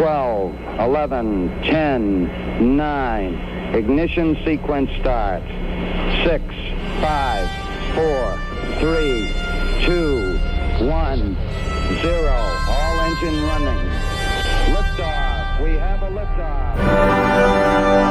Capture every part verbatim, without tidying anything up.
twelve, eleven, ten, nine. Ignition sequence starts. six, five, four, three, two, one, zero. All engine running. Liftoff. We have a liftoff.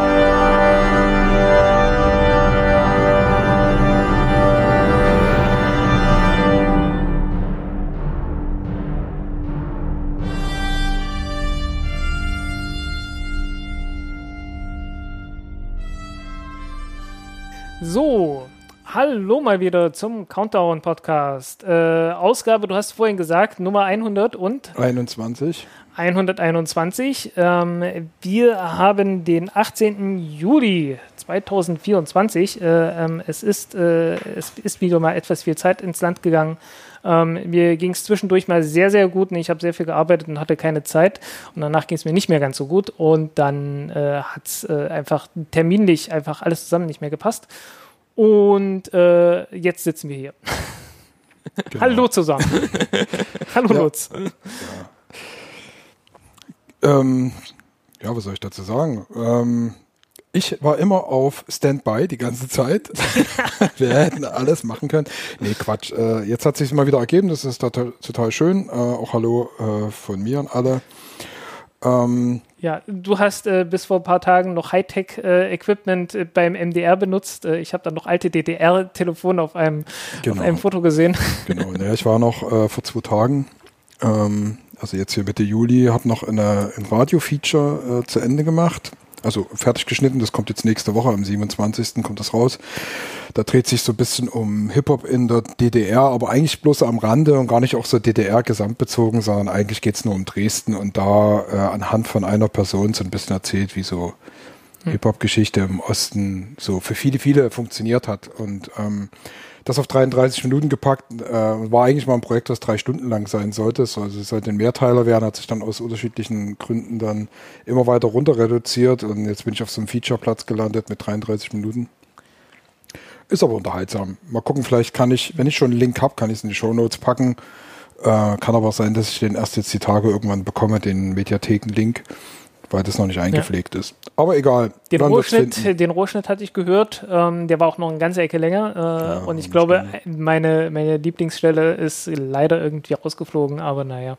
So, hallo mal wieder zum Countdown-Podcast. Äh, Ausgabe, du hast vorhin gesagt, Nummer hunderteinundzwanzig. hunderteinundzwanzig. Ähm, wir haben den achtzehnten Juli zweitausendvierundzwanzig. Äh, ähm, es, ist, äh, es ist wieder mal etwas viel Zeit ins Land gegangen. Ähm, mir ging es zwischendurch mal sehr, sehr gut und ich habe sehr viel gearbeitet und hatte keine Zeit und danach ging es mir nicht mehr ganz so gut und dann äh, hat es äh, einfach terminlich einfach alles zusammen nicht mehr gepasst und äh, jetzt sitzen wir hier. Genau. Hallo zusammen. Hallo ja. Lutz. Ja. Ähm, ja, was soll ich dazu sagen? Ähm, Ich war immer auf Standby die ganze Zeit. Wir hätten alles machen können. Nee, Quatsch. Äh, jetzt hat es sich mal wieder ergeben. Das ist total, total schön. Äh, auch Hallo äh, von mir an alle. Ähm, ja, du hast äh, bis vor ein paar Tagen noch Hightech-Equipment äh, beim M D R benutzt. Äh, ich habe dann noch alte D D R-Telefone auf einem, genau. auf einem Foto gesehen. Genau. Naja, ich war noch äh, vor zwei Tagen, ähm, also jetzt hier Mitte Juli, habe noch eine, ein Radio-Feature äh, zu Ende gemacht. Also fertig geschnitten, das kommt jetzt nächste Woche, am siebenundzwanzigsten kommt das raus. Da dreht sich so ein bisschen um Hip-Hop in der D D R, aber eigentlich bloß am Rande und gar nicht auch so D D R gesamtbezogen, sondern eigentlich geht's nur um Dresden und da äh, anhand von einer Person so ein bisschen erzählt, wie so hm. Hip-Hop-Geschichte im Osten so für viele, viele funktioniert hat. Und ähm, das auf dreiunddreißig Minuten gepackt, äh, war eigentlich mal ein Projekt, das drei Stunden lang sein sollte. Also es sollte ein Mehrteiler werden, hat sich dann aus unterschiedlichen Gründen dann immer weiter runter reduziert und jetzt bin ich auf so einem Feature-Platz gelandet mit dreiunddreißig Minuten. Ist aber unterhaltsam. Mal gucken, vielleicht kann ich, wenn ich schon einen Link habe, kann ich es in die Shownotes packen. Äh, kann aber sein, dass ich den erst jetzt die Tage irgendwann bekomme, den Mediatheken-Link, weil das noch nicht eingepflegt ja. ist. Aber egal. Den Rohschnitt, den Rohschnitt hatte ich gehört. Ähm, der war auch noch eine ganze Ecke länger. Äh, ja, und ich glaube, meine, meine Lieblingsstelle ist leider irgendwie rausgeflogen, aber naja.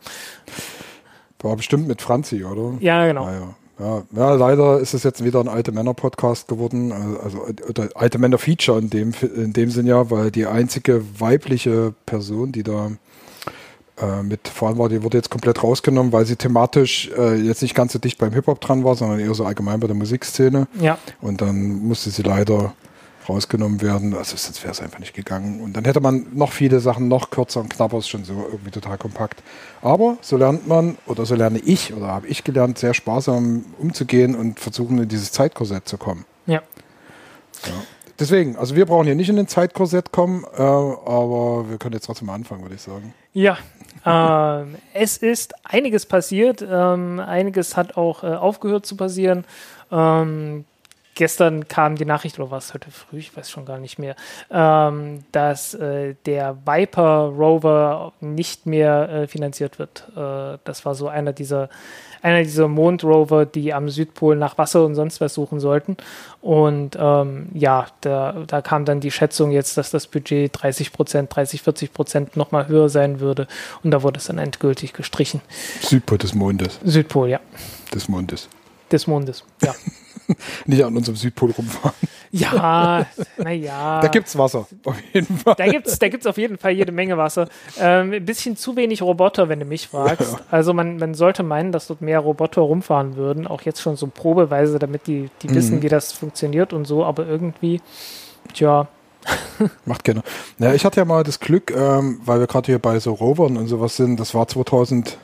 War bestimmt mit Franzi, oder? Ja, genau. Naja. Ja, ja, leider ist es jetzt wieder ein alte Männer-Podcast geworden, also oder alte Männer-Feature in dem, in dem Sinn ja, weil die einzige weibliche Person, die da äh, mit vorne war, die wurde jetzt komplett rausgenommen, weil sie thematisch äh, jetzt nicht ganz so dicht beim Hip-Hop dran war, sondern eher so allgemein bei der Musikszene. Ja. Und dann musste sie leider rausgenommen werden, also sonst wäre es einfach nicht gegangen. Und dann hätte man noch viele Sachen noch kürzer und knapper, ist schon so irgendwie total kompakt. Aber so lernt man, oder so lerne ich, oder habe ich gelernt, sehr sparsam umzugehen und versuchen, in dieses Zeitkorsett zu kommen. Ja. ja. Deswegen, also wir brauchen hier nicht in den Zeitkorsett kommen, äh, aber wir können jetzt trotzdem mal anfangen, würde ich sagen. Ja, äh, es ist einiges passiert, ähm, einiges hat auch äh, aufgehört zu passieren. Ähm, Gestern kam die Nachricht, oder war es heute früh, ich weiß schon gar nicht mehr, ähm, dass äh, der Viper Rover nicht mehr äh, finanziert wird. Äh, das war so einer dieser, einer dieser Mondrover, die am Südpol nach Wasser und sonst was suchen sollten. Und ähm, ja, da, da kam dann die Schätzung jetzt, dass das Budget dreißig Prozent, dreißig, vierzig Prozent nochmal höher sein würde. Und da wurde es dann endgültig gestrichen. Südpol des Mondes. Südpol, ja. Des Mondes. Des Mondes, ja. Nicht an unserem Südpol rumfahren. Ja, naja. Da gibt's Wasser, auf jeden Fall. Da gibt's, da gibt's auf jeden Fall jede Menge Wasser. Ähm, ein bisschen zu wenig Roboter, wenn du mich fragst. Ja. Also man, man sollte meinen, dass dort mehr Roboter rumfahren würden, auch jetzt schon so probeweise, damit die, die mhm. wissen, wie das funktioniert und so, aber irgendwie, tja. Macht keiner. Naja, ich hatte ja mal das Glück, ähm, weil wir gerade hier bei so Rovern und sowas sind, das war zweitausendneun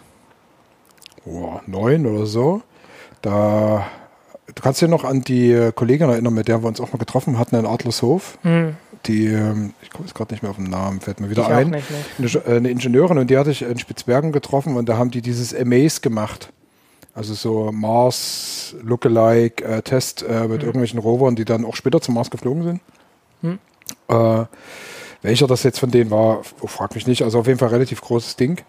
oder so, da du kannst dich noch an die Kollegin erinnern, mit der wir uns auch mal getroffen hatten in Adlershof. Hm. Die, ich komme jetzt gerade nicht mehr auf den Namen, fällt mir wieder ich ein. Nicht, nicht. Eine, eine Ingenieurin, und die hatte ich in Spitzbergen getroffen und da haben die dieses Amaze gemacht. Also so Mars Lookalike äh, Test äh, mit hm. irgendwelchen Rovern, die dann auch später zum Mars geflogen sind. Hm. Äh, welcher das jetzt von denen war, oh, frag mich nicht. Also auf jeden Fall relativ großes Ding.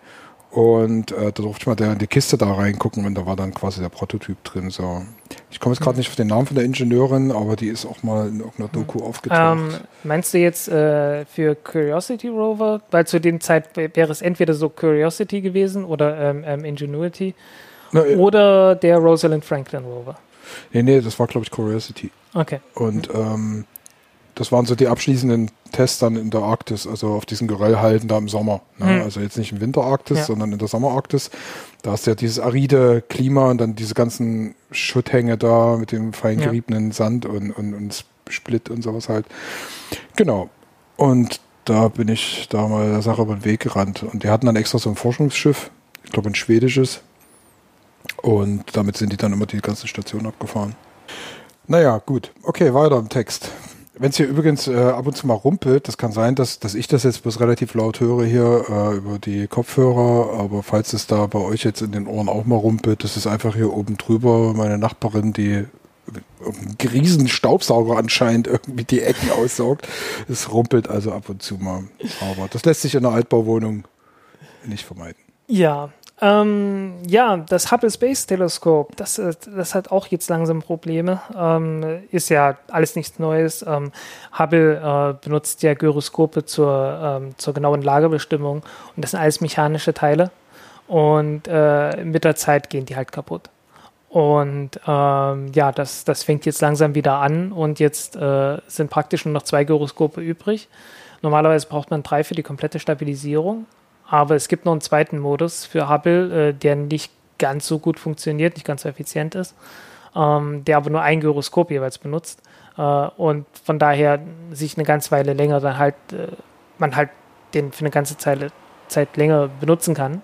Und äh, da durfte ich mal der, in die Kiste da reingucken und da war dann quasi der Prototyp drin. So. Ich komme jetzt gerade nicht auf den Namen von der Ingenieurin, aber die ist auch mal in irgendeiner Doku aufgetaucht. Ähm, meinst du jetzt äh, für Curiosity Rover? Weil zu dem Zeit wäre es entweder so Curiosity gewesen oder ähm, ähm, Ingenuity Na, oder der Rosalind Franklin Rover. Nee, nee, das war, glaube ich, Curiosity. Okay. Und ähm, das waren so die abschließenden Tests dann in der Arktis, also auf diesen Geröllhalden da im Sommer. Ne? Hm. Also jetzt nicht im Winterarktis, ja. sondern in der Sommerarktis. Da ist ja dieses aride Klima und dann diese ganzen Schutthänge da mit dem fein geriebenen ja. Sand und, und, und Split und sowas halt. Genau. Und da bin ich da mal der Sache über den Weg gerannt. Und die hatten dann extra so ein Forschungsschiff, ich glaube ein schwedisches. Und damit sind die dann immer die ganzen Stationen abgefahren. Naja, gut. Okay, weiter im Text. Wenn es hier übrigens äh, ab und zu mal rumpelt, das kann sein, dass, dass ich das jetzt bloß relativ laut höre hier äh, über die Kopfhörer, aber falls es da bei euch jetzt in den Ohren auch mal rumpelt, das ist einfach hier oben drüber meine Nachbarin, die einen riesen Staubsauger anscheinend irgendwie die Ecken aussaugt. Es rumpelt also ab und zu mal. Aber das lässt sich in einer Altbauwohnung nicht vermeiden. Ja. Ähm, ja, das Hubble Space Teleskop, das, das hat auch jetzt langsam Probleme. Ähm, ist ja alles nichts Neues. Ähm, Hubble äh, benutzt ja Gyroskope zur, ähm, zur genauen Lagebestimmung und das sind alles mechanische Teile und äh, mit der Zeit gehen die halt kaputt. Und ähm, ja, das, das fängt jetzt langsam wieder an und jetzt äh, sind praktisch nur noch zwei Gyroskope übrig. Normalerweise braucht man drei für die komplette Stabilisierung. Aber es gibt noch einen zweiten Modus für Hubble, äh, der nicht ganz so gut funktioniert, nicht ganz so effizient ist, ähm, der aber nur ein Gyroskop jeweils benutzt äh, und von daher sich eine ganze Weile länger dann halt, äh, man halt den für eine ganze Zeit, Zeit länger benutzen kann.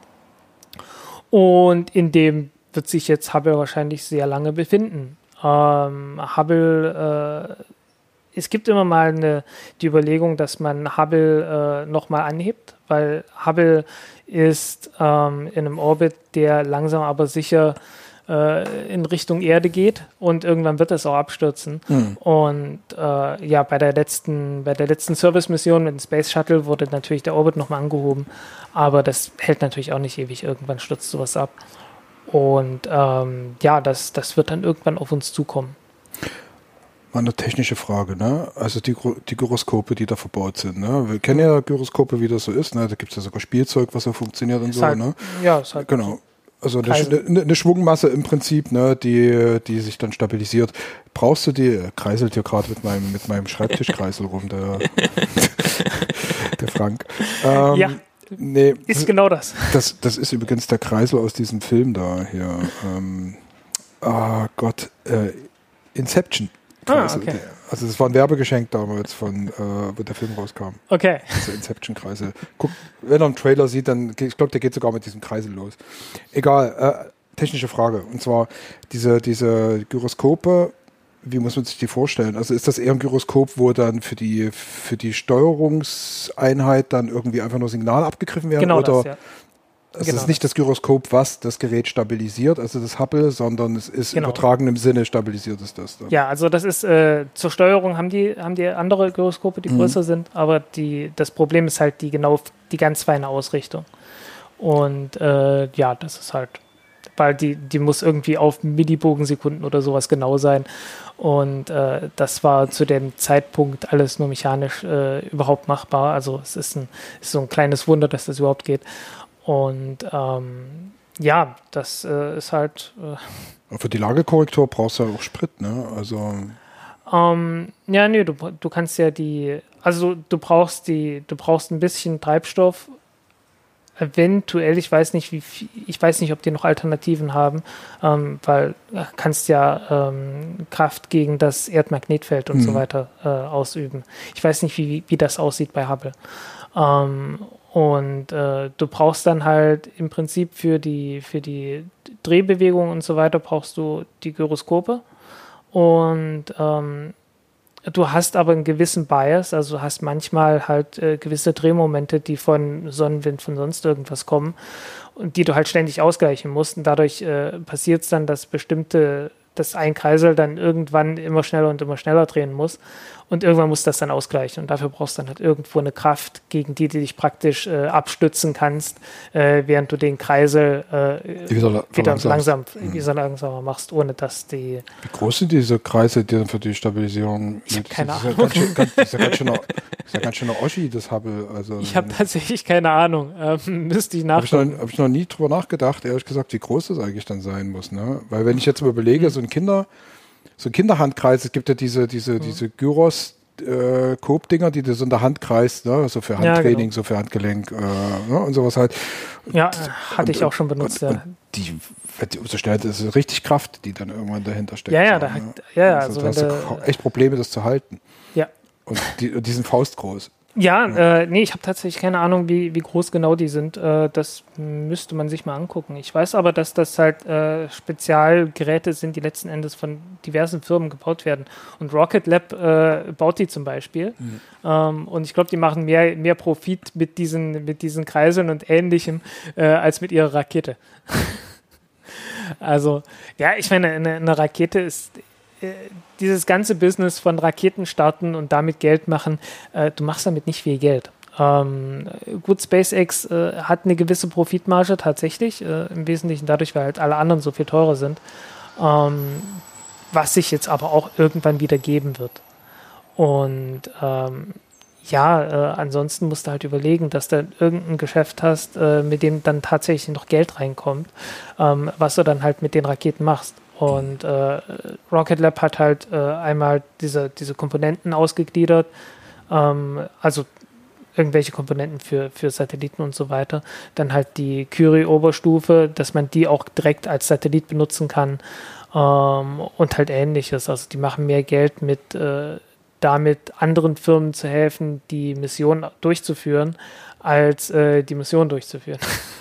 Und in dem wird sich jetzt Hubble wahrscheinlich sehr lange befinden. Ähm, Hubble, äh, es gibt immer mal eine, die Überlegung, dass man Hubble äh, nochmal anhebt, weil Hubble ist ähm, in einem Orbit, der langsam aber sicher äh, in Richtung Erde geht und irgendwann wird es auch abstürzen. Mhm. Und äh, ja, bei der letzten, bei der letzten Service-Mission mit dem Space Shuttle wurde natürlich der Orbit nochmal angehoben, aber das hält natürlich auch nicht ewig, irgendwann stürzt sowas ab. Und ähm, ja, das, das wird dann irgendwann auf uns zukommen. Mal eine technische Frage, ne? Also die, die Gyroskope, die da verbaut sind, ne? Wir kennen ja Gyroskope, wie das so ist, ne? Da gibt es ja sogar Spielzeug, was so funktioniert und ist so, halt, ne? Ja, ist halt genau. Also eine, eine, eine Schwungmasse im Prinzip, ne? Die, die sich dann stabilisiert. Brauchst du die, kreiselt hier gerade mit meinem, mit meinem Schreibtischkreisel rum, der, der Frank. Ähm, ja. Nee, ist genau das. das. Das ist übrigens der Kreisel aus diesem Film da hier. Ähm, ah Gott, äh, Inception. Ah, okay. Also das war ein Werbegeschenk damals, von, äh, wo der Film rauskam. Okay. Also Inception-Kreisel. Guck, wenn er einen Trailer sieht, dann, ich glaube, der geht sogar mit diesem Kreisel los. Egal, äh, technische Frage. Und zwar diese, diese Gyroskope, wie muss man sich die vorstellen? Also ist das eher ein Gyroskop, wo dann für die, für die Steuerungseinheit dann irgendwie einfach nur Signal abgegriffen werden? Genau oder das, ja. Es genau ist nicht das Gyroskop, was das Gerät stabilisiert, also das Hubble, sondern es ist genau. im übertragenen Sinne stabilisiert ist das dann. Ja, also das ist äh, zur Steuerung haben die, haben die andere Gyroskope, die mhm. größer sind, aber die, das Problem ist halt die genau die ganz feine Ausrichtung. Und äh, ja, das ist halt, weil die, die muss irgendwie auf Millibogensekunden oder sowas genau sein. Und äh, das war zu dem Zeitpunkt alles nur mechanisch äh, überhaupt machbar. Also es ist, ein, ist so ein kleines Wunder, dass das überhaupt geht. Und ähm, ja, das äh, ist halt. Äh, Für die Lagekorrektur brauchst du ja auch Sprit, ne? Also. Ähm, ja, nee, du, du kannst ja die. Also du brauchst die, du brauchst ein bisschen Treibstoff. Eventuell, ich weiß nicht, wie viel, ich weiß nicht, ob die noch Alternativen haben, ähm, weil du kannst ja ähm, Kraft gegen das Erdmagnetfeld und mhm. so weiter äh, ausüben. Ich weiß nicht, wie, wie das aussieht bei Hubble. Ähm, Und äh, du brauchst dann halt im Prinzip für die, für die Drehbewegung und so weiter brauchst du die Gyroskope. Und ähm, du hast aber einen gewissen Bias, also du hast manchmal halt äh, gewisse Drehmomente, die von Sonnenwind, von sonst irgendwas kommen und die du halt ständig ausgleichen musst. Und dadurch äh, passiert es dann, dass bestimmte, dass ein Kreisel dann irgendwann immer schneller und immer schneller drehen muss. Und irgendwann muss das dann ausgleichen. Und dafür brauchst du dann halt irgendwo eine Kraft, gegen die du dich praktisch äh, abstützen kannst, äh, während du den Kreisel äh, wieder, wieder langsam, mhm. wieder langsamer machst, ohne dass die... Wie groß sind diese Kreise, die dann für die Stabilisierung... Ich habe keine das Ahnung. Ist ja ganz schön, ganz, das ist ja ganz schön, ist ja ganz schön eine Oschi, das Hubble. Also, ich habe tatsächlich keine Ahnung. Ähm, müsste ich nachschauen. Habe ich, hab ich noch nie drüber nachgedacht, ehrlich gesagt, wie groß das eigentlich dann sein muss. Ne? Weil wenn ich jetzt mal überlege, mhm. so ein Kinder... So ein Kinderhandkreis, es gibt ja diese, diese, mhm. diese Gyros äh, Coop-Dinger, die du so in der Hand kreist, ne? So für Handtraining, ja, genau. so für Handgelenk äh, ne? und sowas halt. Und, ja, hatte ich auch schon benutzt. Und, ja. und die, die umso schneller, das ist richtig Kraft, die dann irgendwann dahinter steckt. Ja, ja, so, da, ne? ja, ja also, also da hast du echt Probleme, das zu halten. Ja. Und die, und die sind faustgroß. Ja, ja. Äh, nee, ich habe tatsächlich keine Ahnung, wie, wie groß genau die sind. Äh, das müsste man sich mal angucken. Ich weiß aber, dass das halt äh, Spezialgeräte sind, die letzten Endes von diversen Firmen gebaut werden. Und Rocket Lab äh, baut die zum Beispiel. Mhm. Ähm, und ich glaube, die machen mehr, mehr Profit mit diesen, mit diesen Kreiseln und Ähnlichem äh, als mit ihrer Rakete. Also, ja, ich meine, eine, eine Rakete ist... Dieses ganze Business von Raketen starten und damit Geld machen, äh, du machst damit nicht viel Geld. Ähm, gut, SpaceX äh, hat eine gewisse Profitmarge tatsächlich, äh, im Wesentlichen dadurch, weil halt alle anderen so viel teurer sind, ähm, was sich jetzt aber auch irgendwann wieder geben wird. Und ähm, ja, äh, ansonsten musst du halt überlegen, dass du irgendein Geschäft hast, äh, mit dem dann tatsächlich noch Geld reinkommt, ähm, was du dann halt mit den Raketen machst. Und äh, Rocket Lab hat halt äh, einmal diese, diese Komponenten ausgegliedert, ähm, also irgendwelche Komponenten für, für Satelliten und so weiter. Dann halt die Curie-Oberstufe, dass man die auch direkt als Satellit benutzen kann ähm, und halt Ähnliches. Also die machen mehr Geld mit, äh, damit anderen Firmen zu helfen, die Mission durchzuführen, als äh, die Mission durchzuführen.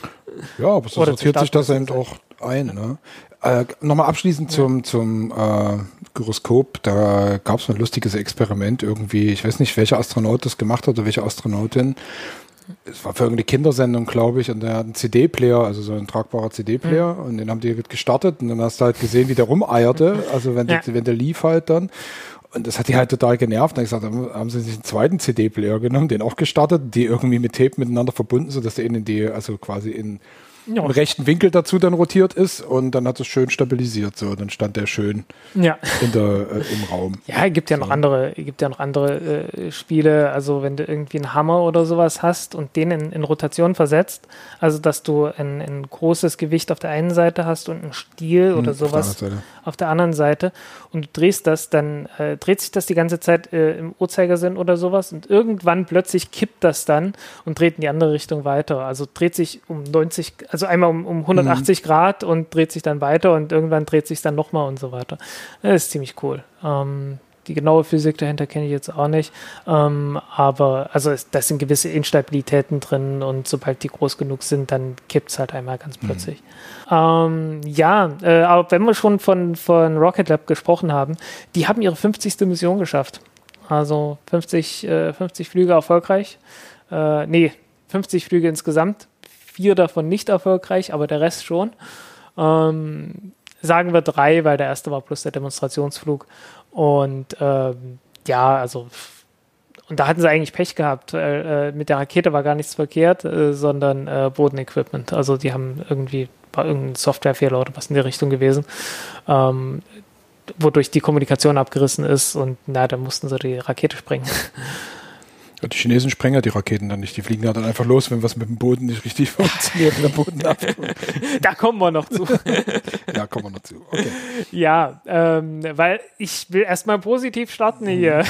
Ja, aber so sortiert sich das eben auch ein, ne? Äh, Nochmal abschließend ja. zum, zum äh, Gyroskop, da gab es ein lustiges Experiment irgendwie, ich weiß nicht, welcher Astronaut das gemacht hat oder welche Astronautin. Es war für irgendeine Kindersendung, glaube ich, und der hat einen C D-Player, also so ein tragbarer C D-Player, mhm. und den haben die gestartet und dann hast du halt gesehen, wie der rumeierte, also wenn, ja. die, wenn der lief halt dann. Und das hat die halt total genervt. Dann gesagt, dann haben sie sich einen zweiten C D-Player genommen, den auch gestartet, die irgendwie mit Tape miteinander verbunden, sodass der in die, also quasi in ja. im rechten Winkel dazu dann rotiert ist und dann hat es schön stabilisiert. So, dann stand der schön ja. in der, äh, im Raum. Ja, gibt ja so. noch andere, gibt ja noch andere äh, Spiele. Also wenn du irgendwie einen Hammer oder sowas hast und den in, in Rotation versetzt, also dass du ein, ein großes Gewicht auf der einen Seite hast und einen Stiel hm, oder sowas auf der, auf der anderen Seite und du drehst das, dann äh, dreht sich das die ganze Zeit äh, im Uhrzeigersinn oder sowas und irgendwann plötzlich kippt das dann und dreht in die andere Richtung weiter. Also dreht sich um neunzig, also einmal um, um hundertachtzig mhm. Grad und dreht sich dann weiter und irgendwann dreht sich dann nochmal und so weiter. Das ist ziemlich cool. Ähm, die genaue Physik dahinter kenne ich jetzt auch nicht, ähm, aber also es, da sind gewisse Instabilitäten drin und sobald die groß genug sind, dann kippt es halt einmal ganz plötzlich. Mhm. Ähm, ja, äh, aber wenn wir schon von, von Rocket Lab gesprochen haben, die haben ihre fünfzigste Mission geschafft. Also fünfzig, äh, fünfzig Flüge erfolgreich. Äh, nee, fünfzig Flüge insgesamt. Vier davon nicht erfolgreich, aber der Rest schon. Ähm, sagen wir drei, weil der erste war plus der Demonstrationsflug. Und ähm, ja, also und da hatten sie eigentlich Pech gehabt. Äh, mit der Rakete war gar nichts verkehrt, äh, sondern äh, Bodenequipment. Also die haben irgendwie, war irgendein Softwarefehler oder was in der Richtung gewesen, ähm, wodurch die Kommunikation abgerissen ist und na, da mussten sie die Rakete sprengen. Ja, die Chinesen sprengen ja die Raketen dann nicht. Die fliegen ja dann einfach los, wenn was mit dem Boden nicht richtig funktioniert. Der Boden abkommt. Da kommen wir noch zu. Ja, kommen wir noch zu. Okay. Ja, ähm, weil ich will erstmal positiv starten hier.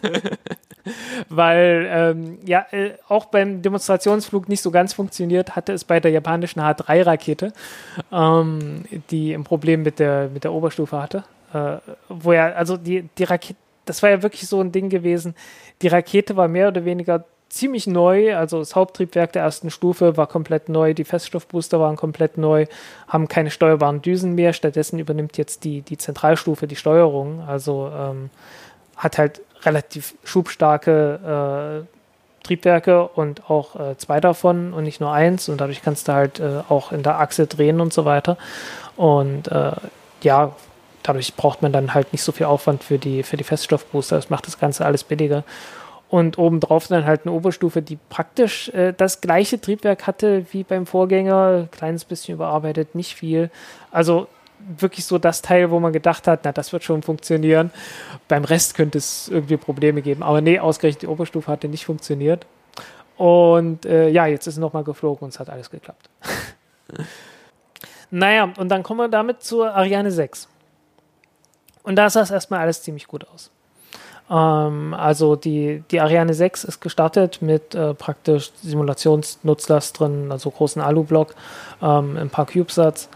Weil ähm, ja, äh, auch beim Demonstrationsflug nicht so ganz funktioniert, hatte es bei der japanischen H drei Rakete, ähm, die ein Problem mit der, mit der Oberstufe hatte. Äh, wo ja, also die, die Rakete, das war ja wirklich so ein Ding gewesen, die Rakete war mehr oder weniger ziemlich neu, also das Haupttriebwerk der ersten Stufe war komplett neu, die Feststoffbooster waren komplett neu, haben keine steuerbaren Düsen mehr, stattdessen übernimmt jetzt die, die Zentralstufe die Steuerung, also ähm, hat halt relativ schubstarke äh, Triebwerke und auch äh, zwei davon und nicht nur eins und dadurch kannst du halt äh, auch in der Achse drehen und so weiter und äh, ja, dadurch braucht man dann halt nicht so viel Aufwand für die, für die Feststoffbooster. Das macht das Ganze alles billiger. Und obendrauf dann halt eine Oberstufe, die praktisch äh, das gleiche Triebwerk hatte wie beim Vorgänger. Ein kleines bisschen überarbeitet, nicht viel. Also wirklich so das Teil, wo man gedacht hat, na, das wird schon funktionieren. Beim Rest könnte es irgendwie Probleme geben. Aber nee, ausgerechnet die Oberstufe hatte nicht funktioniert. Und äh, ja, jetzt ist es nochmal geflogen und es hat alles geklappt. Naja, und dann kommen wir damit zur Ariane sechs. Und da sah es erstmal alles ziemlich gut aus. Ähm, also die, die Ariane sechs ist gestartet mit äh, praktisch Simulationsnutzlast drin, also großen Alublock, ähm, ein paar CubeSats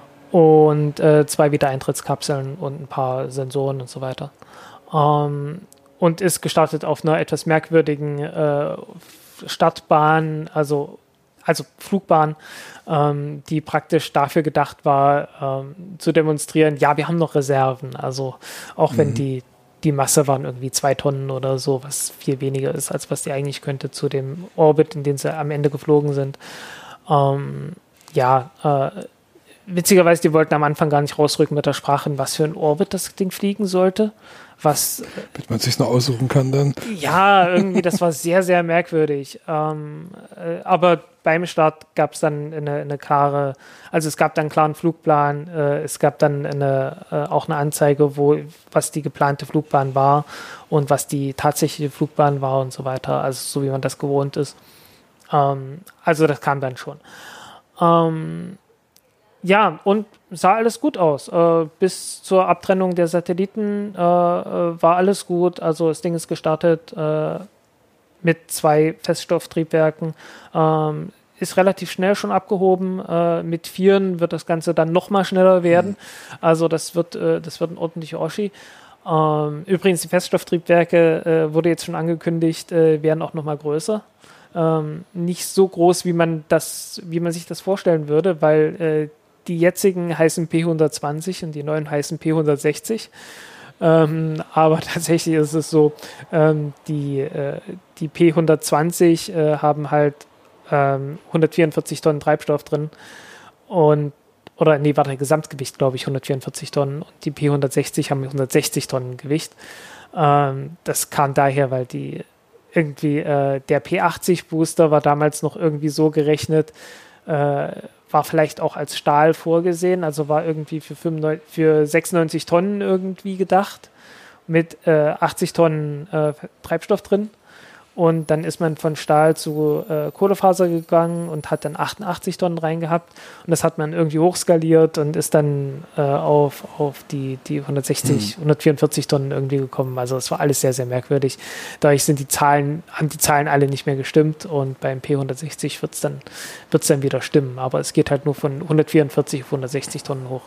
und äh, zwei Wiedereintrittskapseln und ein paar Sensoren und so weiter. Ähm, und ist gestartet auf einer etwas merkwürdigen äh, Startbahn, also, also Flugbahn, ähm, die praktisch dafür gedacht war, ähm, zu demonstrieren, ja, wir haben noch Reserven. Also auch mhm. wenn die, die Masse waren irgendwie zwei Tonnen oder so, was viel weniger ist, als was die eigentlich könnte zu dem Orbit, in den sie am Ende geflogen sind. Ähm, ja, äh, witzigerweise, die wollten am Anfang gar nicht rausrücken mit der Sprache, in was für ein Orbit das Ding fliegen sollte. Was, damit man sich noch aussuchen kann dann. Ja, irgendwie, das war sehr, sehr merkwürdig. Ähm, äh, aber beim Start gab es dann eine, eine klare, also es gab dann einen klaren Flugplan, äh, es gab dann eine, äh, auch eine Anzeige, wo, was die geplante Flugbahn war und was die tatsächliche Flugbahn war und so weiter, also so wie man das gewohnt ist. Ähm, also das kam dann schon. Ähm, Ja, und sah alles gut aus. Äh, bis zur Abtrennung der Satelliten äh, war alles gut. Also das Ding ist gestartet äh, mit zwei Feststofftriebwerken. Ähm, ist relativ schnell schon abgehoben. Äh, mit Vieren wird das Ganze dann noch mal schneller werden. Mhm. Also das wird, äh, das wird ein ordentlicher Oschi. Ähm, übrigens, die Feststofftriebwerke, äh, wurde jetzt schon angekündigt, äh, werden auch noch mal größer. Ähm, nicht so groß, wie man das, wie man sich das vorstellen würde, weil äh, die jetzigen heißen P hundertzwanzig und die neuen heißen P hundertsechzig. Ähm, aber tatsächlich ist es so, ähm, die, äh, die P hundertzwanzig äh, haben halt ähm, hundertvierundvierzig Tonnen Treibstoff drin und oder nee, warte, Gesamtgewicht, glaube ich, hundertvierundvierzig Tonnen und die P hundertsechzig haben hundertsechzig Tonnen Gewicht. Ähm, das kam daher, weil die irgendwie äh, der P achtzig Booster war damals noch irgendwie so gerechnet, äh, war vielleicht auch als Stahl vorgesehen, also war irgendwie für, fünfundneunzig, für sechsundneunzig Tonnen irgendwie gedacht, mit äh, achtzig Tonnen äh, Treibstoff drin. Und dann ist man von Stahl zu äh, Kohlefaser gegangen und hat dann achtundachtzig Tonnen reingehabt. Und das hat man irgendwie hochskaliert und ist dann äh, auf, auf die, die hundertsechzig, hm. hundertvierundvierzig Tonnen irgendwie gekommen. Also es war alles sehr, sehr merkwürdig. Dadurch sind die Zahlen, haben die Zahlen alle nicht mehr gestimmt und beim P hundertsechzig wird es dann, wird's dann wieder stimmen. Aber es geht halt nur von hundertvierundvierzig auf hundertsechzig Tonnen hoch.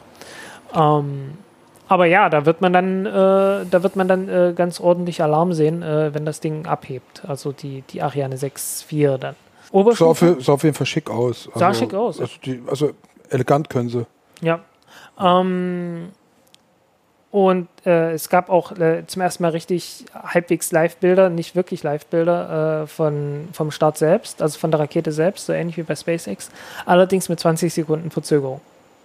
Ähm, Aber ja, da wird man dann, äh, da wird man dann äh, ganz ordentlich Alarm sehen, äh, wenn das Ding abhebt. Also die, die Ariane sechs vier dann. Sah auf, sah auf jeden Fall schick aus. Also, sah schick aus. Also, die, also elegant können sie. Ja. Ähm, und äh, es gab auch äh, zum ersten Mal richtig halbwegs Live-Bilder, nicht wirklich Live-Bilder äh, von, vom Start selbst, also von der Rakete selbst, so ähnlich wie bei SpaceX. Allerdings mit zwanzig Sekunden Verzögerung.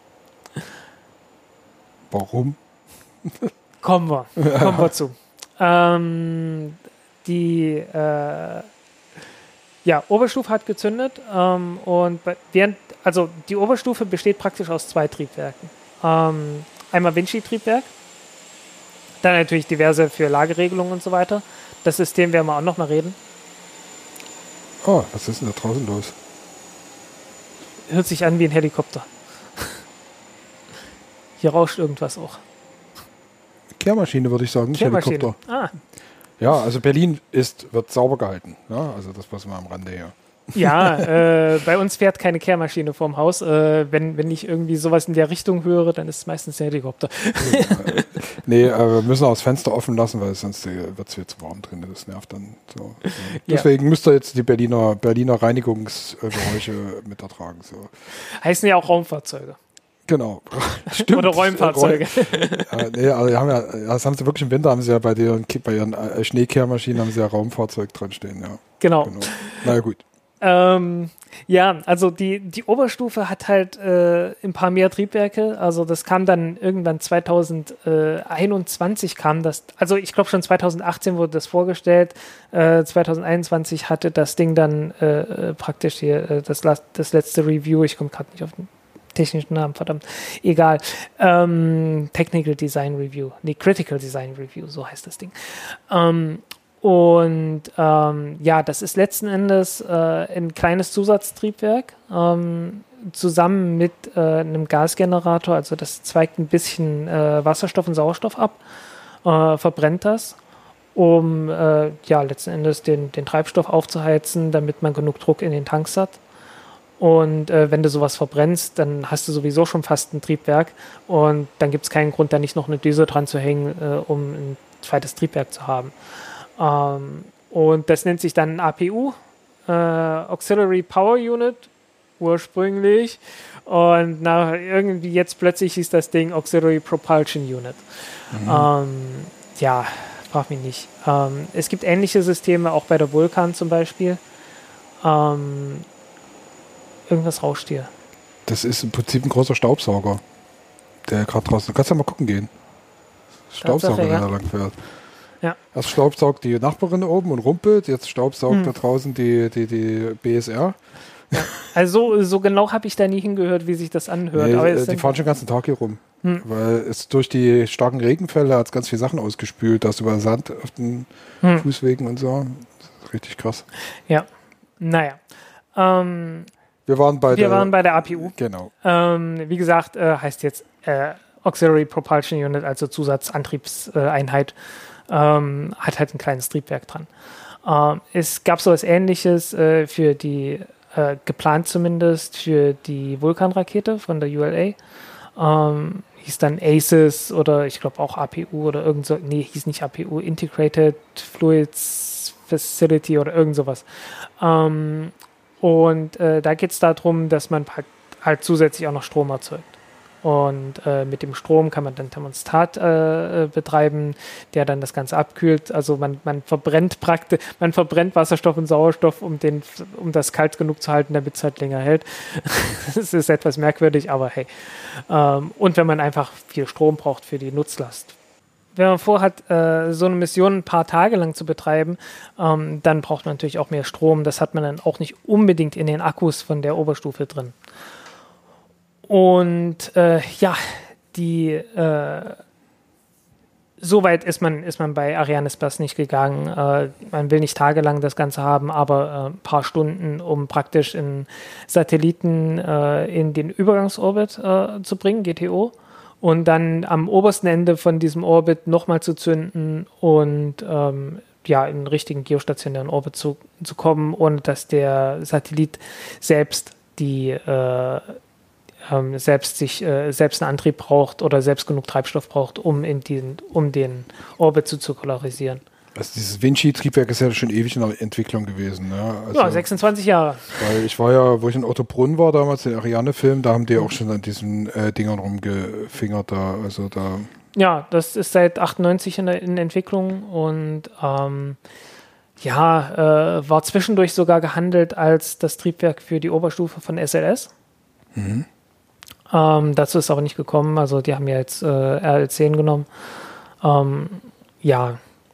Warum? Kommen wir, kommen wir zu. Ähm, die äh, ja, Oberstufe hat gezündet ähm, und während, also die Oberstufe besteht praktisch aus zwei Triebwerken. Ähm, einmal Vinci-Triebwerk, dann natürlich diverse für Lageregelungen und so weiter. Das System werden wir auch noch mal reden. Oh, was ist denn da draußen los? Hört sich an wie ein Helikopter. Hier rauscht irgendwas auch. Kehrmaschine, würde ich sagen, nicht Helikopter. Ah. Ja, also Berlin ist, wird sauber gehalten. Ja, also das was wir am Rande hier. Ja, äh, bei uns fährt keine Kehrmaschine vorm Haus. Äh, wenn, wenn ich irgendwie sowas in der Richtung höre, dann ist es meistens ein Helikopter. Nee, äh, wir müssen auch das Fenster offen lassen, weil sonst äh, wird es hier zu warm drin. Das nervt dann so. Also deswegen ja. müsst ihr jetzt die Berliner, Berliner Reinigungsgeräusche mit ertragen. So. Heißen ja auch Raumfahrzeuge. Genau. Stimmt. Oder Räumfahrzeuge. ja, nee, also haben ja, das haben sie wirklich im Winter, haben sie ja bei ihren, bei ihren Schneekehrmaschinen haben sie ja Raumfahrzeug drin stehen, ja. Genau. genau. Na ja, gut. Ähm, ja, also die, die Oberstufe hat halt äh, ein paar mehr Triebwerke. Also das kam dann irgendwann zweitausendeinundzwanzig kam das, also ich glaube schon zweitausendachtzehn wurde das vorgestellt. Äh, zweitausendeinundzwanzig hatte das Ding dann äh, praktisch hier äh, das, das letzte Review. Ich komme gerade nicht auf den technischen Namen, verdammt. Egal. Ähm, Technical Design Review. Nee, Critical Design Review, so heißt das Ding. Ähm, Und ähm, ja, das ist letzten Endes äh, ein kleines Zusatztriebwerk ähm, zusammen mit äh, einem Gasgenerator. Also das zweigt ein bisschen äh, Wasserstoff und Sauerstoff ab, äh, verbrennt das, um äh, ja letzten Endes den, den Treibstoff aufzuheizen, damit man genug Druck in den Tanks hat. Und äh, wenn du sowas verbrennst, dann hast du sowieso schon fast ein Triebwerk und dann gibt es keinen Grund, da nicht noch eine Düse dran zu hängen, äh, um ein zweites Triebwerk zu haben. Um, und das nennt sich dann A P U, äh, Auxiliary Power Unit, ursprünglich. Und nach irgendwie jetzt plötzlich hieß das Ding Auxiliary Propulsion Unit. Mhm. Um, ja, frag mich nicht. Um, es gibt ähnliche Systeme, auch bei der Vulcan zum Beispiel. Um, irgendwas rauscht hier. Das ist im Prinzip ein großer Staubsauger, der gerade draußen. Du kannst ja mal gucken gehen. Staubsauger, Tatsache, ja. Der da lang fährt. Ja. Erst staubsaugt die Nachbarin oben und rumpelt, jetzt staubsaugt hm. da draußen die, die, die B S R. Ja. Also so, so genau habe ich da nie hingehört, wie sich das anhört. Nee, aber die fahren schon den ganzen Tag hier rum. Hm. Weil es durch die starken Regenfälle hat es ganz viele Sachen ausgespült. Da ist über Sand auf den hm. Fußwegen und so. Das ist richtig krass. Ja, naja. Ähm, wir waren bei wir der, waren bei der A P U. Genau. Ähm, wie gesagt, äh, heißt jetzt äh, Auxiliary Propulsion Unit, also Zusatzantriebseinheit. Ähm, hat halt ein kleines Triebwerk dran. Ähm, es gab so etwas Ähnliches äh, für die, äh, geplant zumindest, für die Vulcan-Rakete von der U L A. Ähm, hieß dann ACES oder ich glaube auch A P U oder irgend so, nee, hieß nicht A P U, Integrated Fluids Facility oder irgend sowas. Ähm, und äh, da geht es darum, dass man halt, halt zusätzlich auch noch Strom erzeugt. Und äh, mit dem Strom kann man dann Thermostat äh, betreiben, der dann das Ganze abkühlt. Also man, man verbrennt praktisch, man verbrennt Wasserstoff und Sauerstoff, um den, um das kalt genug zu halten, damit es halt länger hält. Das ist etwas merkwürdig, aber hey. Ähm, und wenn man einfach viel Strom braucht für die Nutzlast. Wenn man vorhat, äh, so eine Mission ein paar Tage lang zu betreiben, ähm, dann braucht man natürlich auch mehr Strom. Das hat man dann auch nicht unbedingt in den Akkus von der Oberstufe drin. Und äh, ja, die äh, so weit ist man, ist man bei Arianespace nicht gegangen. Äh, man will nicht tagelang das Ganze haben, aber äh, ein paar Stunden, um praktisch einen Satelliten äh, in den Übergangsorbit äh, zu bringen, G T O, und dann am obersten Ende von diesem Orbit nochmal zu zünden und ähm, ja, in einen richtigen geostationären Orbit zu, zu kommen, ohne dass der Satellit selbst die äh, Ähm, selbst sich äh, selbst einen Antrieb braucht oder selbst genug Treibstoff braucht, um in den, um den Orbit zu zirkularisieren. Also dieses Vinci-Triebwerk ist ja schon ewig in der Entwicklung gewesen. Ne? Also, ja, sechsundzwanzig Jahre. Weil ich war ja, wo ich in Ottobrunn war damals, den Ariane-Film, da haben die auch schon an diesen äh, Dingern rumgefingert da. Also da. Ja, das ist seit achtundneunzig in der in Entwicklung und ähm, ja, äh, war zwischendurch sogar gehandelt als das Triebwerk für die Oberstufe von S L S. Mhm. Ähm, dazu ist aber nicht gekommen, also die haben ja jetzt äh, R L zehn genommen. Ähm, ja,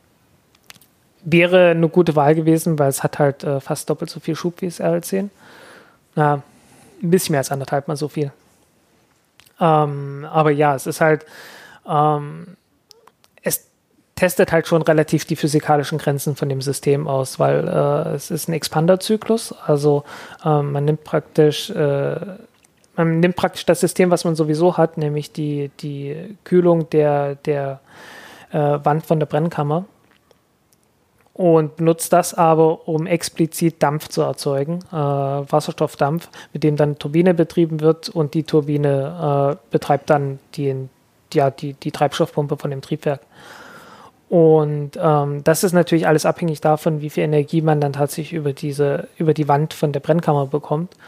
wäre eine gute Wahl gewesen, weil es hat halt äh, fast doppelt so viel Schub wie das R L zehn. Na, ein bisschen mehr als anderthalb mal so viel. Ähm, aber ja, es ist halt, ähm, es testet halt schon relativ die physikalischen Grenzen von dem System aus, weil äh, es ist ein Expanderzyklus, also äh, man nimmt praktisch äh, Man nimmt praktisch das System, was man sowieso hat, nämlich die, die Kühlung der, der äh, Wand von der Brennkammer und benutzt das aber, um explizit Dampf zu erzeugen, äh, Wasserstoffdampf, mit dem dann Turbine betrieben wird und die Turbine äh, betreibt dann die, ja, die, die Treibstoffpumpe von dem Triebwerk. Und ähm, das ist natürlich alles abhängig davon, wie viel Energie man dann tatsächlich über, diese, über die Wand von der Brennkammer bekommt.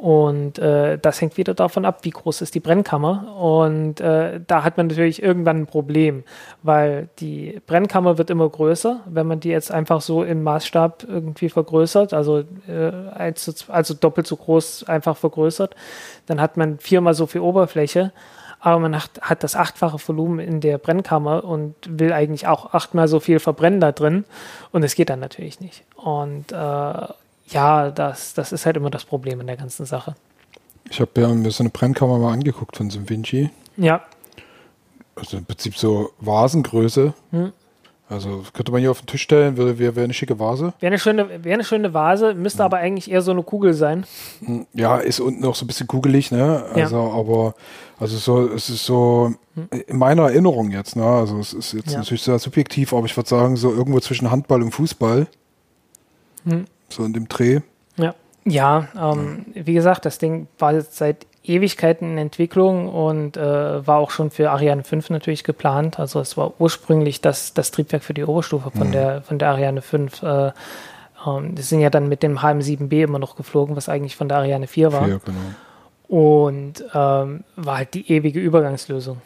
Und äh, das hängt wieder davon ab, wie groß ist die Brennkammer. Und äh, da hat man natürlich irgendwann ein Problem, weil die Brennkammer wird immer größer, wenn man die jetzt einfach so im Maßstab irgendwie vergrößert, also, äh, also doppelt so groß einfach vergrößert. Dann hat man viermal so viel Oberfläche, aber man hat, hat das achtfache Volumen in der Brennkammer und will eigentlich auch achtmal so viel verbrennen da drin. Und es geht dann natürlich nicht. Und äh, ja, das, das ist halt immer das Problem in der ganzen Sache. Ich habe ja mir so eine Brennkammer mal angeguckt von so einem Vinci. Ja. Also im Prinzip so Vasengröße. Hm. Also könnte man hier auf den Tisch stellen, wäre wär, wär eine schicke Vase. Wäre eine schöne, wär eine schöne Vase, müsste hm. aber eigentlich eher so eine Kugel sein. Ja, ist unten auch so ein bisschen kugelig, ne? Also, ja. aber also so, es ist so hm. in meiner Erinnerung jetzt, ne? Also es ist jetzt ja. natürlich sehr subjektiv, aber ich würde sagen, so irgendwo zwischen Handball und Fußball. Hm. So in dem Dreh. Ja, ja ähm, ja. wie gesagt, das Ding war jetzt seit Ewigkeiten in Entwicklung und äh, war auch schon für Ariane fünf natürlich geplant. Also es war ursprünglich das, das Triebwerk für die Oberstufe von, mhm. der, von der Ariane fünf. Äh, ähm, das sind ja dann mit dem H M sieben B immer noch geflogen, was eigentlich von der Ariane vier war. vier, genau. Und ähm, war halt die ewige Übergangslösung.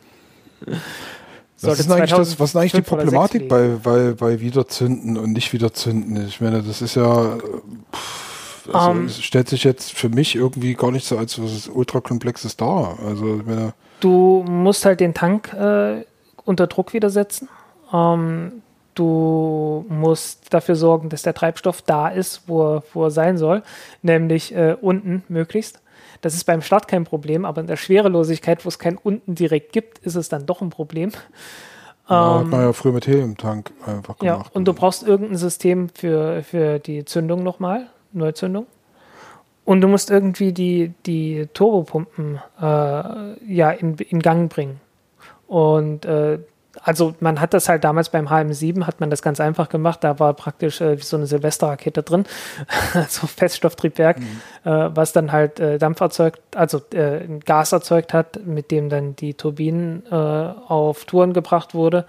Was ist, eigentlich das, was ist eigentlich die Problematik bei, bei, bei Wiederzünden und nicht Wiederzünden? Ich meine, das ist ja, pff, also um, es stellt sich jetzt für mich irgendwie gar nicht so als was Ultrakomplexes dar. Also, ich meine, du musst halt den Tank äh, unter Druck wieder setzen. Ähm, du musst dafür sorgen, dass der Treibstoff da ist, wo er, wo er sein soll, nämlich äh, unten möglichst. Das ist beim Start kein Problem, aber in der Schwerelosigkeit, wo es kein unten direkt gibt, ist es dann doch ein Problem. Ja, ähm, hat man ja früher mit Heliumtank einfach gemacht. Ja, und du brauchst irgendein System für, für die Zündung nochmal, Neuzündung. Und du musst irgendwie die, die Turbopumpen äh, ja, in, in Gang bringen. Und äh, also man hat das halt damals beim H M sieben, hat man das ganz einfach gemacht, da war praktisch äh, so eine Silvesterrakete drin, so Feststofftriebwerk, mhm. äh, was dann halt äh, Dampf erzeugt, also äh, Gas erzeugt hat, mit dem dann die Turbinen äh, auf Touren gebracht wurde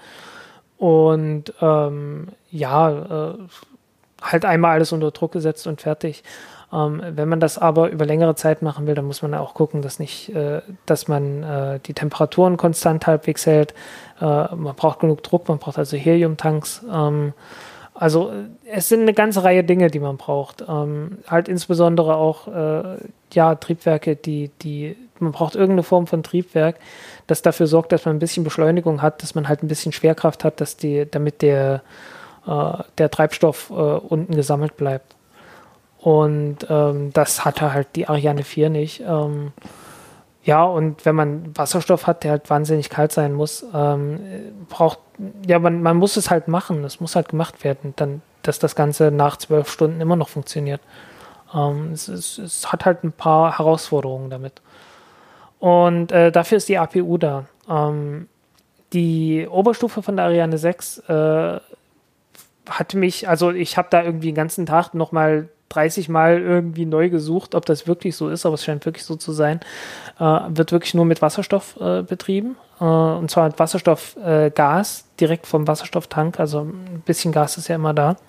und ähm, ja, äh, halt einmal alles unter Druck gesetzt und fertig. Ähm, wenn man das aber über längere Zeit machen will, dann muss man auch gucken, dass nicht, äh, dass man äh, die Temperaturen konstant halbwegs hält. Äh, man braucht genug Druck, man braucht also Heliumtanks. Ähm, also es sind eine ganze Reihe Dinge, die man braucht. Ähm, halt insbesondere auch äh, ja, Triebwerke, die, die, man braucht irgendeine Form von Triebwerk, das dafür sorgt, dass man ein bisschen Beschleunigung hat, dass man halt ein bisschen Schwerkraft hat, dass die, damit der, äh, der Treibstoff äh, unten gesammelt bleibt. Und ähm, das hatte halt die Ariane vier nicht. Ähm, ja, und wenn man Wasserstoff hat, der halt wahnsinnig kalt sein muss, ähm, braucht, ja, man, man muss es halt machen, es muss halt gemacht werden, dann, dass das Ganze nach zwölf Stunden immer noch funktioniert. Ähm, es, es, es hat halt ein paar Herausforderungen damit. Und äh, dafür ist die A P U da. Ähm, die Oberstufe von der Ariane sechs äh, hat mich, also ich habe da irgendwie den ganzen Tag nochmal dreißig Mal irgendwie neu gesucht, ob das wirklich so ist, aber es scheint wirklich so zu sein, äh, wird wirklich nur mit Wasserstoff äh, betrieben, äh, und zwar mit Wasserstoffgas, äh, direkt vom Wasserstofftank, also ein bisschen Gas ist ja immer da.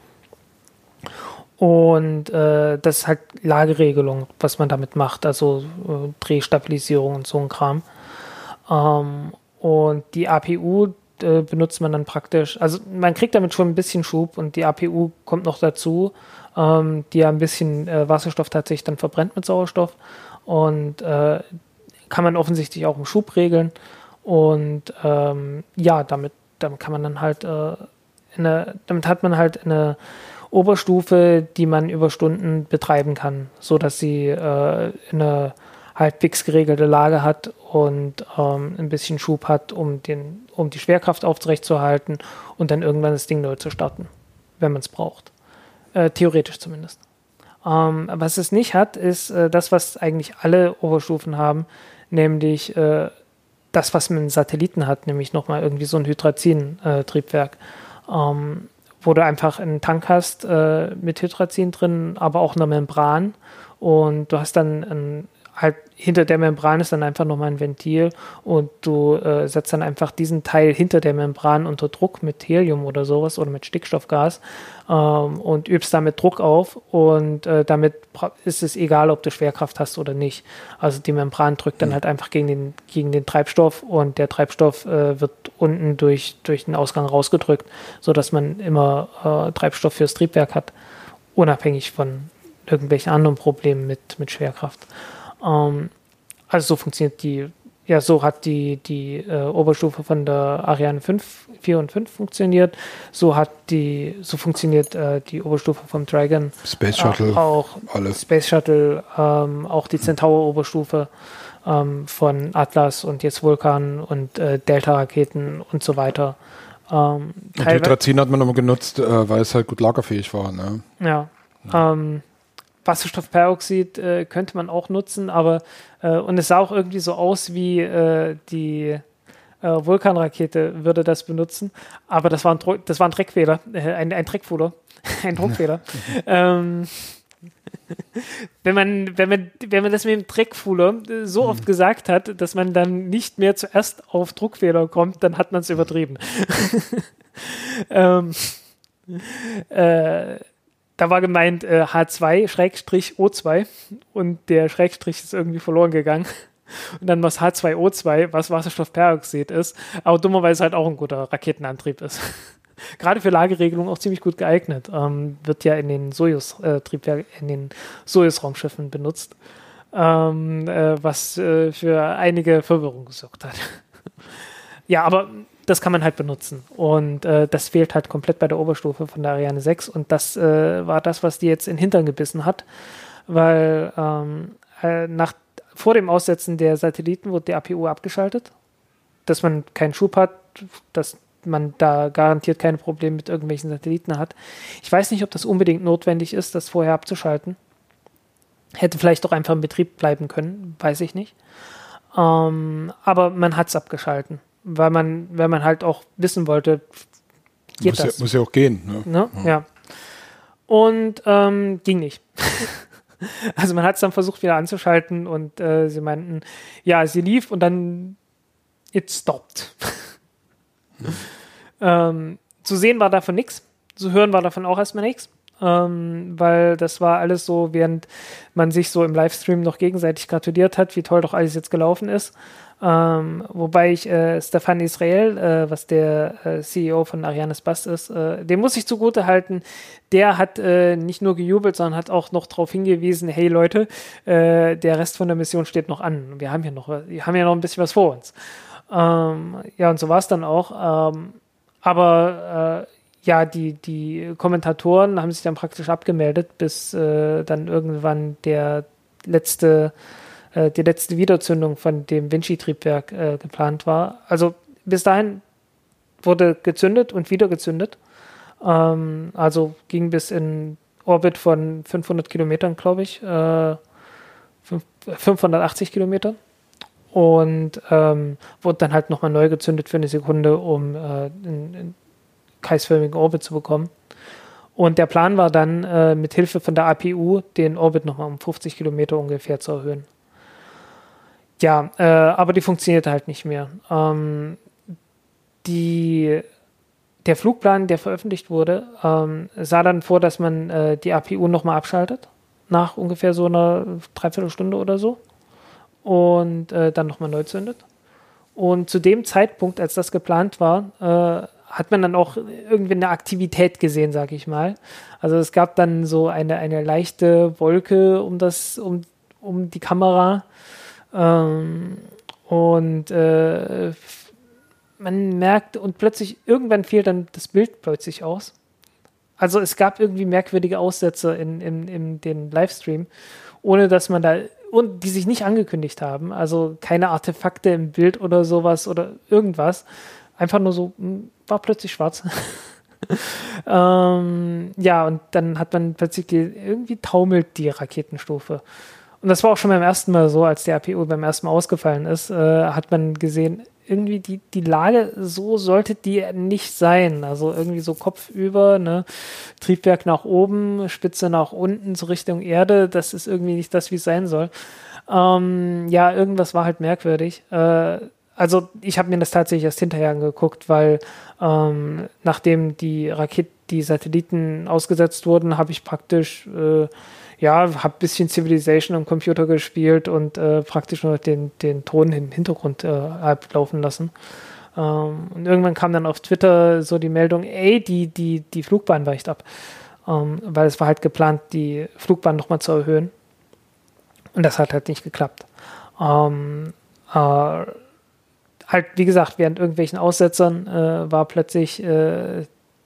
Und äh, das ist halt Lageregelung, was man damit macht, also äh, Drehstabilisierung und so ein Kram. Ähm, und die A P U äh, benutzt man dann praktisch, also man kriegt damit schon ein bisschen Schub und die A P U kommt noch dazu, ähm, die ja ein bisschen äh, Wasserstoff tatsächlich dann verbrennt mit Sauerstoff und äh, kann man offensichtlich auch im Schub regeln und ähm, ja, damit, damit kann man dann halt äh, eine, damit hat man halt eine Oberstufe, die man über Stunden betreiben kann, so dass sie äh, eine halbwegs geregelte Lage hat und ähm, ein bisschen Schub hat, um, den, um die Schwerkraft aufrechtzuerhalten und dann irgendwann das Ding neu zu starten, wenn man es braucht. Äh, theoretisch zumindest. Ähm, was es nicht hat, ist äh, das, was eigentlich alle Oberstufen haben, nämlich äh, das, was man mit Satelliten hat, nämlich nochmal irgendwie so ein Hydrazin-Triebwerk, äh, ähm, wo du einfach einen Tank hast äh, mit Hydrazin drin, aber auch eine Membran und du hast dann ein halt hinter der Membran ist dann einfach nochmal ein Ventil und du äh, setzt dann einfach diesen Teil hinter der Membran unter Druck mit Helium oder sowas oder mit Stickstoffgas ähm, und übst damit Druck auf und äh, damit ist es egal, ob du Schwerkraft hast oder nicht. Also die Membran drückt dann halt einfach gegen den, gegen den Treibstoff und der Treibstoff äh, wird unten durch, durch den Ausgang rausgedrückt, sodass man immer äh, Treibstoff fürs Triebwerk hat, unabhängig von irgendwelchen anderen Problemen mit, mit Schwerkraft. Ähm, also so funktioniert die, ja, so hat die, die äh, Oberstufe von der Ariane fünf, vier und fünf funktioniert. So hat die, so funktioniert äh, die Oberstufe vom Dragon. Space Shuttle. Äh, auch alles. Space Shuttle, ähm, auch die Centaur-Oberstufe ähm, von Atlas und jetzt Vulkan und äh, Delta-Raketen und so weiter. Ähm, und Hydrazin hat man nochmal genutzt, äh, weil es halt gut lagerfähig war. Ne? Ja. ja. Ähm, Wasserstoffperoxid äh, könnte man auch nutzen, aber äh, und es sah auch irgendwie so aus wie äh, die äh, Vulkanrakete würde das benutzen, aber das war ein, das war ein Dreckfehler, äh, ein, ein Dreckfehler, ein Druckfehler. ähm, wenn man, wenn man, wenn man das mit dem Dreckfuhler so oft gesagt hat, dass man dann nicht mehr zuerst auf Druckfehler kommt, dann hat man es übertrieben. ähm, äh, Da war gemeint äh, H zwei Schrägstrich O zwei und der Schrägstrich ist irgendwie verloren gegangen. Und dann was H zwei O zwei, was Wasserstoffperoxid ist, aber dummerweise halt auch ein guter Raketenantrieb ist. Gerade für Lageregelung auch ziemlich gut geeignet. Ähm, wird ja in den Sojus-Triebwerken, äh, in den Sojus-Raumschiffen benutzt, ähm, äh, was äh, für einige Verwirrung gesorgt hat. Ja, aber das kann man halt benutzen. Und äh, das fehlt halt komplett bei der Oberstufe von der Ariane sechs. Und das äh, war das, was die jetzt in den Hintern gebissen hat. Weil ähm, äh, nach, vor dem Aussetzen der Satelliten wurde der A P U abgeschaltet. Dass man keinen Schub hat, dass man da garantiert keine Probleme mit irgendwelchen Satelliten hat. Ich weiß nicht, ob das unbedingt notwendig ist, das vorher abzuschalten. Hätte vielleicht auch einfach in Betrieb bleiben können, weiß ich nicht. Ähm, aber man hat es abgeschalten. Weil man, wenn man halt auch wissen wollte, geht muss das. Ja, muss ja auch gehen. Ne? Ne? Ja. ja. Und ähm, ging nicht. Also man hat es dann versucht wieder anzuschalten und äh, sie meinten, ja, sie lief und dann it stopped. Hm. ähm, zu sehen war davon nichts, zu hören war davon auch erstmal nichts. Ähm, weil das war alles so, während man sich so im Livestream noch gegenseitig gratuliert hat, wie toll doch alles jetzt gelaufen ist. Ähm, wobei ich äh, Stefan Israel, äh, was der äh, C E O von Arianespace ist, äh, dem muss ich zugute halten, der hat äh, nicht nur gejubelt, sondern hat auch noch darauf hingewiesen, hey Leute, äh, der Rest von der Mission steht noch an. Wir haben ja noch, wir haben ja noch ein bisschen was vor uns. Ähm, ja, und so war es dann auch. Ähm, aber äh, ja, die, die Kommentatoren haben sich dann praktisch abgemeldet, bis äh, dann irgendwann der letzte die letzte Wiederzündung von dem Vinci-Triebwerk äh, geplant war. Also bis dahin wurde gezündet und wieder gezündet. Ähm, also ging bis in Orbit von fünfhundert Kilometern, glaube ich. Äh, fünfhundertachtzig Kilometer. Und ähm, wurde dann halt nochmal neu gezündet für eine Sekunde, um äh, einen, einen kreisförmigen Orbit zu bekommen. Und der Plan war dann, äh, mit Hilfe von der A P U den Orbit nochmal um fünfzig Kilometer ungefähr zu erhöhen. Ja, äh, aber die funktionierte halt nicht mehr. Ähm, die, der Flugplan, der veröffentlicht wurde, ähm, sah dann vor, dass man äh, die A P U nochmal abschaltet, nach ungefähr so einer Dreiviertelstunde oder so, und äh, dann nochmal neu zündet. Und zu dem Zeitpunkt, als das geplant war, äh, hat man dann auch irgendwie eine Aktivität gesehen, sag ich mal. Also es gab dann so eine, eine leichte Wolke um, das, um, um die Kamera. Ähm, und äh, man merkt, und plötzlich, irgendwann fiel dann das Bild plötzlich aus. Also es gab irgendwie merkwürdige Aussätze in, in, in den Livestream, ohne dass man da, und die sich nicht angekündigt haben, also keine Artefakte im Bild oder sowas oder irgendwas. Einfach nur so, war plötzlich schwarz. ähm, ja, und dann hat man plötzlich, irgendwie taumelt die Raketenstufe. Und das war auch schon beim ersten Mal so, als der A P U beim ersten Mal ausgefallen ist, äh, hat man gesehen, irgendwie die, die Lage, so sollte die nicht sein. Also irgendwie so kopfüber, ne? Triebwerk nach oben, Spitze nach unten, so Richtung Erde, das ist irgendwie nicht das, wie es sein soll. Ähm, ja, irgendwas war halt merkwürdig. Äh, also ich habe mir das tatsächlich erst hinterher angeguckt, weil ähm, nachdem die Raketen, die Satelliten ausgesetzt wurden, habe ich praktisch, äh, ja, habe ein bisschen Civilization am Computer gespielt und äh, praktisch nur den, den Ton im Hintergrund äh, ablaufen lassen. Ähm, und irgendwann kam dann auf Twitter so die Meldung, ey, die, die, die Flugbahn weicht ab. Ähm, weil es war halt geplant, die Flugbahn nochmal zu erhöhen. Und das hat halt nicht geklappt. Ähm, äh, halt, wie gesagt, während irgendwelchen Aussetzern äh, war plötzlich, äh,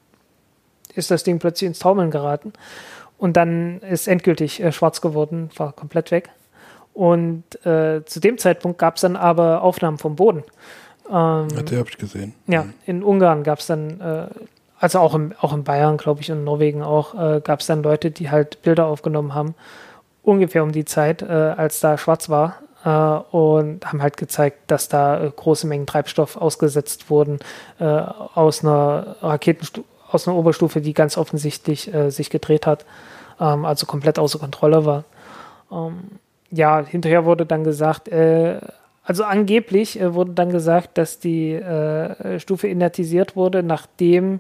ist das Ding plötzlich ins Taumeln geraten. Und dann ist endgültig äh, schwarz geworden, war komplett weg. Und äh, zu dem Zeitpunkt gab es dann aber Aufnahmen vom Boden. Ähm, ja, die habe ich gesehen. Ja, in Ungarn gab es dann, äh, also auch, im, auch in Bayern, glaube ich, und Norwegen auch, äh, gab es dann Leute, die halt Bilder aufgenommen haben, ungefähr um die Zeit, äh, als da schwarz war, äh, und haben halt gezeigt, dass da äh, große Mengen Treibstoff ausgesetzt wurden äh, aus einer Raketenstufe, aus einer Oberstufe, die ganz offensichtlich äh, sich gedreht hat, ähm, also komplett außer Kontrolle war. Ähm, ja, hinterher wurde dann gesagt, äh, also angeblich äh, wurde dann gesagt, dass die äh, Stufe inertisiert wurde, nachdem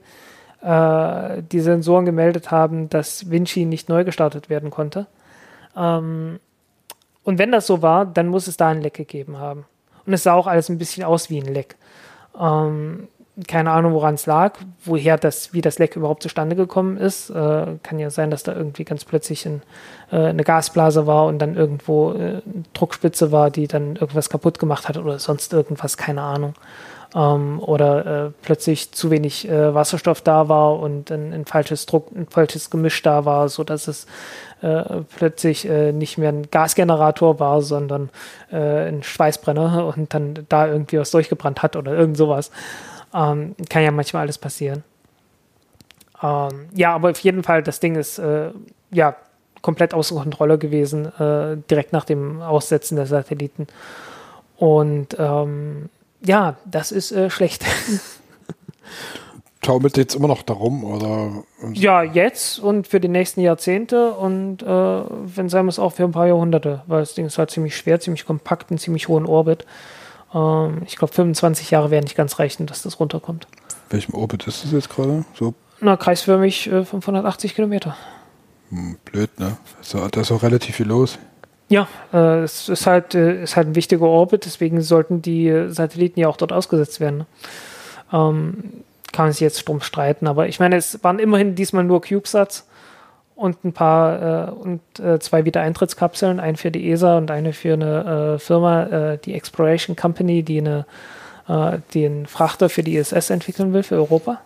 äh, die Sensoren gemeldet haben, dass Vinci nicht neu gestartet werden konnte. Ähm, und wenn das so war, dann muss es da ein Leck gegeben haben. Und es sah auch alles ein bisschen aus wie ein Leck. Ähm, keine Ahnung, woran es lag, woher das, wie das Leck überhaupt zustande gekommen ist. Äh, kann ja sein, dass da irgendwie ganz plötzlich ein, äh, eine Gasblase war und dann irgendwo äh, eine Druckspitze war, die dann irgendwas kaputt gemacht hat oder sonst irgendwas, keine Ahnung. Ähm, oder äh, plötzlich zu wenig äh, Wasserstoff da war und ein, ein falsches Druck, ein falsches Gemisch da war, sodass es äh, plötzlich äh, nicht mehr ein Gasgenerator war, sondern äh, ein Schweißbrenner und dann da irgendwie was durchgebrannt hat oder irgend sowas. Ähm, kann ja manchmal alles passieren. Ähm, ja, aber auf jeden Fall, das Ding ist äh, ja komplett außer Kontrolle gewesen, äh, direkt nach dem Aussetzen der Satelliten. Und ähm, ja, das ist äh, schlecht. Taumelt jetzt immer noch darum, oder? Ja, jetzt und für die nächsten Jahrzehnte und äh, wenn sein muss auch für ein paar Jahrhunderte, weil das Ding ist halt ziemlich schwer, ziemlich kompakt, einen ziemlich hohen Orbit. Ähm, ich glaube, fünfundzwanzig Jahre werden nicht ganz reichen, dass das runterkommt. Welchem Orbit ist das jetzt gerade? So? Na, kreisförmig äh, fünfhundertachtzig Kilometer. Hm, blöd, ne? Also, da ist auch relativ viel los. Ja, äh, es ist halt, äh, ist halt ein wichtiger Orbit, deswegen sollten die äh, Satelliten ja auch dort ausgesetzt werden. Ne? Ähm, kann man sich jetzt drum streiten, aber ich meine, es waren immerhin diesmal nur CubeSats und ein paar äh, und äh, zwei Wiedereintrittskapseln, eine für die E S A und eine für eine äh, Firma, äh, die Exploration Company, die eine äh, die einen Frachter für die I S S entwickeln will für Europa.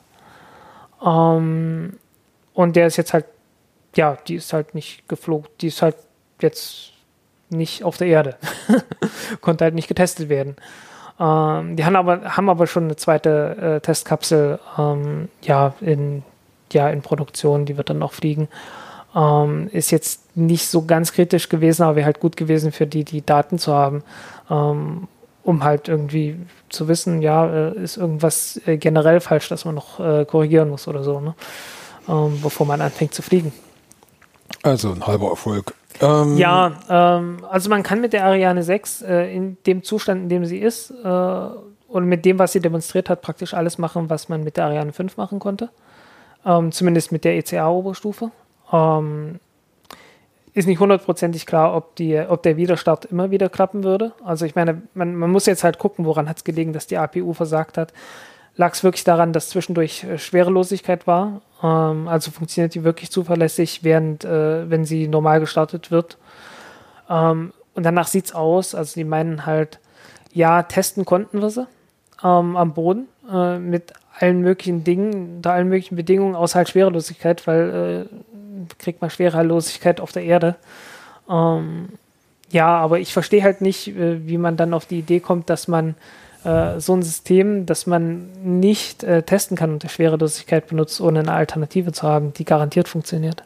Ähm, und der ist jetzt halt, ja, die ist halt nicht geflogen, die ist halt jetzt nicht auf der Erde. Konnte halt nicht getestet werden. Ähm, die haben aber, haben aber schon eine zweite äh, Testkapsel ähm, ja, in, ja, in Produktion, die wird dann noch fliegen. Ähm, ist jetzt nicht so ganz kritisch gewesen, aber wäre halt gut gewesen für die, die Daten zu haben, ähm, um halt irgendwie zu wissen, ja, äh, ist irgendwas äh, generell falsch, dass man noch äh, korrigieren muss oder so, ne? ähm, bevor man anfängt zu fliegen. Also ein halber Erfolg. Ähm, ja, ähm, also man kann mit der Ariane sechs äh, in dem Zustand, in dem sie ist, äh, und mit dem, was sie demonstriert hat, praktisch alles machen, was man mit der Ariane fünf machen konnte. Ähm, zumindest mit der E C A-Oberstufe. Ähm, ist nicht hundertprozentig klar, ob, die, ob der Widerstart immer wieder klappen würde. Also ich meine, man, man muss jetzt halt gucken, woran hat es gelegen, dass die A P U versagt hat. Lag es wirklich daran, dass zwischendurch äh, Schwerelosigkeit war? Ähm, also funktioniert die wirklich zuverlässig, während, äh, wenn sie normal gestartet wird? Ähm, und danach sieht es aus, also die meinen halt, ja, testen konnten wir sie ähm, am Boden äh, mit allen möglichen Dingen, unter allen möglichen Bedingungen, außer halt Schwerelosigkeit, weil äh, kriegt man Schwerelosigkeit auf der Erde. Ähm, ja, aber ich verstehe halt nicht, äh, wie man dann auf die Idee kommt, dass man äh, so ein System, das man nicht äh, testen kann unter Schwerelosigkeit benutzt, ohne eine Alternative zu haben, die garantiert funktioniert.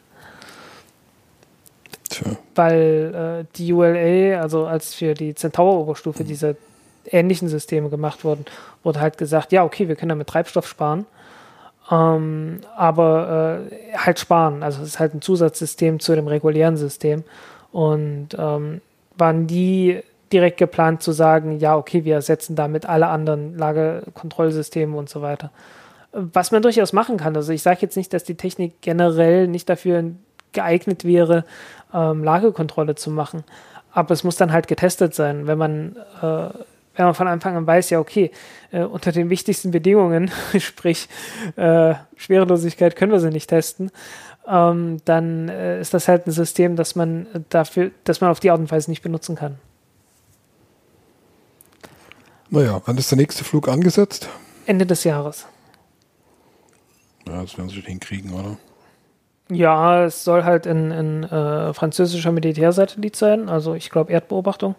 Tja. Weil äh, die U L A, also als für die Centaur-Oberstufe diese ähnlichen Systeme gemacht wurden, wurde halt gesagt, ja, okay, wir können damit Treibstoff sparen, ähm, aber äh, halt sparen. Also es ist halt ein Zusatzsystem zu dem regulären System und ähm, war nie direkt geplant zu sagen, ja, okay, wir ersetzen damit alle anderen Lagerkontrollsysteme und so weiter. Was man durchaus machen kann. Also ich sage jetzt nicht, dass die Technik generell nicht dafür geeignet wäre, ähm, Lagerkontrolle zu machen. Aber es muss dann halt getestet sein, wenn man, äh, wenn man von Anfang an weiß, ja okay, äh, unter den wichtigsten Bedingungen, sprich äh, Schwerelosigkeit, können wir sie nicht testen, ähm, dann äh, ist das halt ein System, das man dafür, das man auf die Art und Weise nicht benutzen kann. Naja, wann ist der nächste Flug angesetzt? Ende des Jahres. Ja, das werden sie schon hinkriegen, oder? Ja, es soll halt ein, ein äh, französischer Militärsatellit sein, also ich glaube Erdbeobachtung.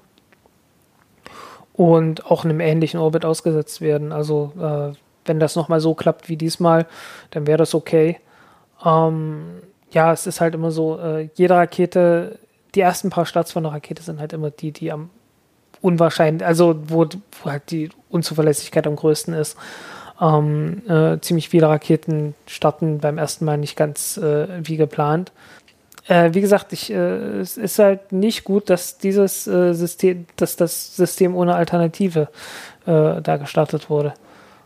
Und auch in einem ähnlichen Orbit ausgesetzt werden. Also äh, wenn das nochmal so klappt wie diesmal, dann wäre das okay. Ähm, ja, es ist halt immer so, äh, jede Rakete, die ersten paar Starts von einer Rakete sind halt immer die, die am unwahrscheinlich, also wo, wo halt die Unzuverlässigkeit am größten ist. Ähm, äh, ziemlich viele Raketen starten beim ersten Mal nicht ganz äh, wie geplant. Äh, wie gesagt, ich, äh, es ist halt nicht gut, dass dieses äh, System, dass das System ohne Alternative äh, da gestartet wurde.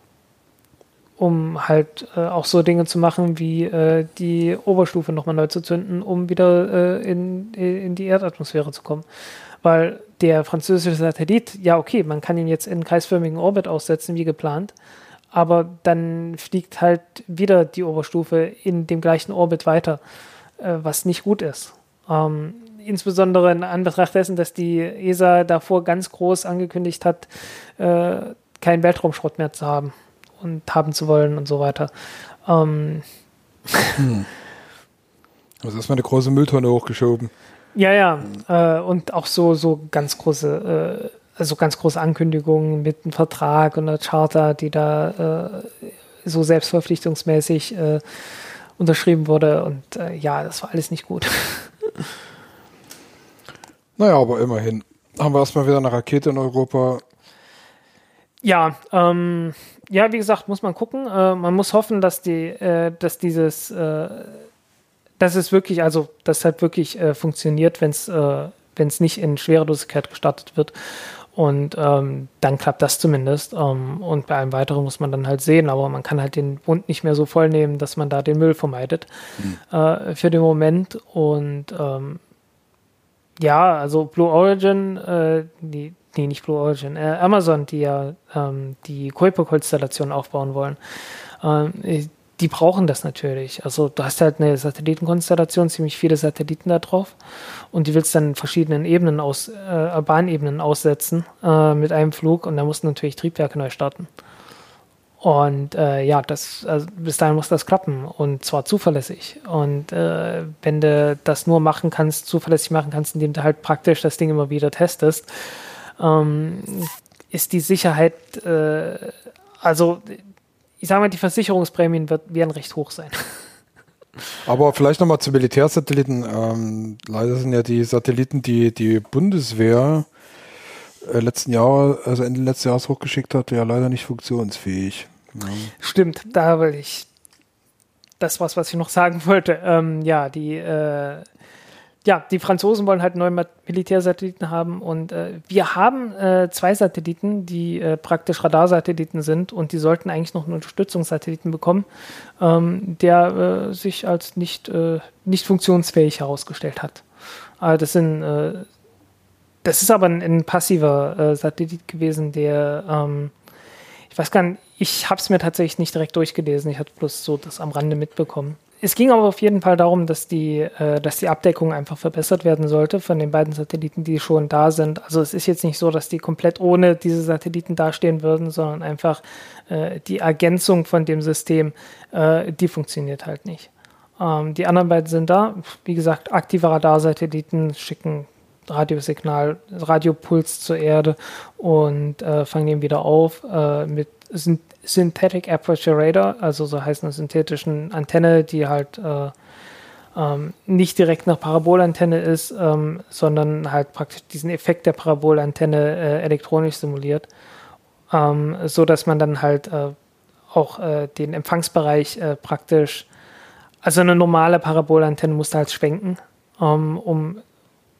Um halt äh, auch so Dinge zu machen, wie äh, die Oberstufe nochmal neu zu zünden, um wieder äh, in, in die Erdatmosphäre zu kommen. Weil der französische Satellit, ja okay, man kann ihn jetzt in kreisförmigen Orbit aussetzen, wie geplant, aber dann fliegt halt wieder die Oberstufe in dem gleichen Orbit weiter, äh, was nicht gut ist. Ähm, insbesondere in Anbetracht dessen, dass die E S A davor ganz groß angekündigt hat, äh, keinen Weltraumschrott mehr zu haben und haben zu wollen und so weiter. Ähm, hm. Also erstmal eine große Mülltonne hochgeschoben. Ja, ja, äh, und auch so, so ganz große äh, also ganz große Ankündigungen mit einem Vertrag und einer Charta, die da äh, so selbstverpflichtungsmäßig äh, unterschrieben wurde. Und äh, ja, das war alles nicht gut. Naja, aber immerhin haben wir erstmal wieder eine Rakete in Europa. Ja, ähm, ja, wie gesagt, muss man gucken. Äh, man muss hoffen, dass die, äh, dass dieses, äh, dass es wirklich, also dass halt wirklich äh, funktioniert, wenn es äh, wenn es nicht in Schwerelosigkeit gestartet wird. Und ähm, dann klappt das zumindest. Ähm, und bei allem Weiteren muss man dann halt sehen, aber man kann halt den Bund nicht mehr so voll nehmen, dass man da den Müll vermeidet mhm. äh, für den Moment. Und ähm, ja, also Blue Origin, äh, die, nee, nicht Blue Origin, äh, Amazon, die ja ähm, die Kuiper-Konstellation aufbauen wollen, äh, die brauchen das natürlich. Also du hast halt eine Satellitenkonstellation, ziemlich viele Satelliten da drauf und die willst dann in verschiedenen Ebenen aus, äh, Bahnebenen aussetzen äh, mit einem Flug und da musst du natürlich Triebwerke neu starten. Und äh, ja, das, also bis dahin muss das klappen und zwar zuverlässig. Und äh, wenn du das nur machen kannst, zuverlässig machen kannst, indem du halt praktisch das Ding immer wieder testest, ähm, ist die Sicherheit, äh, also ich sage mal, die Versicherungsprämien wird, werden recht hoch sein. Aber vielleicht nochmal zu Militärsatelliten. Ähm, leider sind ja die Satelliten, die die Bundeswehr äh, letzten Jahr, also Ende letzten Jahres hochgeschickt hat, ja leider nicht funktionsfähig. Ja. Stimmt, da will ich das was, was ich noch sagen wollte. Ähm, ja, die äh, Ja, die Franzosen wollen halt neue Militärsatelliten haben und äh, wir haben äh, zwei Satelliten, die äh, praktisch Radarsatelliten sind und die sollten eigentlich noch einen Unterstützungssatelliten bekommen, ähm, der äh, sich als nicht, äh, nicht funktionsfähig herausgestellt hat. Also das sind, äh, das ist aber ein, ein passiver äh, Satellit gewesen, der, ähm, ich weiß gar nicht, ich habe es mir tatsächlich nicht direkt durchgelesen, ich hatte bloß so das am Rande mitbekommen. Es ging aber auf jeden Fall darum, dass die, äh, dass die Abdeckung einfach verbessert werden sollte von den beiden Satelliten, die schon da sind. Also es ist jetzt nicht so, dass die komplett ohne diese Satelliten dastehen würden, sondern einfach äh, die Ergänzung von dem System, äh, die funktioniert halt nicht. Ähm, die anderen beiden sind da. Wie gesagt, aktive Radarsatelliten schicken Radiosignal, Radiopuls zur Erde und äh, fangen den wieder auf äh, mit sind Synthetic Aperture Radar, also so heißt eine synthetischen Antenne, die halt äh, ähm, nicht direkt nach Parabolantenne ist, ähm, sondern halt praktisch diesen Effekt der Parabolantenne äh, elektronisch simuliert, ähm, so dass man dann halt äh, auch äh, den Empfangsbereich äh, praktisch, also eine normale Parabolantenne musste halt schwenken, ähm, um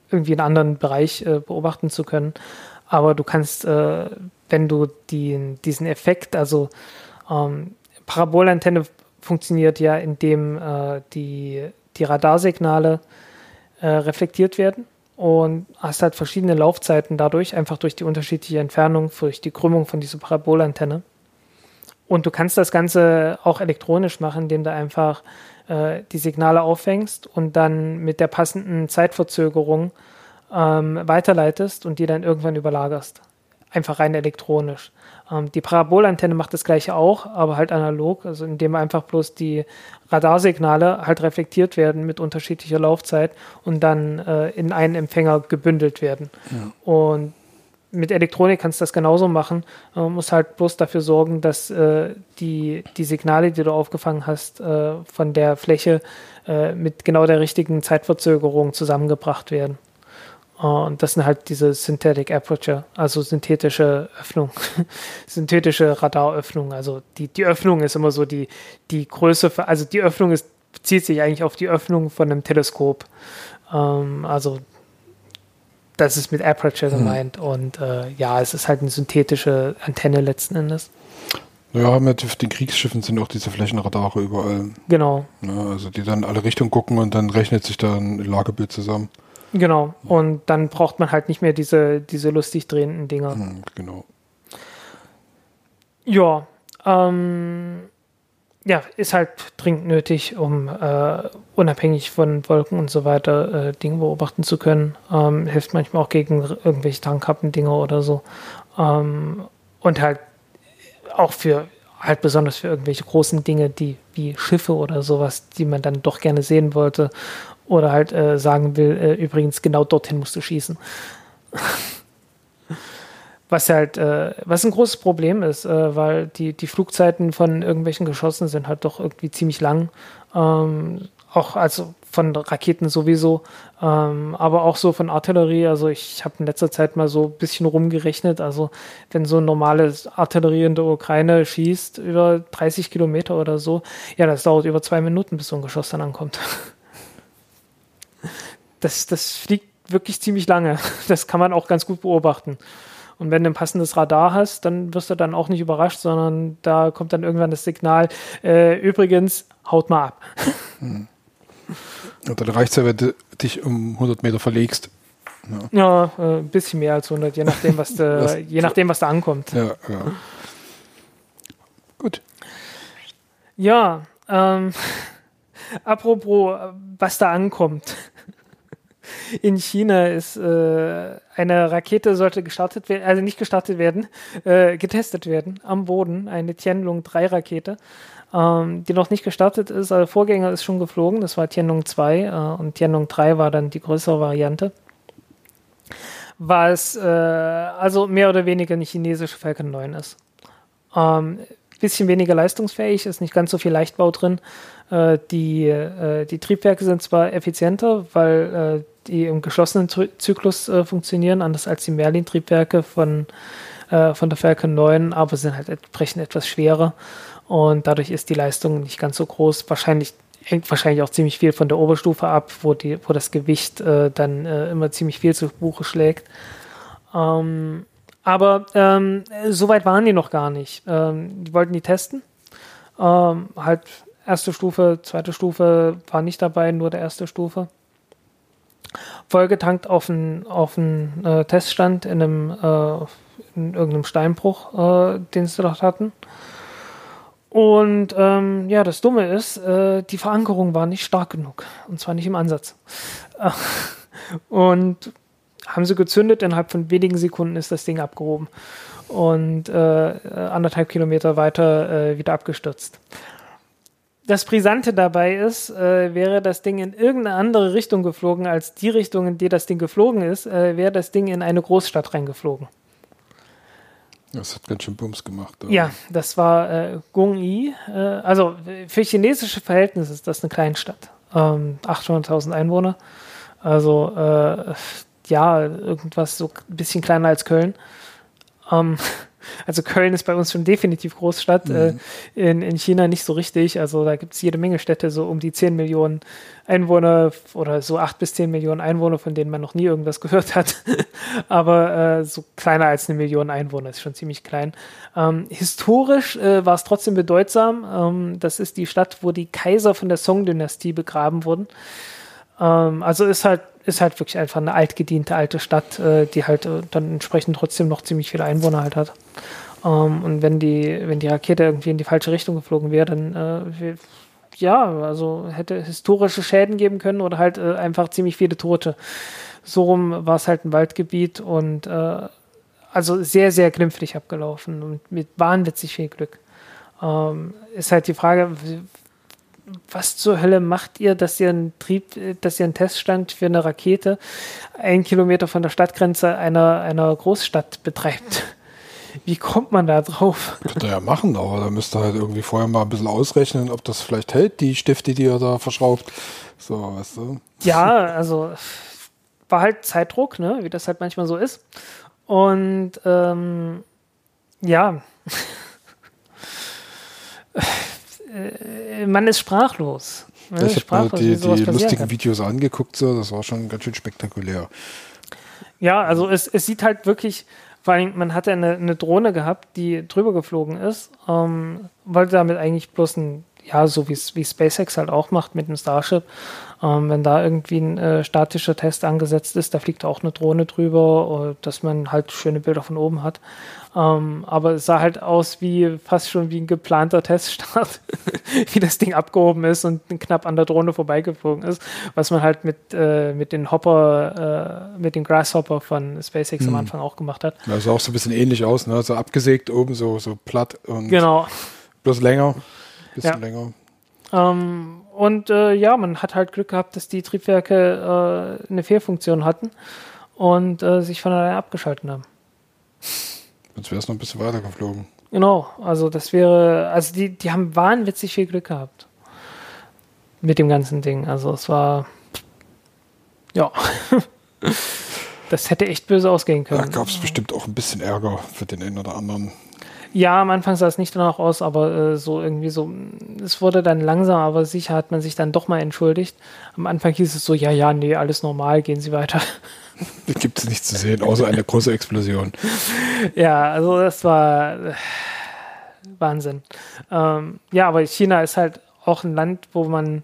irgendwie einen anderen Bereich äh, beobachten zu können. Aber du kannst, äh, wenn du die, diesen Effekt, also ähm, Parabolantenne funktioniert ja, indem äh, die, die Radarsignale äh, reflektiert werden und hast halt verschiedene Laufzeiten dadurch, einfach durch die unterschiedliche Entfernung, durch die Krümmung von dieser Parabolantenne. Und du kannst das Ganze auch elektronisch machen, indem du einfach äh, die Signale auffängst und dann mit der passenden Zeitverzögerung ähm, weiterleitest und die dann irgendwann überlagerst. Einfach rein elektronisch. Ähm, die Parabolantenne macht das Gleiche auch, aber halt analog, also indem einfach bloß die Radarsignale halt reflektiert werden mit unterschiedlicher Laufzeit und dann äh, in einen Empfänger gebündelt werden. Ja. Und mit Elektronik kannst du das genauso machen. Man muss halt bloß dafür sorgen, dass äh, die, die Signale, die du aufgefangen hast, äh, von der Fläche äh, mit genau der richtigen Zeitverzögerung zusammengebracht werden. Uh, und das sind halt diese Synthetic Aperture, also synthetische Öffnung, synthetische Radaröffnung. Also die, die Öffnung ist immer so die, die Größe, für, also die Öffnung ist, bezieht sich eigentlich auf die Öffnung von einem Teleskop. Um, also das ist mit Aperture hm. gemeint. Und äh, ja, es ist halt eine synthetische Antenne letzten Endes. Ja, mit den Kriegsschiffen sind auch diese Flächenradare überall. Genau. Ja, also die dann alle Richtungen gucken und dann rechnet sich da ein Lagebild zusammen. Genau, und dann braucht man halt nicht mehr diese, diese lustig drehenden Dinger. Hm, genau. Ja, ähm, ja, ist halt dringend nötig, um äh, unabhängig von Wolken und so weiter äh, Dinge beobachten zu können. Ähm, hilft manchmal auch gegen irgendwelche Tankkappen-Dinger oder so. Ähm, und halt auch für, halt besonders für irgendwelche großen Dinge, die wie Schiffe oder sowas, die man dann doch gerne sehen wollte. Oder halt äh, sagen will, äh, übrigens, genau dorthin musst du schießen. Was halt, äh, was ein großes Problem ist, äh, weil die, die Flugzeiten von irgendwelchen Geschossen sind halt doch irgendwie ziemlich lang. Ähm, auch also von Raketen sowieso, ähm, aber auch so von Artillerie. Also ich habe in letzter Zeit mal so ein bisschen rumgerechnet. Also wenn so ein normales Artillerie in der Ukraine schießt, über dreißig Kilometer oder so, ja, das dauert über zwei Minuten, bis so ein Geschoss dann ankommt. Das, das fliegt wirklich ziemlich lange. Das kann man auch ganz gut beobachten. Und wenn du ein passendes Radar hast, dann wirst du dann auch nicht überrascht, sondern da kommt dann irgendwann das Signal, äh, übrigens, haut mal ab. Hm. Und dann reicht es ja, wenn du dich um hundert Meter verlegst. Ja, ja äh, ein bisschen mehr als hundert, je nachdem, was da, je nachdem, was da ankommt. Ja, ja. Gut. Ja, ähm, apropos, was da ankommt. In China ist äh, eine Rakete, sollte gestartet werden, also nicht gestartet werden, äh, getestet werden am Boden, eine Tianlong drei Rakete, ähm, die noch nicht gestartet ist. Also Vorgänger ist schon geflogen, das war Tianlong zwei äh, und Tianlong drei war dann die größere Variante. Was äh, also mehr oder weniger eine chinesische Falcon neun ist. Ähm, bisschen weniger leistungsfähig, ist nicht ganz so viel Leichtbau drin. Äh, die, äh, die Triebwerke sind zwar effizienter, weil äh, die im geschlossenen Try- Zyklus äh, funktionieren, anders als die Merlin-Triebwerke von, äh, von der Falcon neun, aber sind halt entsprechend etwas schwerer und dadurch ist die Leistung nicht ganz so groß. Wahrscheinlich hängt wahrscheinlich auch ziemlich viel von der Oberstufe ab, wo, die, wo das Gewicht äh, dann äh, immer ziemlich viel zu Buche schlägt. Ähm, aber ähm, so weit waren die noch gar nicht. Ähm, die wollten die testen. Ähm, halt erste Stufe, zweite Stufe war nicht dabei, nur der erste Stufe. Vollgetankt auf einen auf einen, äh, Teststand in einem äh, in irgendeinem Steinbruch, äh, den sie dort hatten. Und ähm, ja, das Dumme ist, äh, die Verankerung war nicht stark genug. Und zwar nicht im Ansatz. Und haben sie gezündet, innerhalb von wenigen Sekunden ist das Ding abgehoben. Und äh, anderthalb Kilometer weiter äh, wieder abgestürzt. Das Brisante dabei ist, äh, wäre das Ding in irgendeine andere Richtung geflogen, als die Richtung, in die das Ding geflogen ist, äh, wäre das Ding in eine Großstadt reingeflogen. Das hat ganz schön Bums gemacht. Aber. Ja, das war äh, Gongyi. Äh, also für chinesische Verhältnisse ist das eine Kleinstadt. Ähm, achthunderttausend Einwohner. Also äh, ja, irgendwas so ein bisschen kleiner als Köln. Ähm, Also Köln ist bei uns schon definitiv Großstadt, mhm. äh, in, in China nicht so richtig. Also da gibt es jede Menge Städte, so um die zehn Millionen Einwohner oder so acht bis zehn Millionen Einwohner, von denen man noch nie irgendwas gehört hat. Aber äh, so kleiner als eine Million Einwohner, ist schon ziemlich klein. Ähm, historisch äh, war es trotzdem bedeutsam. Ähm, das ist die Stadt, wo die Kaiser von der Song-Dynastie begraben wurden. Ähm, also ist halt ist halt wirklich einfach eine altgediente alte Stadt, äh, die halt äh, dann entsprechend trotzdem noch ziemlich viele Einwohner halt hat. Ähm, und wenn die, wenn die Rakete irgendwie in die falsche Richtung geflogen wäre, dann äh, ja, also hätte historische Schäden geben können oder halt äh, einfach ziemlich viele Tote. So rum war es halt ein Waldgebiet und äh, also sehr, sehr glimpflich abgelaufen und mit wahnwitzig viel Glück. Ähm, ist halt die Frage, was zur Hölle macht ihr, dass ihr einen Trieb, dass ihr einen Teststand für eine Rakete einen Kilometer von der Stadtgrenze einer, einer Großstadt betreibt? Wie kommt man da drauf? Könnte er ja machen, aber da müsst ihr halt irgendwie vorher mal ein bisschen ausrechnen, ob das vielleicht hält, die Stifte, die ihr da verschraubt. So, weißt du? Ja, also war halt Zeitdruck, ne, wie das halt manchmal so ist. Und ähm, ja, man ist sprachlos. Ne? Ich habe mir die, die lustigen kann. Videos angeguckt, so, das war schon ganz schön spektakulär. Ja, also es, es sieht halt wirklich, vor allem, man hatte eine, eine Drohne gehabt, die drüber geflogen ist, ähm, wollte damit eigentlich bloß ein, ja, so wie wie SpaceX halt auch macht mit dem Starship, ähm, wenn da irgendwie ein äh, statischer Test angesetzt ist, da fliegt auch eine Drohne drüber, dass man halt schöne Bilder von oben hat. Um, aber es sah halt aus wie fast schon wie ein geplanter Teststart, wie das Ding abgehoben ist und knapp an der Drohne vorbeigeflogen ist, was man halt mit, äh, mit den Hopper, äh, mit den Grasshopper von SpaceX hm. am Anfang auch gemacht hat. Ja, sah auch so ein bisschen ähnlich aus, ne? So abgesägt oben, so, so platt und genau. bloß länger, bisschen ja. länger. Um, und äh, ja, man hat halt Glück gehabt, dass die Triebwerke äh, eine Fehlfunktion hatten und äh, sich von alleine abgeschaltet haben. Sonst wäre es noch ein bisschen weiter geflogen. Genau, also das wäre, also die, die haben wahnwitzig viel Glück gehabt mit dem ganzen Ding. Also es war, ja, das hätte echt böse ausgehen können. Da gab es bestimmt auch ein bisschen Ärger für den einen oder anderen. Ja, am Anfang sah es nicht danach aus, aber äh, so irgendwie so, es wurde dann langsam, aber sicher hat man sich dann doch mal entschuldigt. Am Anfang hieß es so, ja, ja, nee, alles normal, gehen Sie weiter. Gibt es nichts zu sehen, außer eine große Explosion. Ja, also das war äh, Wahnsinn. Ähm, ja, aber China ist halt auch ein Land, wo man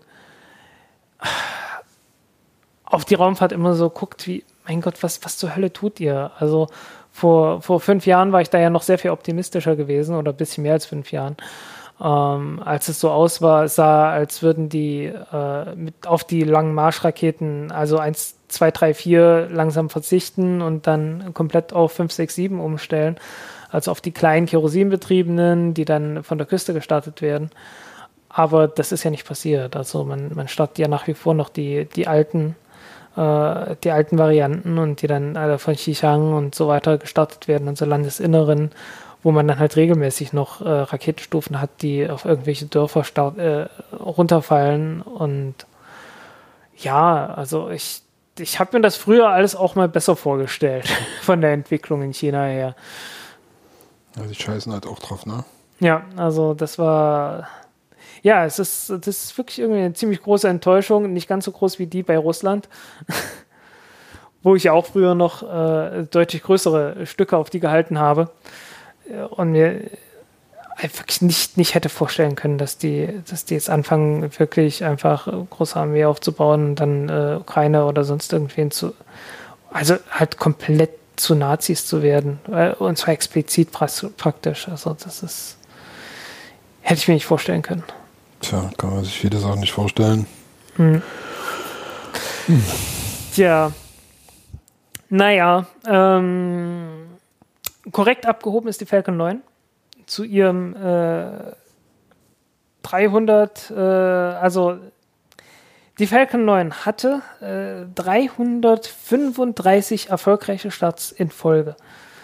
auf die Raumfahrt immer so guckt, wie, mein Gott, was, was zur Hölle tut ihr? Also vor, vor fünf Jahren war ich da ja noch sehr viel optimistischer gewesen oder ein bisschen mehr als fünf Jahren. Ähm, als es so aus war, es sah, als würden die äh, mit auf die langen Marschraketen, also eins, zwei, drei, vier langsam verzichten und dann komplett auf fünf, sechs, sieben umstellen, also auf die kleinen kerosinbetriebenen, die dann von der Küste gestartet werden. Aber das ist ja nicht passiert. Also man, man startet ja nach wie vor noch die, die alten äh, die alten Varianten und die dann alle von Xichang und so weiter gestartet werden, also Landesinneren, wo man dann halt regelmäßig noch äh, Raketenstufen hat, die auf irgendwelche Dörfer start, äh, runterfallen. Und ja, also ich, ich habe mir das früher alles auch mal besser vorgestellt, von der Entwicklung in China her. Ja, die scheißen halt auch drauf, ne? Ja, also das war, ja, es ist, das ist wirklich irgendwie eine ziemlich große Enttäuschung, nicht ganz so groß wie die bei Russland, wo ich ja auch früher noch äh, deutlich größere Stücke auf die gehalten habe. Und mir wirklich nicht, nicht hätte vorstellen können, dass die, dass die jetzt anfangen, wirklich einfach große Armee aufzubauen und dann äh, Ukraine oder sonst irgendwen zu, also halt komplett zu Nazis zu werden. Und zwar explizit praktisch. Also das ist, hätte ich mir nicht vorstellen können. Tja, kann man sich viele Sachen nicht vorstellen. Hm. Hm. Tja. Naja, ähm, korrekt abgehoben ist die Falcon neun zu ihrem äh, dreihundert, äh, also die Falcon neun hatte äh, dreihundertfünfunddreißig erfolgreiche Starts in Folge.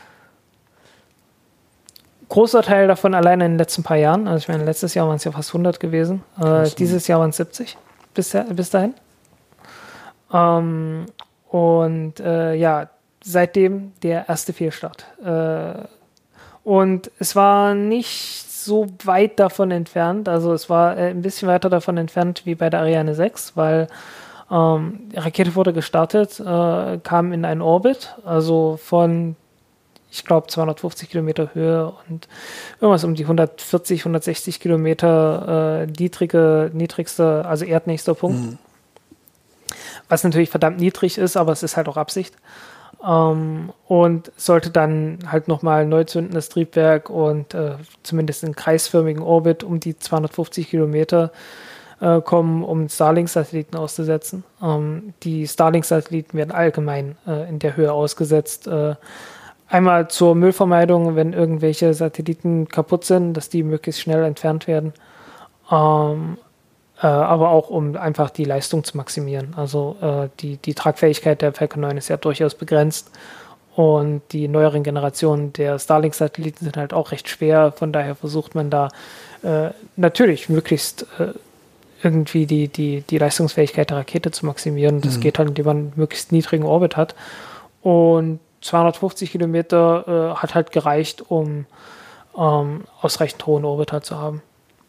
Großer Teil davon alleine in den letzten paar Jahren. Also ich meine, letztes Jahr waren es ja fast hundert gewesen. Äh, dieses Jahr waren es siebzig bis, bis dahin. Ähm, und äh, ja, seitdem der erste Fehlstart. Äh, Und es war nicht so weit davon entfernt, also es war äh, ein bisschen weiter davon entfernt wie bei der Ariane sechs, weil ähm, die Rakete wurde gestartet, äh, kam in einen Orbit, also von, ich glaube, zweihundertfünfzig Kilometer Höhe und irgendwas um die hundertvierzig, hundertsechzig Kilometer äh, niedrige, niedrigste, also erdnächster Punkt. Mhm. Was natürlich verdammt niedrig ist, aber es ist halt auch Absicht. Um, und sollte dann halt nochmal neu zünden, das Triebwerk und äh, zumindest in kreisförmigen Orbit um die zweihundertfünfzig Kilometer äh, kommen, um Starlink-Satelliten auszusetzen. Um, die Starlink-Satelliten werden allgemein äh, in der Höhe ausgesetzt. Äh, einmal zur Müllvermeidung, wenn irgendwelche Satelliten kaputt sind, dass die möglichst schnell entfernt werden. Um, Äh, aber auch, um einfach die Leistung zu maximieren. Also äh, die, die Tragfähigkeit der Falcon neun ist ja durchaus begrenzt und die neueren Generationen der Starlink-Satelliten sind halt auch recht schwer. Von daher versucht man da äh, natürlich möglichst äh, irgendwie die, die, die Leistungsfähigkeit der Rakete zu maximieren. Das mhm. geht halt, indem man einen möglichst niedrigen Orbit hat. Und zweihundertfünfzig Kilometer äh, hat halt gereicht, um ähm, ausreichend hohen Orbit halt zu haben.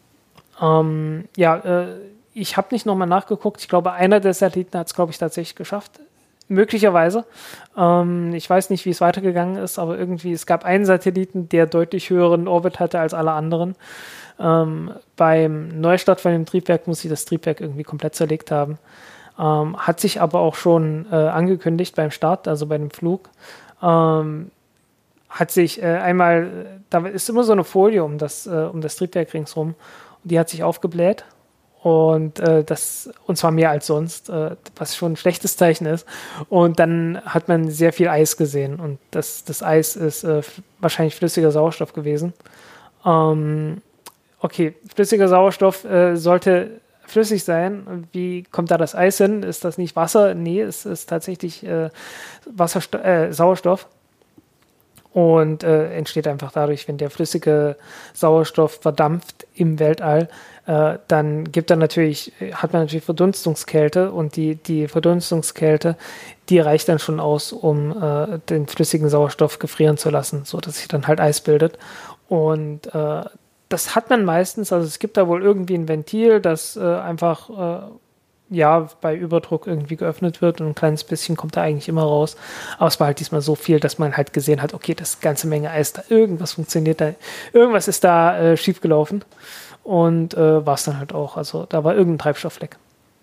Ähm, ja, äh, ich habe nicht nochmal nachgeguckt. Ich glaube, einer der Satelliten hat es, glaube ich, tatsächlich geschafft. Möglicherweise. Ähm, ich weiß nicht, wie es weitergegangen ist, aber irgendwie, es gab einen Satelliten, der deutlich höheren Orbit hatte als alle anderen. Ähm, beim Neustart von dem Triebwerk muss ich das Triebwerk irgendwie komplett zerlegt haben. Ähm, hat sich aber auch schon äh, angekündigt beim Start, also bei dem Flug. Ähm, hat sich äh, einmal, da ist immer so eine Folie um das, äh, um das Triebwerk ringsrum. Die hat sich aufgebläht und äh, das und zwar mehr als sonst, äh, was schon ein schlechtes Zeichen ist. Und dann hat man sehr viel Eis gesehen und das, das Eis ist äh, wahrscheinlich flüssiger Sauerstoff gewesen. Ähm, okay, flüssiger Sauerstoff äh, sollte flüssig sein. Wie kommt da das Eis hin? Ist das nicht Wasser? Nee, es ist tatsächlich äh, Wassersto- äh, Sauerstoff. Und äh, entsteht einfach dadurch, wenn der flüssige Sauerstoff verdampft im Weltall, äh, dann gibt er natürlich, hat man natürlich Verdunstungskälte und die, die Verdunstungskälte, die reicht dann schon aus, um äh, den flüssigen Sauerstoff gefrieren zu lassen, sodass sich dann halt Eis bildet. Und äh, das hat man meistens, also es gibt da wohl irgendwie ein Ventil, das äh, einfach äh, ja, bei Überdruck irgendwie geöffnet wird und ein kleines bisschen kommt da eigentlich immer raus. Aber es war halt diesmal so viel, dass man halt gesehen hat, okay, das ist eine ganze Menge Eis, da irgendwas funktioniert da, irgendwas ist da äh, schiefgelaufen und äh, war es dann halt auch. Also da war irgendein Treibstofffleck.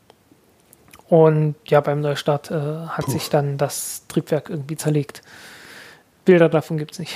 Und ja, beim Neustart äh, hat Puh. sich dann das Triebwerk irgendwie zerlegt. Bilder davon gibt es nicht.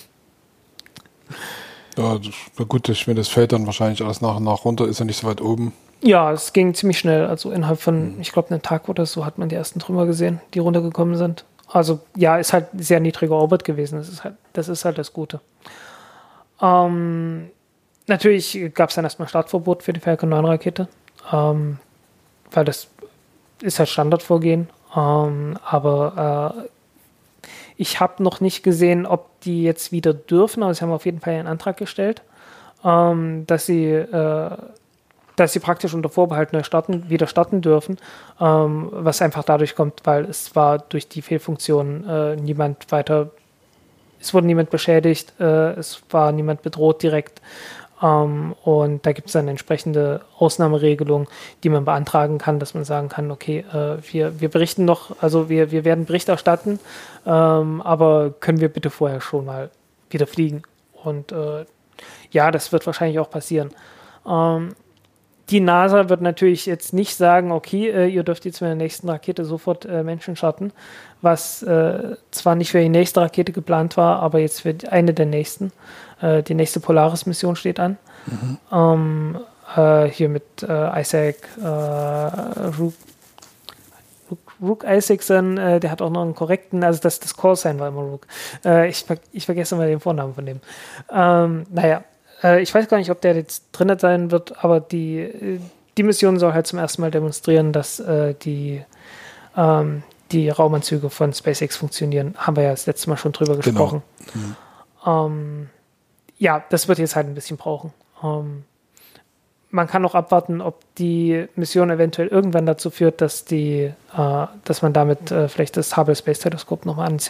Ja, das, gut, ich meine, das fällt dann wahrscheinlich alles nach und nach runter, ist ja nicht so weit oben. Ja, es ging ziemlich schnell. Also innerhalb von, ich glaube, einem Tag oder so hat man die ersten Trümmer gesehen, die runtergekommen sind. Also ja, ist halt ein sehr niedriger Orbit gewesen. Das ist halt das, ist halt das Gute. Ähm, natürlich gab es dann erstmal Startverbot für die Falcon neun Rakete, ähm, weil das ist halt Standardvorgehen. Ähm, aber äh, ich habe noch nicht gesehen, ob die jetzt wieder dürfen, aber sie haben auf jeden Fall einen Antrag gestellt, ähm, dass sie äh, dass sie praktisch unter Vorbehalt neu starten, wieder starten dürfen, ähm, was einfach dadurch kommt, weil es war durch die Fehlfunktion äh, niemand weiter, es wurde niemand beschädigt, äh, es war niemand bedroht direkt ähm, und da gibt es dann entsprechende Ausnahmeregelungen, die man beantragen kann, dass man sagen kann, okay, äh, wir, wir berichten noch, also wir, wir werden Bericht erstatten, ähm, aber können wir bitte vorher schon mal wieder fliegen und äh, ja, das wird wahrscheinlich auch passieren. Ähm, Die NASA wird natürlich jetzt nicht sagen, okay, äh, ihr dürft jetzt mit der nächsten Rakete sofort äh, Menschen starten, was äh, zwar nicht für die nächste Rakete geplant war, aber jetzt für eine der nächsten. Äh, die nächste Polaris-Mission steht an. Mhm. Ähm, äh, hier mit äh, Isaac äh, Rook, Rook, Rook Isaacson, äh, der hat auch noch einen korrekten, also das, das Callsign war immer Rook. Äh, ich, ich vergesse immer den Vornamen von dem. Ähm, naja, ich weiß gar nicht, ob der jetzt drin sein wird, aber die, die Mission soll halt zum ersten Mal demonstrieren, dass äh, die, ähm, die Raumanzüge von SpaceX funktionieren. Haben wir ja das letzte Mal schon drüber gesprochen. Genau. Mhm. Ähm, ja, das wird jetzt halt ein bisschen brauchen. Ähm, man kann auch abwarten, ob die Mission eventuell irgendwann dazu führt, dass, die, äh, dass man damit äh, vielleicht das Hubble Space Teleskop nochmal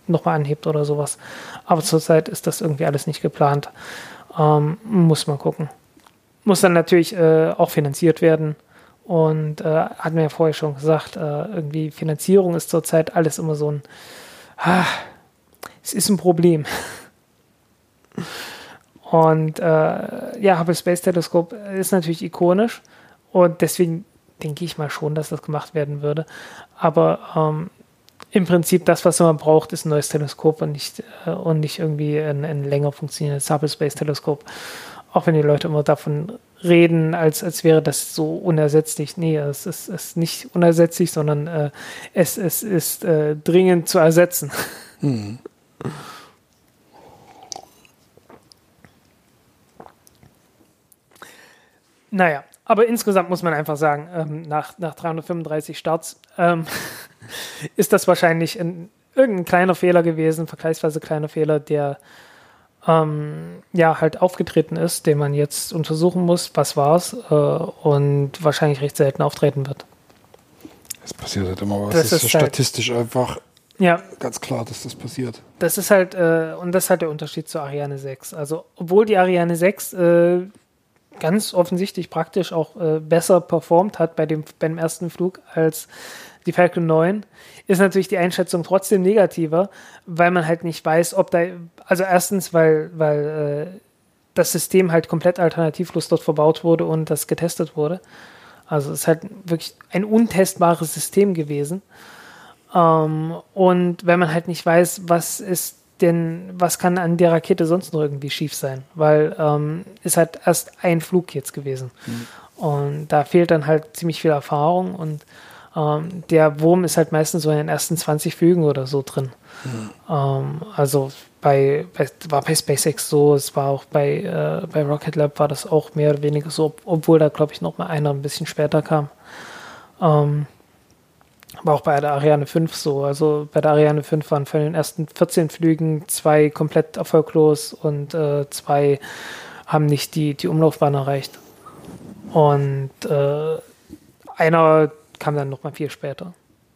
nochmal anhebt oder sowas. Aber zurzeit ist das irgendwie alles nicht geplant. Ähm, muss man gucken. Muss dann natürlich äh, auch finanziert werden. Und äh, hatten wir ja vorher schon gesagt, äh, irgendwie Finanzierung ist zurzeit alles immer so ein, ah, es ist ein Problem. Und äh, ja, Hubble Space Telescope ist natürlich ikonisch und deswegen denke ich mal schon, dass das gemacht werden würde. Aber ähm, im Prinzip das, was man braucht, ist ein neues Teleskop und nicht, äh, und nicht irgendwie ein, ein länger funktionierendes Hubble Space Teleskop. Auch wenn die Leute immer davon reden, als, als wäre das so unersetzlich. Nee, es ist, ist nicht unersetzlich, sondern äh, es, es ist äh, dringend zu ersetzen. Hm. Naja, aber insgesamt muss man einfach sagen, ähm, nach, nach dreihundertfünfunddreißig Starts ähm, ist das wahrscheinlich ein, irgendein kleiner Fehler gewesen, vergleichsweise kleiner Fehler, der ähm, ja halt aufgetreten ist, den man jetzt untersuchen muss, was war's, äh, und wahrscheinlich recht selten auftreten wird. Es passiert halt immer was. Das ist, ist statistisch halt, einfach ja, ganz klar, dass das passiert. Das ist halt, äh, und das ist halt der Unterschied zur Ariane sechs. Also, obwohl die Ariane sechs äh, ganz offensichtlich praktisch auch äh, besser performt hat bei dem, beim ersten Flug als die Falcon neun, ist natürlich die Einschätzung trotzdem negativer, weil man halt nicht weiß, ob da, also erstens, weil, weil äh, das System halt komplett alternativlos dort verbaut wurde und das getestet wurde. Also es ist halt wirklich ein untestbares System gewesen. Ähm, und wenn man halt nicht weiß, was ist denn, was kann an der Rakete sonst noch irgendwie schief sein? Weil ähm, ist halt erst ein Flug jetzt gewesen. Mhm. Und da fehlt dann halt ziemlich viel Erfahrung und ähm, der Wurm ist halt meistens so in den ersten zwanzig Flügen oder so drin. Mhm. Ähm, also bei, bei, war bei SpaceX so, es war auch bei, äh, bei Rocket Lab war das auch mehr oder weniger so, obwohl da glaube ich noch mal einer ein bisschen später kam. Ähm, War auch bei der Ariane fünf so. Also bei der Ariane fünf waren von den ersten vierzehn Flügen zwei komplett erfolglos und äh, zwei haben nicht die, die Umlaufbahn erreicht. Und äh, einer kam dann noch mal viel später.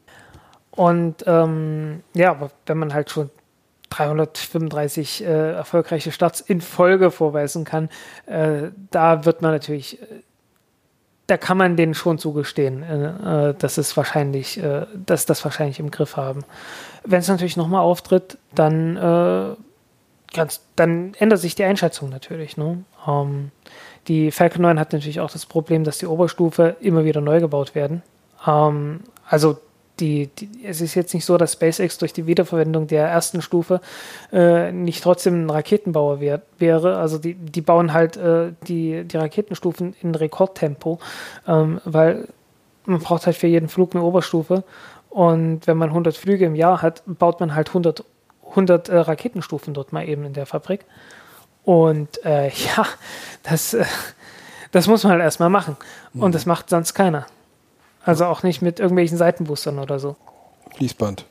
Und ähm, ja, aber wenn man halt schon dreihundertfünfunddreißig äh, erfolgreiche Starts in Folge vorweisen kann, äh, da wird man natürlich... Da kann man denen schon zugestehen, äh, dass es wahrscheinlich, äh, dass das wahrscheinlich im Griff haben. Wenn es natürlich nochmal auftritt, dann, äh, ganz, dann ändert sich die Einschätzung natürlich. Ne? Ähm, die Falcon neun hat natürlich auch das Problem, dass die Oberstufe immer wieder neu gebaut werden. Ähm, also die, die, es ist jetzt nicht so, dass SpaceX durch die Wiederverwendung der ersten Stufe äh, nicht trotzdem ein Raketenbauer wär, wäre. Also die, die bauen halt äh, die, die Raketenstufen in Rekordtempo, ähm, weil man braucht halt für jeden Flug eine Oberstufe. Und wenn man hundert Flüge im Jahr hat, baut man halt hundert, hundert äh, Raketenstufen dort mal eben in der Fabrik. Und äh, ja, das, äh, das muss man halt erstmal machen. Und mhm. das macht sonst keiner. Also auch nicht mit irgendwelchen Seitenboostern oder so. Fließband.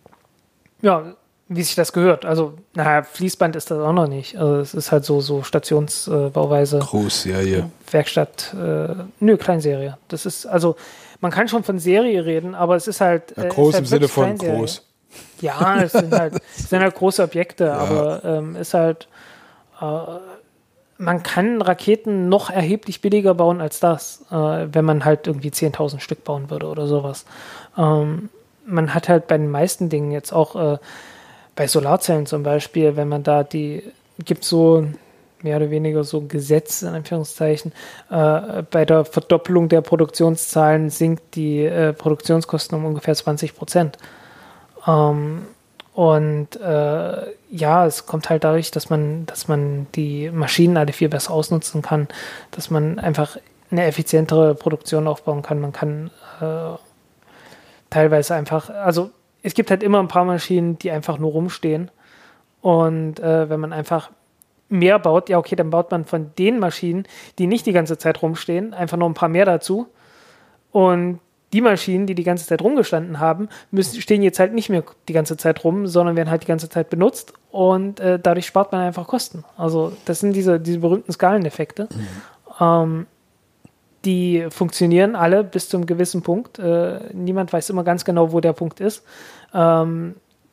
Ja, wie sich das gehört. Also, naja, Fließband ist das auch noch nicht. Also es ist halt so, so Stationsbauweise. Äh, Großserie. Werkstatt, äh, nö, Kleinserie. Das ist, also, man kann schon von Serie reden, aber es ist halt... Ja, groß äh, ist halt im Sinne von groß. Ja, es sind halt, es sind halt große Objekte, ja. aber ähm, ist halt... Äh, man kann Raketen noch erheblich billiger bauen als das, äh, wenn man halt irgendwie zehntausend Stück bauen würde oder sowas. Ähm, man hat halt bei den meisten Dingen jetzt auch äh, bei Solarzellen zum Beispiel, wenn man da die, gibt so mehr oder weniger so Gesetze, in Anführungszeichen, äh, bei der Verdoppelung der Produktionszahlen sinkt die äh, Produktionskosten um ungefähr zwanzig Prozent. Ähm, Und äh, ja, es kommt halt dadurch, dass man, dass man die Maschinen alle viel besser ausnutzen kann, dass man einfach eine effizientere Produktion aufbauen kann. Man kann äh, teilweise einfach, also es gibt halt immer ein paar Maschinen, die einfach nur rumstehen. Und äh, wenn man einfach mehr baut, ja okay, dann baut man von den Maschinen, die nicht die ganze Zeit rumstehen, einfach noch ein paar mehr dazu. Und die Maschinen, die die ganze Zeit rumgestanden haben, müssen, stehen jetzt halt nicht mehr die ganze Zeit rum, sondern werden halt die ganze Zeit benutzt und äh, dadurch spart man einfach Kosten. Also das sind diese, diese berühmten Skaleneffekte. Mhm. Ähm, die funktionieren alle bis zu einem gewissen Punkt. Äh, niemand weiß immer ganz genau, wo der Punkt ist. Ähm,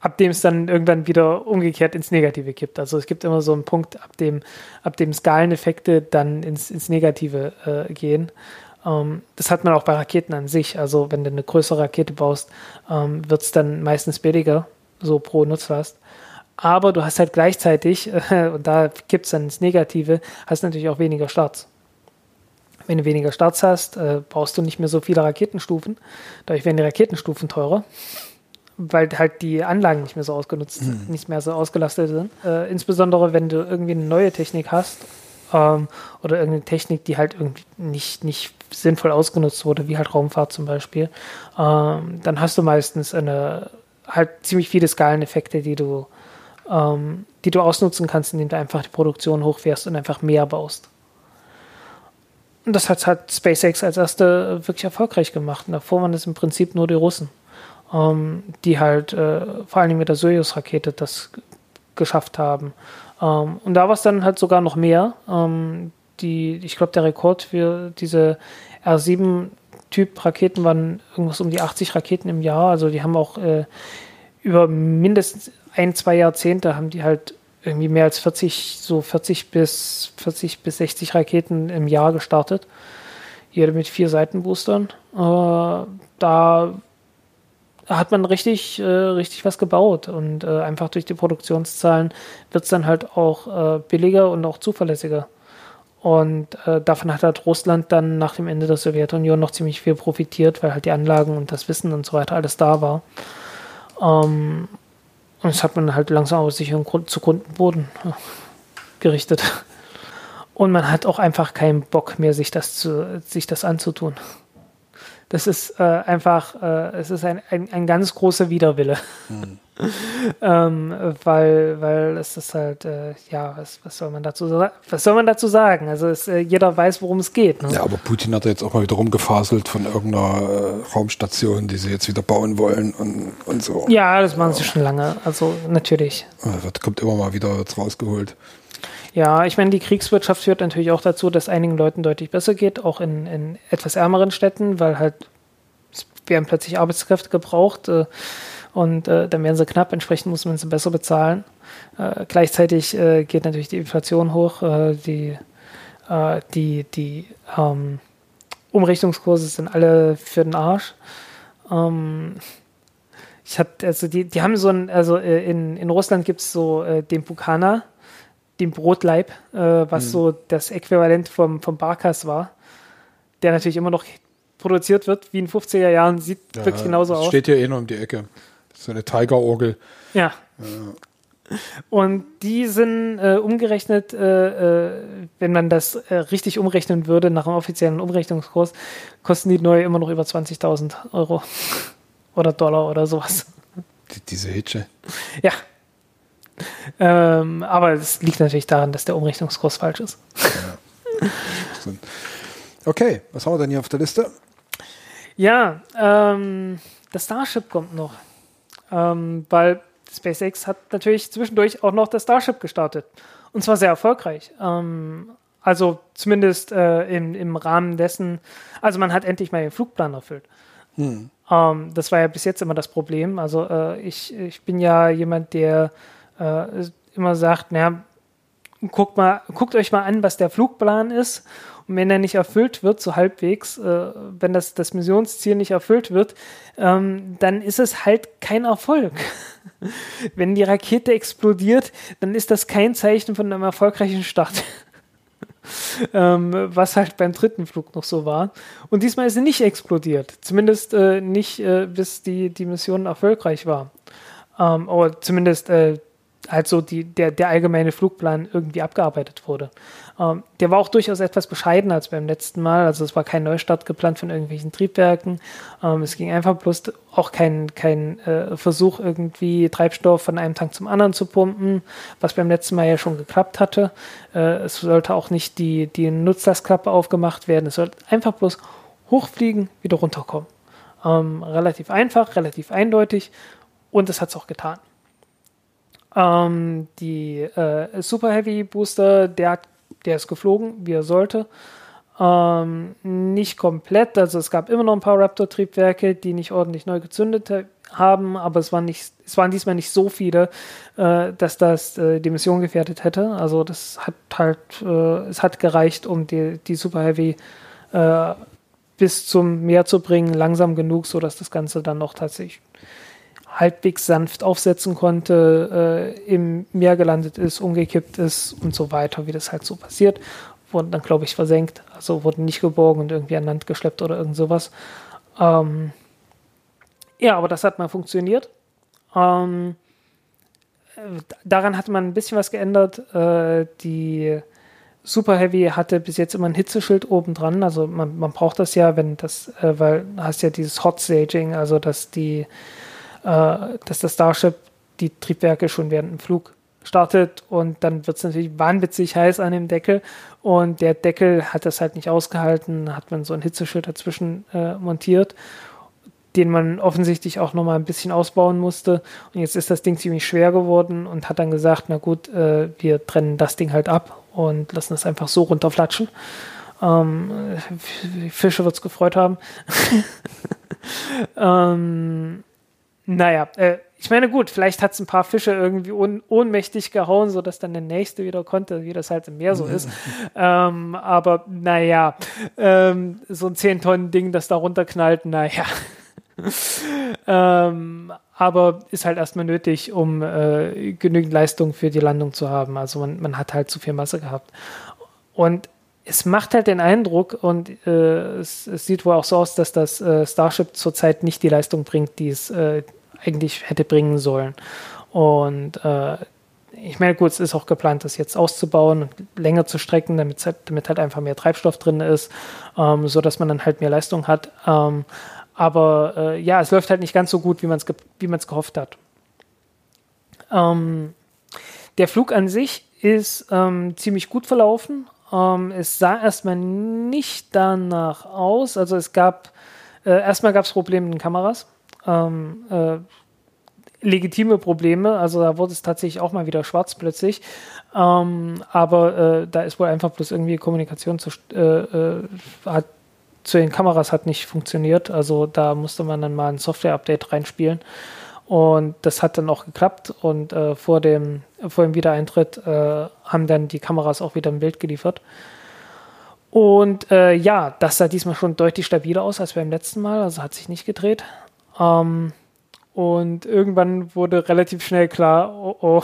ab dem es dann irgendwann wieder umgekehrt ins Negative kippt. Also es gibt immer so einen Punkt, ab dem, ab dem Skaleneffekte dann ins, ins Negative äh, gehen. Ähm, das hat man auch bei Raketen an sich. Also wenn du eine größere Rakete baust, ähm, wird es dann meistens billiger, so pro Nutzlast. Aber du hast halt gleichzeitig, äh, und da kippt es dann ins Negative, hast natürlich auch weniger Starts. Wenn du weniger Starts hast, äh, brauchst du nicht mehr so viele Raketenstufen. Dadurch werden die Raketenstufen teurer, weil halt die Anlagen nicht mehr so ausgenutzt sind, mhm. nicht mehr so ausgelastet sind. Äh, insbesondere, wenn du irgendwie eine neue Technik hast ähm, oder irgendeine Technik, die halt irgendwie nicht, nicht sinnvoll ausgenutzt wurde, wie halt Raumfahrt zum Beispiel, ähm, dann hast du meistens eine, halt ziemlich viele Skaleneffekte, die du, ähm, die du ausnutzen kannst, indem du einfach die Produktion hochfährst und einfach mehr baust. Und das hat halt SpaceX als erste wirklich erfolgreich gemacht. Und davor waren es im Prinzip nur die Russen, ähm, die halt äh, vor allem mit der Soyuz-Rakete das g- geschafft haben. Ähm, und da war es dann halt sogar noch mehr. Ähm, die, ich glaube, der Rekord für diese R sieben Typ Raketen waren irgendwas um die achtzig Raketen im Jahr. Also die haben auch äh, über mindestens ein, zwei Jahrzehnte haben die halt irgendwie mehr als vierzig, so vierzig bis sechzig Raketen im Jahr gestartet. Jede mit vier Seitenboostern. Äh, da hat man richtig, äh, richtig was gebaut. Und äh, einfach durch die Produktionszahlen wird es dann halt auch äh, billiger und auch zuverlässiger. Und äh, davon hat halt Russland dann nach dem Ende der Sowjetunion noch ziemlich viel profitiert, weil halt die Anlagen und das Wissen und so weiter alles da war. Ähm, Und das hat man halt langsam auf sich zugrunde Boden gerichtet. Und man hat auch einfach keinen Bock mehr, sich das, zu, sich das anzutun. Das ist äh, einfach, äh, es ist ein, ein, ein ganz großer Widerwille. Mhm. ähm, weil, weil es ist halt, äh, ja, was, was soll man dazu was soll man dazu sagen? Also es, äh, jeder weiß, worum es geht. Ne? Ja, aber Putin hat ja jetzt auch mal wieder rumgefaselt von irgendeiner äh, Raumstation, die sie jetzt wieder bauen wollen und, und so. Ja, das machen sie schon lange, also natürlich. Das kommt immer mal wieder jetzt rausgeholt. Ja, ich meine, die Kriegswirtschaft führt natürlich auch dazu, dass einigen Leuten deutlich besser geht, auch in, in etwas ärmeren Städten, weil halt es werden plötzlich Arbeitskräfte gebraucht äh, und äh, dann werden sie knapp, entsprechend muss man sie besser bezahlen. Äh, gleichzeitig äh, geht natürlich die Inflation hoch, äh, die, äh, die, die ähm, Umrichtungskurse sind alle für den Arsch. Ähm, ich hatte, also die, die haben so ein, also äh, in, in Russland gibt es so äh, den Bukana, den Brotleib, äh, was mhm. so das Äquivalent vom, vom Barkas war, der natürlich immer noch produziert wird, wie in fünfziger Jahren, sieht ja, wirklich genauso aus. Steht hier eh noch um die Ecke. Das ist so eine Tiger-Orgel. Ja. ja. Und die sind äh, umgerechnet, äh, äh, wenn man das äh, richtig umrechnen würde, nach einem offiziellen Umrechnungskurs, kosten die neu immer noch über zwanzigtausend Euro oder Dollar oder sowas. Die, diese Hitsche. Ja. Ähm, aber es liegt natürlich daran, dass der Umrechnungskurs falsch ist. Ja. Okay, was haben wir denn hier auf der Liste? Ja, ähm, das Starship kommt noch. Ähm, weil SpaceX hat natürlich zwischendurch auch noch das Starship gestartet. Und zwar sehr erfolgreich. Ähm, also zumindest äh, im, im Rahmen dessen, also man hat endlich mal den Flugplan erfüllt. Hm. Ähm, das war ja bis jetzt immer das Problem. Also äh, ich, ich bin ja jemand, der äh, immer sagt, naja, guckt mal, guckt euch mal an, was der Flugplan ist. Und wenn er nicht erfüllt wird, so halbwegs, äh, wenn das, das Missionsziel nicht erfüllt wird, ähm, dann ist es halt kein Erfolg. Wenn die Rakete explodiert, dann ist das kein Zeichen von einem erfolgreichen Start. ähm, was halt beim dritten Flug noch so war. Und diesmal ist sie nicht explodiert. Zumindest äh, nicht, äh, bis die, die Mission erfolgreich war. Ähm, oder zumindest äh, halt so die, der, der allgemeine Flugplan irgendwie abgearbeitet wurde. Ähm, der war auch durchaus etwas bescheidener als beim letzten Mal. Also es war kein Neustart geplant von irgendwelchen Triebwerken. Ähm, es ging einfach bloß auch kein, kein äh, Versuch, irgendwie Treibstoff von einem Tank zum anderen zu pumpen, was beim letzten Mal ja schon geklappt hatte. Äh, es sollte auch nicht die, die Nutzlastklappe aufgemacht werden. Es sollte einfach bloß hochfliegen, wieder runterkommen. Ähm, relativ einfach, relativ eindeutig und das hat es auch getan. Ähm, die äh, Super Heavy Booster, der, hat, der ist geflogen, wie er sollte. Ähm, nicht komplett, also es gab immer noch ein paar Raptor-Triebwerke, die nicht ordentlich neu gezündet haben, aber es waren nicht, es waren diesmal nicht so viele, äh, dass das äh, die Mission gefährdet hätte. Also das hat halt, äh, es hat gereicht, um die, die Super Heavy äh, bis zum Meer zu bringen, langsam genug, sodass das Ganze dann noch tatsächlich halbwegs sanft aufsetzen konnte, äh, im Meer gelandet ist, umgekippt ist und so weiter, wie das halt so passiert. Wurden dann, glaube ich, versenkt, also wurden nicht geborgen und irgendwie an Land geschleppt oder irgend sowas. Ähm, ja, aber das hat mal funktioniert. Ähm, daran hat man ein bisschen was geändert. Äh, die Super Heavy hatte bis jetzt immer ein Hitzeschild oben dran, also man, man braucht das ja, wenn das, äh, weil du hast ja dieses Hot Staging, also dass die dass das Starship die Triebwerke schon während dem Flug startet und dann wird es natürlich wahnwitzig heiß an dem Deckel und der Deckel hat das halt nicht ausgehalten, hat man so ein Hitzeschild dazwischen äh, montiert, den man offensichtlich auch nochmal ein bisschen ausbauen musste und jetzt ist das Ding ziemlich schwer geworden und hat dann gesagt, na gut, äh, wir trennen das Ding halt ab und lassen es einfach so runterflatschen. Ähm, Fische wird es gefreut haben. ähm, Naja, äh, ich meine, gut, vielleicht hat es ein paar Fische irgendwie ohn- ohnmächtig gehauen, sodass dann der nächste wieder konnte, wie das halt im Meer so ist. ähm, aber naja, ähm, so ein zehn Tonnen Ding, das da runterknallt, naja. ähm, aber ist halt erstmal nötig, um äh, genügend Leistung für die Landung zu haben. Also man, man hat halt zu viel Masse gehabt. Und es macht halt den Eindruck und äh, es, es sieht wohl auch so aus, dass das äh, Starship zurzeit nicht die Leistung bringt, die es äh, eigentlich hätte bringen sollen. Und äh, ich meine, gut, es ist auch geplant, das jetzt auszubauen und länger zu strecken, damit halt, damit halt einfach mehr Treibstoff drin ist, ähm, sodass man dann halt mehr Leistung hat. Ähm, aber äh, ja, es läuft halt nicht ganz so gut, wie man es ge- wie man es gehofft hat. Ähm, der Flug an sich ist ähm, ziemlich gut verlaufen. Um, es sah erstmal nicht danach aus, also es gab, äh, erstmal gab es Probleme mit den Kameras, ähm, äh, legitime Probleme, also da wurde es tatsächlich auch mal wieder schwarz plötzlich, ähm, aber äh, da ist wohl einfach bloß irgendwie Kommunikation zu, äh, äh, hat, zu den Kameras hat nicht funktioniert, also da musste man dann mal ein Software-Update reinspielen. Und das hat dann auch geklappt und äh, vor dem, vor dem Wiedereintritt äh, haben dann die Kameras auch wieder ein Bild geliefert. Und äh, ja, das sah diesmal schon deutlich stabiler aus als beim letzten Mal, also hat sich nicht gedreht. Ähm, und irgendwann wurde relativ schnell klar, oh oh.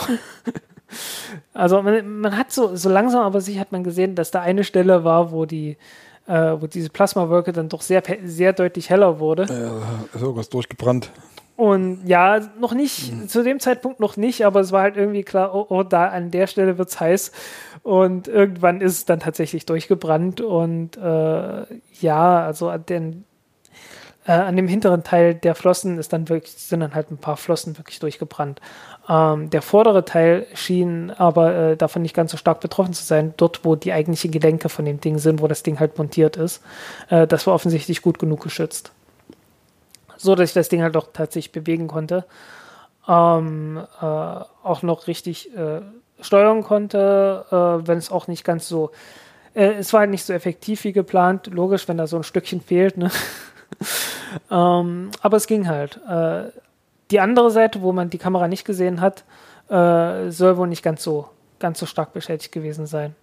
Also man, man hat so, so langsam aber sicher hat man gesehen, dass da eine Stelle war, wo die äh, wo diese Plasmawolke dann doch sehr, sehr deutlich heller wurde. Ja, ist irgendwas durchgebrannt. Und ja, noch nicht, mhm. zu dem Zeitpunkt noch nicht, aber es war halt irgendwie klar, oh, oh da an der Stelle wird's heiß. Und irgendwann ist es dann tatsächlich durchgebrannt. Und äh, ja, also an, den, äh, an dem hinteren Teil der Flossen ist dann wirklich, sind dann halt ein paar Flossen wirklich durchgebrannt. Ähm, der vordere Teil schien aber äh, davon nicht ganz so stark betroffen zu sein, dort, wo die eigentlichen Gelenke von dem Ding sind, wo das Ding halt montiert ist. Äh, das war offensichtlich gut genug geschützt. So, dass ich das Ding halt auch tatsächlich bewegen konnte. Ähm, äh, auch noch richtig äh, steuern konnte, äh, wenn es auch nicht ganz so, äh, es war halt nicht so effektiv wie geplant, logisch, wenn da so ein Stückchen fehlt, ne? ähm, aber es ging halt. Äh, die andere Seite, wo man die Kamera nicht gesehen hat, äh, soll wohl nicht ganz so, ganz so stark beschädigt gewesen sein.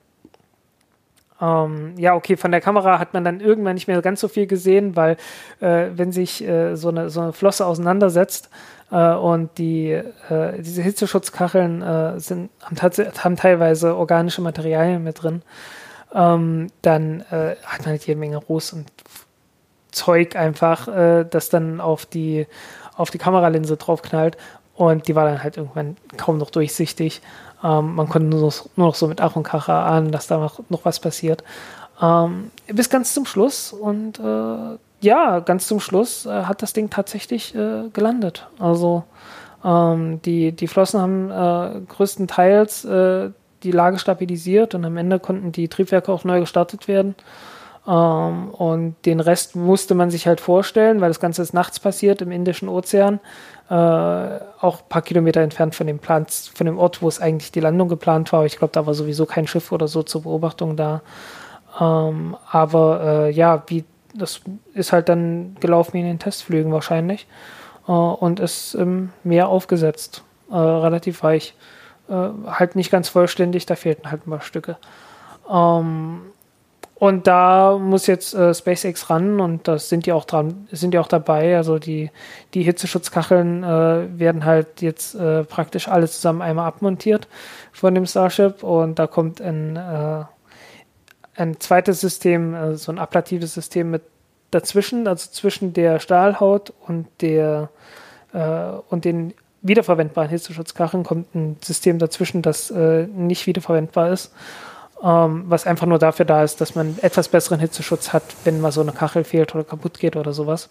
Ähm, ja, okay, von der Kamera hat man dann irgendwann nicht mehr ganz so viel gesehen, weil äh, wenn sich äh, so, eine, so eine Flosse auseinandersetzt äh, und die, äh, diese Hitzeschutzkacheln äh, sind, haben, tats- haben teilweise organische Materialien mit drin, ähm, dann äh, hat man halt jede Menge Ruß und Zeug einfach, äh, das dann auf die, auf die Kameralinse draufknallt und die war dann halt irgendwann kaum noch durchsichtig. Ähm, man konnte nur noch, nur noch so mit Ach und Krach ahnen, dass da noch, noch was passiert. Ähm, bis ganz zum Schluss. Und äh, ja, ganz zum Schluss äh, hat das Ding tatsächlich äh, gelandet. Also ähm, die, die Flossen haben äh, größtenteils äh, die Lage stabilisiert und am Ende konnten die Triebwerke auch neu gestartet werden. Ähm, und den Rest musste man sich halt vorstellen, weil das Ganze ist nachts passiert im Indischen Ozean. Äh, auch ein paar Kilometer entfernt von dem Plan, von dem Ort, wo es eigentlich die Landung geplant war. Ich glaube, da war sowieso kein Schiff oder so zur Beobachtung da. Ähm, aber äh, ja, wie das ist halt dann gelaufen wie in den Testflügen wahrscheinlich. äh, und ist im Meer aufgesetzt. Äh, relativ weich. Äh, halt nicht ganz vollständig, da fehlten halt ein paar Stücke. Ähm, und da muss jetzt äh, SpaceX ran und das sind die auch dran, sind die auch dabei. Also die, die Hitzeschutzkacheln äh, werden halt jetzt äh, praktisch alle zusammen einmal abmontiert von dem Starship und da kommt ein, äh, ein zweites System, äh, so ein ablatives System mit dazwischen, also zwischen der Stahlhaut und der äh, und den wiederverwendbaren Hitzeschutzkacheln kommt ein System dazwischen, das äh, nicht wiederverwendbar ist. Ähm, was einfach nur dafür da ist, dass man etwas besseren Hitzeschutz hat, wenn mal so eine Kachel fehlt oder kaputt geht oder sowas.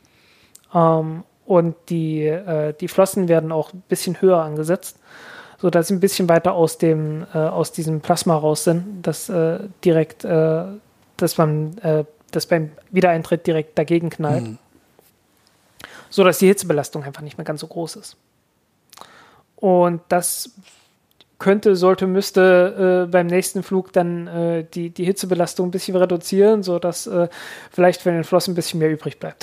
Ähm, und die, äh, die Flossen werden auch ein bisschen höher angesetzt, sodass sie ein bisschen weiter aus dem äh, aus diesem Plasma raus sind, dass äh, direkt, äh, dass man äh, das beim Wiedereintritt direkt dagegen knallt, mhm. sodass die Hitzebelastung einfach nicht mehr ganz so groß ist. Und das könnte, sollte, müsste äh, beim nächsten Flug dann äh, die, die Hitzebelastung ein bisschen reduzieren, sodass äh, vielleicht für den Flossen ein bisschen mehr übrig bleibt.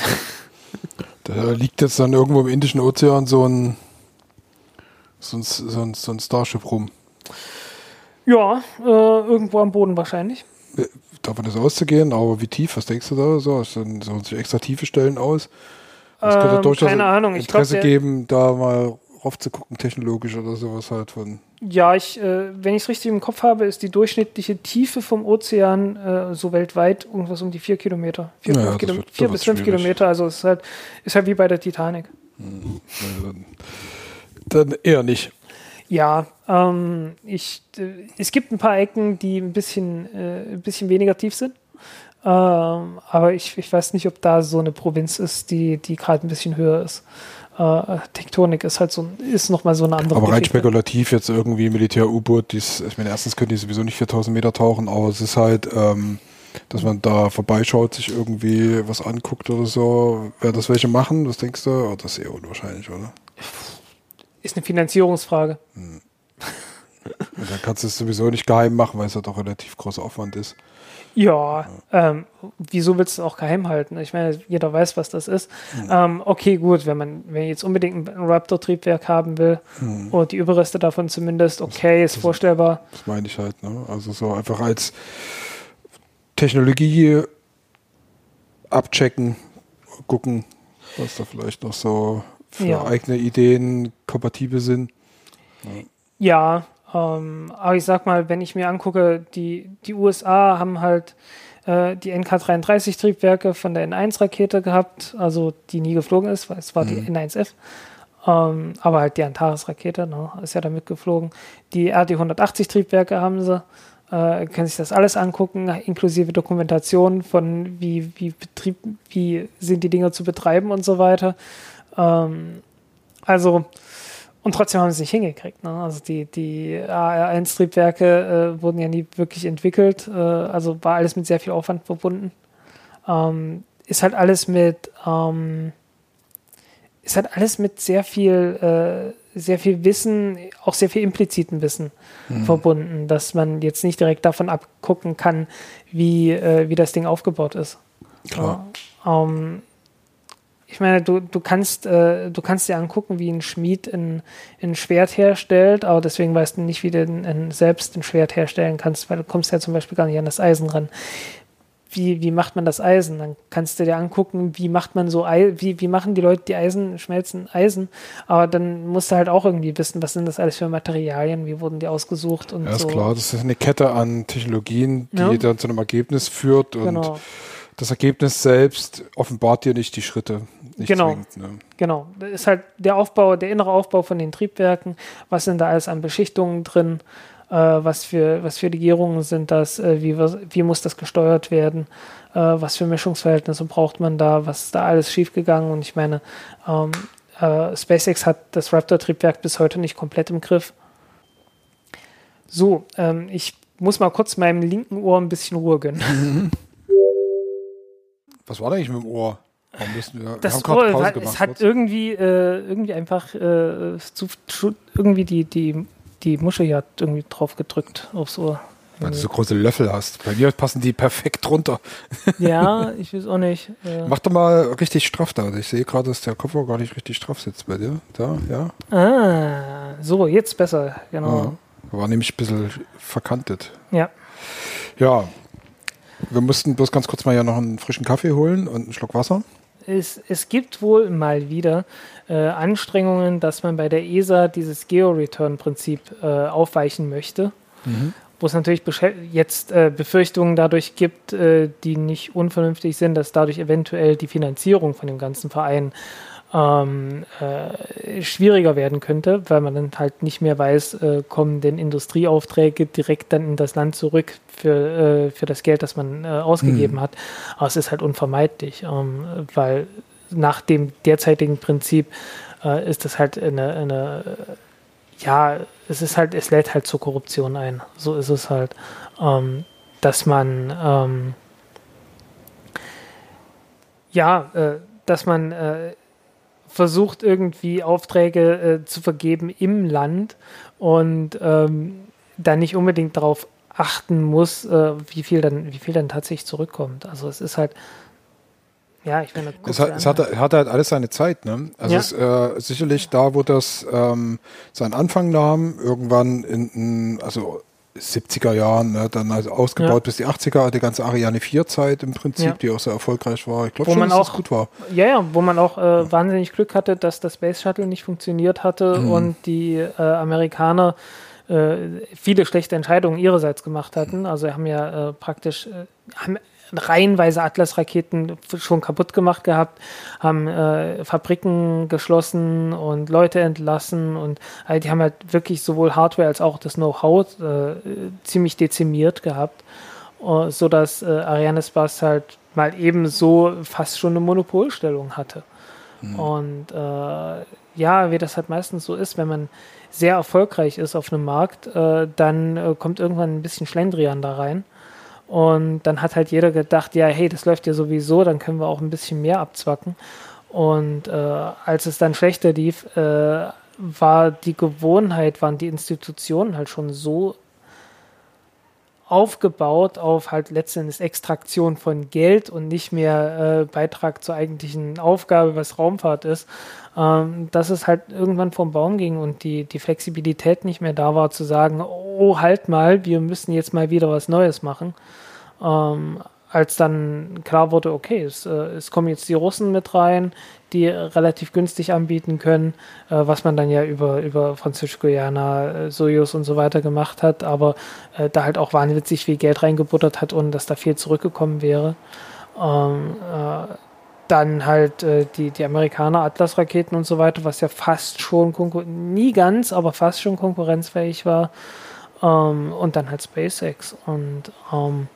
Da liegt jetzt dann irgendwo im Indischen Ozean so ein, so ein, so ein, so ein Starship rum. Ja, äh, irgendwo am Boden wahrscheinlich. Davon ist auszugehen, aber wie tief, was denkst du da? So, sollen sich extra tiefe Stellen aus? Das könnte ähm, durchaus keine Ahnung. Ich Interesse glaub, geben, da mal rauf zu gucken, technologisch oder sowas halt von. Ja, ich, äh, wenn ich es richtig im Kopf habe, ist die durchschnittliche Tiefe vom Ozean äh, so weltweit irgendwas um die vier Kilometer. Vier, naja, fünf Kilo- wird, vier bis fünf schwierig. Kilometer, also es ist halt, ist halt wie bei der Titanic. Hm. Ja, dann, dann eher nicht. Ja, ähm, ich, äh, es gibt ein paar Ecken, die ein bisschen, äh, ein bisschen weniger tief sind. Ähm, aber ich, ich weiß nicht, ob da so eine Provinz ist, die, die gerade ein bisschen höher ist. Äh, Tektonik ist halt so, ist nochmal so eine andere Aber rein Geschichte. spekulativ jetzt irgendwie Militär-U-Boot, ich meine, erstens können die sowieso nicht viertausend Meter tauchen, aber es ist halt, ähm, dass man da vorbeischaut, sich irgendwie was anguckt oder so. Werden das welche machen? Was denkst du? Oh, das ist eher unwahrscheinlich, oder? Ist eine Finanzierungsfrage. Hm. Und dann kannst du es sowieso nicht geheim machen, weil es halt auch relativ großer Aufwand ist. Ja, ähm, wieso willst du es auch geheim halten? Ich meine, jeder weiß, was das ist. Mhm. Ähm, okay, gut, wenn man wenn jetzt unbedingt ein Raptor-Triebwerk haben will, mhm. oder die Überreste davon zumindest, okay, ist das, vorstellbar. Das meine ich halt, ne? Also so einfach als Technologie abchecken, gucken, was da vielleicht noch so für ja. eigene Ideen kompatibel sind. Ja, ja. Um, aber ich sag mal, wenn ich mir angucke, die, die U S A haben halt äh, die N K dreiunddreißig Triebwerke von der N eins Rakete gehabt, also die nie geflogen ist, weil es war mhm. die N eins F, um, aber halt die Antares-Rakete, ne, ist ja damit geflogen. Die R D hundertachtzig Triebwerke haben sie, äh, können sich das alles angucken, inklusive Dokumentation von wie, wie, Betrieb, wie sind die Dinger zu betreiben und so weiter. Um, also Und trotzdem haben sie es nicht hingekriegt. Ne? Also die, die A R eins Triebwerke äh, wurden ja nie wirklich entwickelt. Äh, also war alles mit sehr viel Aufwand verbunden. Ähm, ist halt alles mit ähm, ist halt alles mit sehr viel äh, sehr viel Wissen, auch sehr viel impliziten Wissen mhm. verbunden, dass man jetzt nicht direkt davon abgucken kann, wie, äh, wie das Ding aufgebaut ist. Klar. Ja, ähm, Ich meine, du, du kannst äh, du kannst dir angucken, wie ein Schmied ein, ein Schwert herstellt, aber deswegen weißt du nicht, wie du ein, ein, selbst ein Schwert herstellen kannst, weil du kommst ja zum Beispiel gar nicht an das Eisen ran. Wie, wie macht man das Eisen? Dann kannst du dir angucken, wie macht man so Ei, wie, wie machen die Leute, die Eisen schmelzen Eisen, aber dann musst du halt auch irgendwie wissen, was sind das alles für Materialien, wie wurden die ausgesucht und ja, ist so. klar, das ist eine Kette an Technologien, die ja. dann zu einem Ergebnis führt und genau. Das Ergebnis selbst offenbart dir nicht die Schritte. Nicht genau, zwingend, ne? genau. Das ist halt der Aufbau, der innere Aufbau von den Triebwerken. Was sind da alles an Beschichtungen drin? Äh, was für was für Legierungen sind das? Äh, wie, wie muss das gesteuert werden? Äh, was für Mischungsverhältnisse braucht man da? Was ist da alles schiefgegangen? Und ich meine, ähm, äh, SpaceX hat das Raptor-Triebwerk bis heute nicht komplett im Griff. So, ähm, ich muss mal kurz meinem linken Ohr ein bisschen Ruhe gönnen. Mhm. Was war da eigentlich mit dem Ohr? Warum müssen wir, das wir haben Ohr, Pause war, gemacht, es hat irgendwie, äh, irgendwie einfach äh, zu, irgendwie die, die, die Muschel hier hat irgendwie drauf gedrückt aufs Ohr. Weil du so große Löffel hast. Bei mir passen die perfekt runter. Ja, ich weiß auch nicht. Äh Mach doch mal richtig straff da. Ich sehe gerade, dass der Kopfhörer gar nicht richtig straff sitzt bei dir. Da, ja. Ah, so, jetzt besser, genau. Ja, war nämlich ein bisschen verkantet. Ja. Ja, wir mussten bloß ganz kurz mal ja noch einen frischen Kaffee holen und einen Schluck Wasser. Es, es gibt wohl mal wieder äh, Anstrengungen, dass man bei der E S A dieses Geo-Return-Prinzip äh, aufweichen möchte. Mhm. Wo es natürlich jetzt äh, Befürchtungen dadurch gibt, äh, die nicht unvernünftig sind, dass dadurch eventuell die Finanzierung von dem ganzen Verein ähm, äh, schwieriger werden könnte, weil man dann halt nicht mehr weiß, äh, kommen denn Industrieaufträge direkt dann in das Land zurück für, äh, für das Geld, das man äh, ausgegeben mhm. hat. Aber es ist halt unvermeidlich, ähm, weil nach dem derzeitigen Prinzip äh, ist das halt eine, eine ja, es ist halt, es lädt halt zur Korruption ein. So ist es halt, ähm, dass man ähm, ja, äh, dass man äh, versucht irgendwie Aufträge äh, zu vergeben im Land und ähm, dann nicht unbedingt darauf achten muss, äh, wie viel dann, wie viel dann tatsächlich zurückkommt. Also es ist halt Ja, ich meine, es hat, es hat, hat halt alles seine Zeit, ne? Also ja. es, äh, sicherlich da, wo das ähm, seinen Anfang nahm, irgendwann in, in also siebziger Jahren, ne, dann also ausgebaut ja. bis die achtziger, die ganze Ariane vier Zeit im Prinzip, ja. die auch sehr erfolgreich war. Ich glaube schon, man dass auch, das gut war. Ja, ja, wo man auch äh, wahnsinnig Glück hatte, dass das Space Shuttle nicht funktioniert hatte mhm. und die äh, Amerikaner äh, viele schlechte Entscheidungen ihrerseits gemacht hatten. Also haben ja äh, praktisch äh, haben reihenweise Atlas-Raketen schon kaputt gemacht gehabt, haben äh, Fabriken geschlossen und Leute entlassen und äh, die haben halt wirklich sowohl Hardware als auch das Know-how äh, ziemlich dezimiert gehabt, uh, sodass äh, Arianespace halt mal eben so fast schon eine Monopolstellung hatte. Mhm. Und äh, ja, wie das halt meistens so ist, wenn man sehr erfolgreich ist auf einem Markt, äh, dann äh, kommt irgendwann ein bisschen Schlendrian da rein. Und dann hat halt jeder gedacht, ja, hey, das läuft ja sowieso, dann können wir auch ein bisschen mehr abzwacken. Und äh, als es dann schlechter lief, äh, war die Gewohnheit, waren die Institutionen halt schon so aufgebaut auf halt letztendlich Extraktion von Geld und nicht mehr äh, Beitrag zur eigentlichen Aufgabe, was Raumfahrt ist, ähm, dass es halt irgendwann vom Baum ging und die, die Flexibilität nicht mehr da war, zu sagen, oh, halt mal, wir müssen jetzt mal wieder was Neues machen. Ähm, als dann klar wurde, okay, es, äh, es kommen jetzt die Russen mit rein, die relativ günstig anbieten können, äh, was man dann ja über, über Französisch-Guyana, äh, Soyuz und so weiter gemacht hat, aber äh, da halt auch wahnwitzig viel Geld reingebuttert hat und dass da viel zurückgekommen wäre. Ähm, äh, dann halt äh, die, die Amerikaner, Atlas-Raketen und so weiter, was ja fast schon, konkur- nie ganz, aber fast schon konkurrenzfähig war. Ähm, und dann halt SpaceX. Und ähm,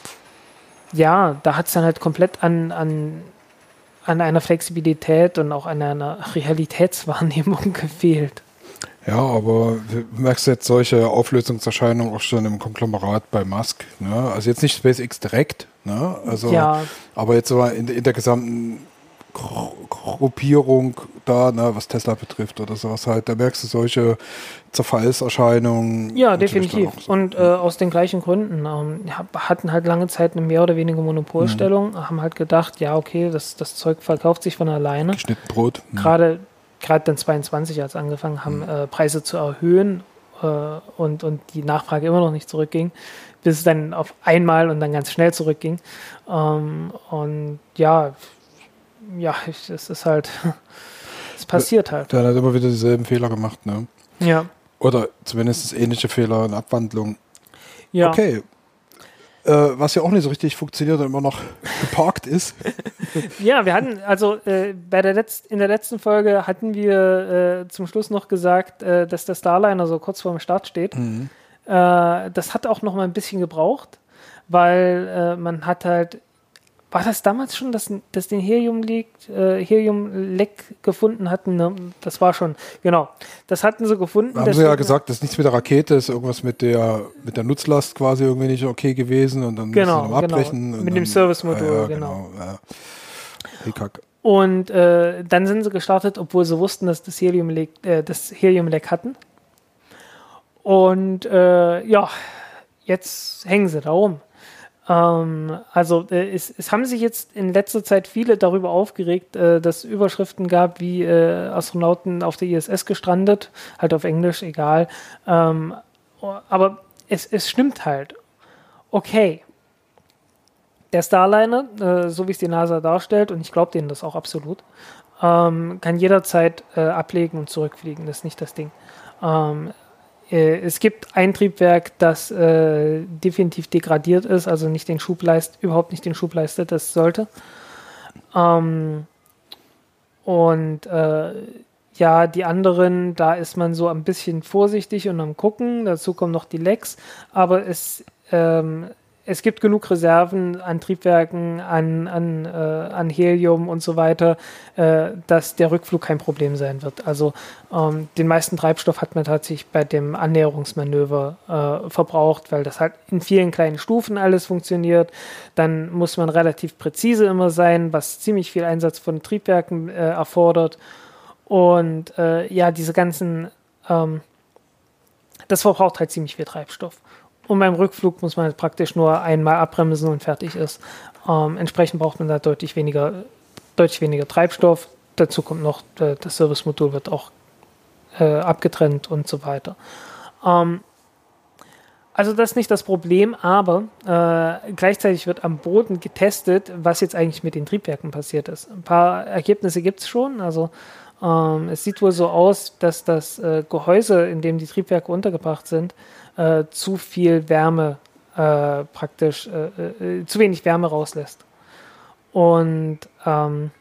ja, da hat es dann halt komplett an, an, an einer Flexibilität und auch an einer Realitätswahrnehmung gefehlt. Ja, aber du merkst jetzt solche Auflösungserscheinungen auch schon im Konglomerat bei Musk. Ne? Also jetzt nicht SpaceX direkt, ne? Also, ja. aber jetzt so in, in der gesamten Gruppierung da, ne, was Tesla betrifft oder sowas halt, da merkst du solche Zerfallserscheinungen. Ja, definitiv. So. Und äh, aus den gleichen Gründen. Ähm, hatten halt lange Zeit eine mehr oder weniger Monopolstellung, mhm. haben halt gedacht, ja, okay, das, das Zeug verkauft sich von alleine. Geschnitten Brot. Mhm. Gerade gerade dann zweiundzwanzig, als angefangen haben, mhm. äh, Preise zu erhöhen äh, und, und die Nachfrage immer noch nicht zurückging, bis es dann auf einmal und dann ganz schnell zurückging. Ähm, und ja, ja, es ist halt, es passiert halt. Der hat immer wieder dieselben Fehler gemacht, ne? Ja. Oder zumindest ähnliche Fehler in Abwandlung. Ja. Okay. Äh, was ja auch nicht so richtig funktioniert und immer noch geparkt ist. Ja, wir hatten, also äh, bei der Letz-, in der letzten Folge hatten wir äh, zum Schluss noch gesagt, äh, dass der Starliner so kurz vor dem Start steht. Mhm. Äh, das hat auch noch mal ein bisschen gebraucht, weil äh, man hat halt, war das damals schon, dass, dass den Helium-Leck äh, Helium-Leck gefunden hatten? Ne? Das war schon, genau. Das hatten sie gefunden. Haben sie ja gesagt, das ist nichts mit der Rakete, ist irgendwas mit der mit der Nutzlast quasi irgendwie nicht okay gewesen und dann genau, müssen sie dann abbrechen. Genau. Und mit dann, dem Service-Modul, ja, ja, genau. genau ja. Hey, Kack. Und äh, dann sind sie gestartet, obwohl sie wussten, dass das Helium-Leck äh, das Helium-Leck hatten. Und äh, ja, jetzt hängen sie da rum. Ähm, also äh, es, es haben sich jetzt in letzter Zeit viele darüber aufgeregt, äh, dass es Überschriften gab, wie äh, Astronauten auf der I S S gestrandet, halt auf Englisch, egal. Ähm, aber es, es stimmt halt. Okay. Der Starliner, äh, so wie es die NASA darstellt, und ich glaube denen das auch absolut, ähm, kann jederzeit äh, ablegen und zurückfliegen. Das ist nicht das Ding. Ähm, äh, es gibt ein Triebwerk, das äh, definitiv degradiert ist, also nicht den Schub leistet, überhaupt nicht den Schub leistet, das sollte. Ähm, und äh, ja, die anderen, da ist man so ein bisschen vorsichtig und am Gucken. Dazu kommen noch die Lecks, aber es ähm, Es gibt genug Reserven an Triebwerken, an, an, äh, an Helium und so weiter, äh, dass der Rückflug kein Problem sein wird. Also ähm, den meisten Treibstoff hat man tatsächlich bei dem Annäherungsmanöver äh, verbraucht, weil das halt in vielen kleinen Stufen alles funktioniert. Dann muss man relativ präzise immer sein, was ziemlich viel Einsatz von Triebwerken äh, erfordert. Und äh, ja, diese ganzen, ähm, das verbraucht halt ziemlich viel Treibstoff. Und beim Rückflug muss man halt praktisch nur einmal abbremsen und fertig ist. Ähm, entsprechend braucht man da deutlich weniger, deutlich weniger Treibstoff. Dazu kommt noch, äh, das Servicemodul wird auch äh, abgetrennt und so weiter. Ähm, also das ist nicht das Problem, aber äh, gleichzeitig wird am Boden getestet, was jetzt eigentlich mit den Triebwerken passiert ist. Ein paar Ergebnisse gibt es schon. Also ähm, es sieht wohl so aus, dass das äh, Gehäuse, in dem die Triebwerke untergebracht sind, Äh, zu viel Wärme äh, praktisch, äh, äh, zu wenig Wärme rauslässt. Und ähm,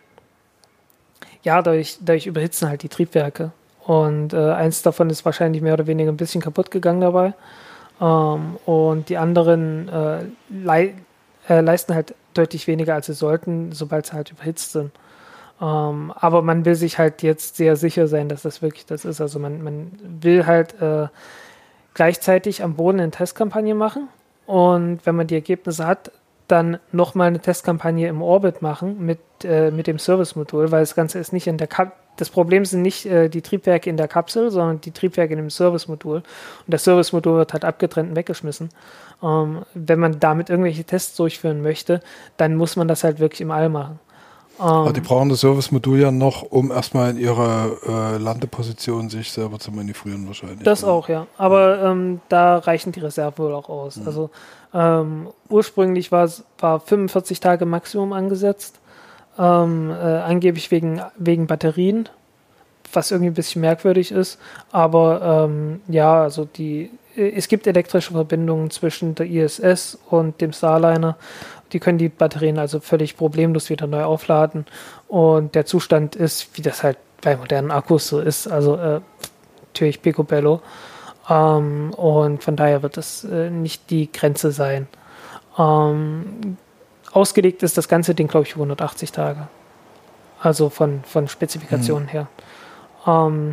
ja, dadurch, dadurch überhitzen halt die Triebwerke. Und äh, eins davon ist wahrscheinlich mehr oder weniger ein bisschen kaputt gegangen dabei. Ähm, und die anderen äh, lei- äh, leisten halt deutlich weniger, als sie sollten, sobald sie halt überhitzt sind. Ähm, aber man will sich halt jetzt sehr sicher sein, dass das wirklich das ist. Also man, man will halt äh, gleichzeitig am Boden eine Testkampagne machen und wenn man die Ergebnisse hat, dann nochmal eine Testkampagne im Orbit machen mit, äh, mit dem Servicemodul, weil das Ganze ist nicht in der Kap- das Problem sind nicht äh, die Triebwerke in der Kapsel, sondern die Triebwerke in dem Servicemodul und das Servicemodul wird halt abgetrennt und weggeschmissen. Ähm, wenn man damit irgendwelche Tests durchführen möchte, dann muss man das halt wirklich im All machen. Aber die brauchen das Servicemodul ja noch, um erstmal in ihrer äh, Landeposition sich selber zu manövrieren wahrscheinlich. Das auch, ja. Aber ähm, da reichen die Reserven wohl auch aus. Mhm. Also ähm, ursprünglich war war fünfundvierzig Tage Maximum angesetzt, ähm, äh, angeblich wegen, wegen Batterien, was irgendwie ein bisschen merkwürdig ist. Aber ähm, ja, also die es gibt elektrische Verbindungen zwischen der I S S und dem Starliner. Die können die Batterien also völlig problemlos wieder neu aufladen. Und der Zustand ist, wie das halt bei modernen Akkus so ist, also äh, natürlich picobello. Ähm, und von daher wird das äh, nicht die Grenze sein. Ähm, ausgelegt ist das ganze Ding, glaube ich, für hundertachtzig Tage. Also von, von Spezifikationen mhm. her. Ähm,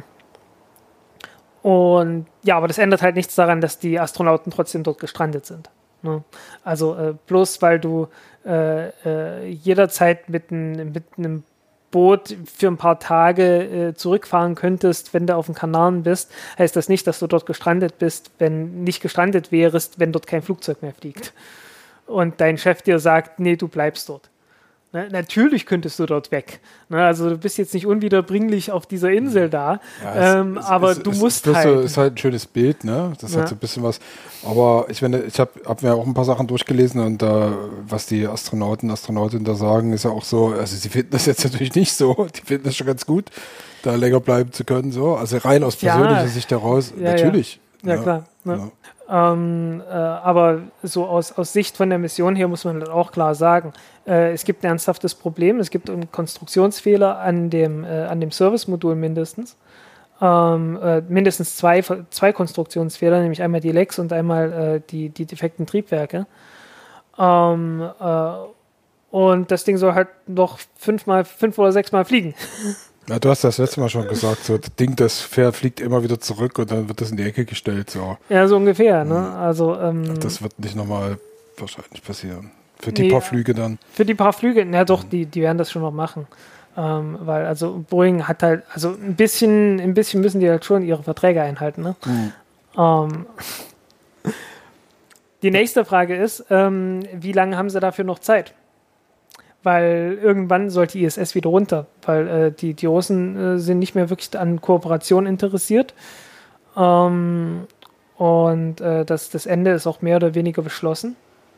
und ja, aber das ändert halt nichts daran, dass die Astronauten trotzdem dort gestrandet sind. Ne? Also äh, bloß weil du äh, äh, jederzeit mit, ein, mit einem Boot für ein paar Tage äh, zurückfahren könntest, wenn du auf den Kanaren bist, heißt das nicht, dass du dort gestrandet bist, wenn nicht gestrandet wärst, wenn dort kein Flugzeug mehr fliegt. Und dein Chef dir sagt, nee, du bleibst dort. Ne? Natürlich könntest du dort weg. Ne? Also du bist jetzt nicht unwiederbringlich auf dieser Insel da, ja, ähm, es, aber es, du es, musst es, halt. So, ist halt ein schönes Bild, ne? Das ja. hat so ein bisschen was. Aber ich meine, ich habe hab mir auch ein paar Sachen durchgelesen und äh, was die Astronauten, Astronautinnen da sagen, ist ja auch so, also sie finden das jetzt natürlich nicht so, die finden das schon ganz gut, da länger bleiben zu können, so. Also rein aus persönlicher ja. Sicht heraus, ja, natürlich. Ja, ja klar. Ne? Ja. Ähm, äh, aber so aus, aus Sicht von der Mission her muss man das auch klar sagen, äh, es gibt ein ernsthaftes Problem, es gibt einen Konstruktionsfehler an dem, äh, an dem Servicemodul mindestens. Ähm, äh, mindestens zwei, zwei Konstruktionsfehler, nämlich einmal die Lecks und einmal äh, die, die defekten Triebwerke. Ähm, äh, und das Ding soll halt noch fünfmal, fünf oder sechsmal fliegen. Ja, du hast das letzte Mal schon gesagt, so das Ding, das Pferd fliegt immer wieder zurück und dann wird das in die Ecke gestellt. So. Ja, so ungefähr. Ne? Also, ähm, das wird nicht nochmal wahrscheinlich passieren. Für die nee, paar Flüge dann. Für die paar Flüge, ja doch, die, die werden das schon noch machen. Ähm, weil also Boeing hat halt, also ein bisschen, ein bisschen müssen die halt schon ihre Verträge einhalten. Ne? Mhm. Ähm, Die nächste Frage ist, ähm, wie lange haben sie dafür noch Zeit? Weil irgendwann sollte I S S wieder runter, weil äh, die, die Russen äh, sind nicht mehr wirklich an Kooperation interessiert. Ähm, und äh, das, das Ende ist auch mehr oder weniger beschlossen.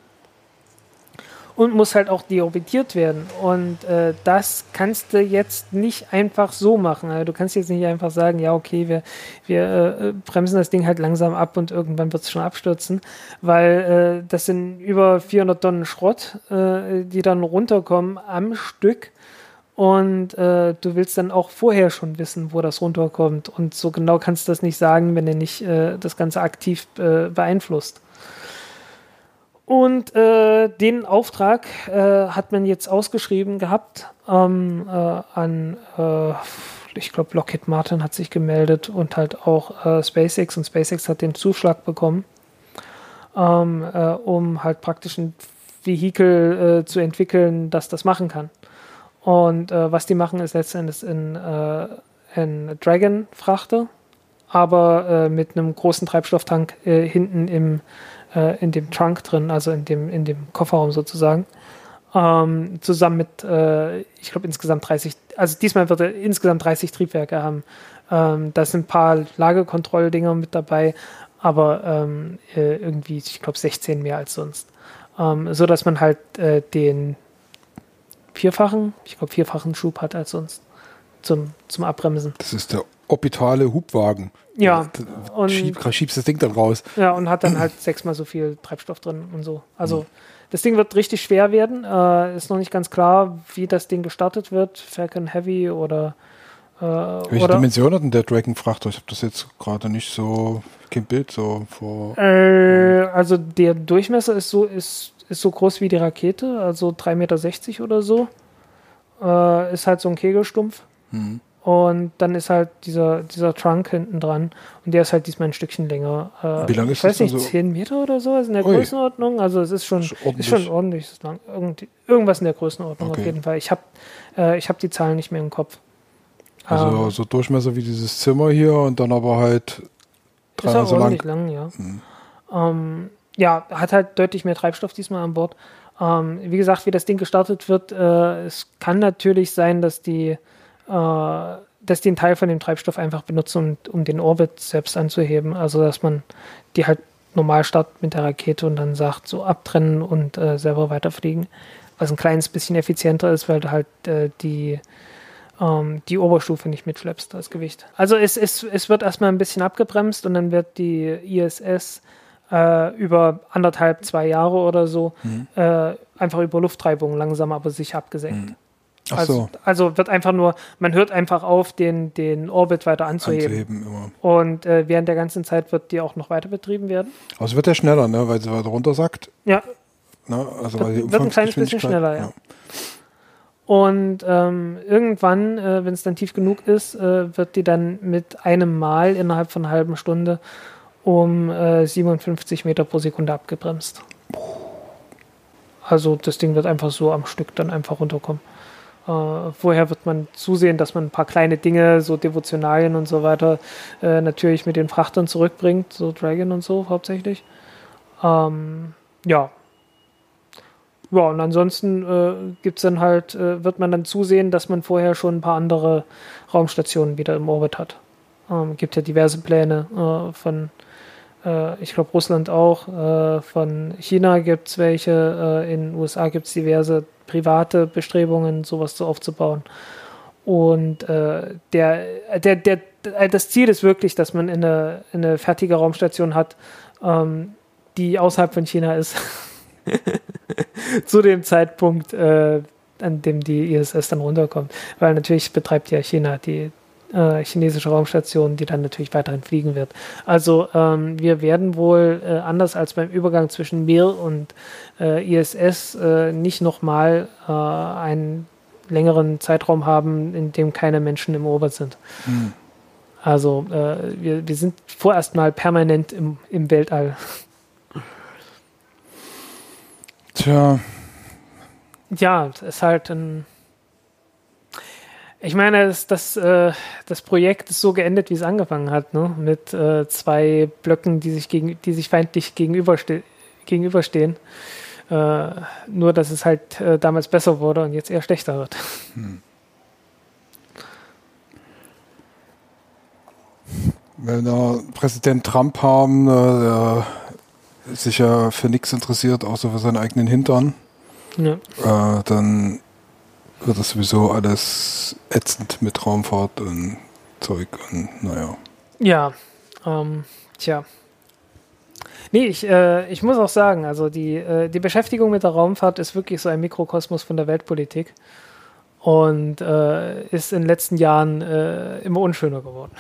Und muss halt auch deorbitiert werden. Und äh, das kannst du jetzt nicht einfach so machen. Also du kannst jetzt nicht einfach sagen, ja okay, wir, wir äh, bremsen das Ding halt langsam ab und irgendwann wird es schon abstürzen. Weil äh, das sind über vierhundert Tonnen Schrott, äh, die dann runterkommen am Stück. Und äh, du willst dann auch vorher schon wissen, wo das runterkommt. Und so genau kannst du das nicht sagen, wenn du nicht äh, das Ganze aktiv äh, beeinflusst. Und äh, den Auftrag äh, hat man jetzt ausgeschrieben gehabt ähm, äh, an, äh, ich glaube, Lockheed Martin hat sich gemeldet und halt auch äh, SpaceX. Und SpaceX hat den Zuschlag bekommen, ähm, äh, um halt praktisch ein Vehikel äh, zu entwickeln, das das machen kann. Und äh, was die machen, ist letztendlich in, äh, in Dragon-Frachter, aber äh, mit einem großen Treibstofftank äh, hinten im in dem Trunk drin, also in dem, in dem Kofferraum sozusagen, ähm, zusammen mit, äh, ich glaube insgesamt dreißig, also diesmal wird er insgesamt dreißig Triebwerke haben. Ähm, da sind ein paar Lagekontrolldinger mit dabei, aber ähm, äh, irgendwie, ich glaube, sechzehn mehr als sonst. Ähm, so dass man halt äh, den vierfachen, ich glaube, vierfachen Schub hat als sonst zum, zum Abbremsen. Das ist der orbitale Hubwagen. Ja. Und Schieb, schiebst das Ding dann raus. Ja, und hat dann halt sechsmal so viel Treibstoff drin und so. Also, mhm. das Ding wird richtig schwer werden. Äh, ist noch nicht ganz klar, wie das Ding gestartet wird. Falcon Heavy oder. Äh, Welche oder, Dimension hat denn der Dragon-Frachter? Ich habe das jetzt gerade nicht so. Kein Bild so vor. Äh, also, der Durchmesser ist so, ist, ist so groß wie die Rakete, also drei Meter sechzig oder so. Äh, ist halt so ein Kegelstumpf. Mhm. Und dann ist halt dieser, dieser Trunk hinten dran und der ist halt diesmal ein Stückchen länger. Äh, Wie lang ist ich weiß das nicht, so? zehn Meter oder so, also in der Ui. Größenordnung. Also es ist schon, ist ordentlich, ist schon ordentlich lang. Irgend, irgendwas in der Größenordnung okay. auf jeden Fall. Ich habe äh, ich hab die Zahlen nicht mehr im Kopf. Also ähm, so Durchmesser wie dieses Zimmer hier und dann aber halt dreimal so lang. Ist lang, ja. Hm. Ähm, ja, hat halt deutlich mehr Treibstoff diesmal an Bord. Ähm, wie gesagt, wie das Ding gestartet wird, äh, es kann natürlich sein, dass die dass die einen Teil von dem Treibstoff einfach benutzen, um, um den Orbit selbst anzuheben. Also, dass man die halt normal startet mit der Rakete und dann sagt, so abtrennen und äh, selber weiterfliegen. Was ein kleines bisschen effizienter ist, weil du halt äh, die, ähm, die Oberstufe nicht mitschleppst, das Gewicht. Also, es, es, es wird erstmal ein bisschen abgebremst und dann wird die I S S äh, über anderthalb, zwei Jahre oder so mhm. äh, einfach über Lufttreibung langsam aber sicher abgesenkt. Mhm. Ach also, so. also wird einfach nur, man hört einfach auf, den, den Orbit weiter anzuheben. Anzuheben immer. Und äh, während der ganzen Zeit wird die auch noch weiter betrieben werden. Aber es wird ja schneller, ne? Weil sie weiter runter sackt. Ja. Ne? Also wird, weil wird ein kleines bisschen schneller, ja. ja. Und ähm, irgendwann, äh, wenn es dann tief genug ist, äh, wird die dann mit einem Mal innerhalb von einer halben Stunde um äh, siebenundfünfzig Meter pro Sekunde abgebremst. Also das Ding wird einfach so am Stück dann einfach runterkommen. Uh, vorher wird man zusehen, dass man ein paar kleine Dinge, so Devotionalien und so weiter, äh, natürlich mit den Frachtern zurückbringt, so Dragon und so hauptsächlich. Ähm, ja. Ja, und ansonsten äh, gibt's dann halt, äh, wird man dann zusehen, dass man vorher schon ein paar andere Raumstationen wieder im Orbit hat. Ähm, gibt ja diverse Pläne äh, von, äh, ich glaube Russland auch, äh, von China gibt's welche, äh, in den U S A gibt's diverse private Bestrebungen, sowas so aufzubauen. Und äh, der, der, der, das Ziel ist wirklich, dass man eine, eine fertige Raumstation hat, ähm, die außerhalb von China ist. Zu dem Zeitpunkt, äh, an dem die I S S dann runterkommt. Weil natürlich betreibt ja China die äh, chinesische Raumstation, die dann natürlich weiterhin fliegen wird. Also ähm, wir werden wohl, äh, anders als beim Übergang zwischen Mir und äh, I S S, äh, nicht nochmal äh, einen längeren Zeitraum haben, in dem keine Menschen im Orbit sind. Mhm. Also äh, wir, wir sind vorerst mal permanent im, im Weltall. Tja. Ja, das ist halt ein. Ich meine, das, das, äh, das Projekt ist so geendet, wie es angefangen hat, ne? Mit äh, zwei Blöcken, die sich, gegen, die sich feindlich gegenüberste- gegenüberstehen. Äh, nur, dass es halt äh, damals besser wurde und jetzt eher schlechter wird. Hm. Wenn wir Präsident Trump haben, der sich ja für nichts interessiert, außer für seinen eigenen Hintern, ja. äh, dann wird das sowieso alles ätzend mit Raumfahrt und Zeug und naja. Ja, ähm, tja. Nee, ich, äh, ich muss auch sagen, also die, äh, die Beschäftigung mit der Raumfahrt ist wirklich so ein Mikrokosmos von der Weltpolitik und äh, ist in den letzten Jahren äh, immer unschöner geworden.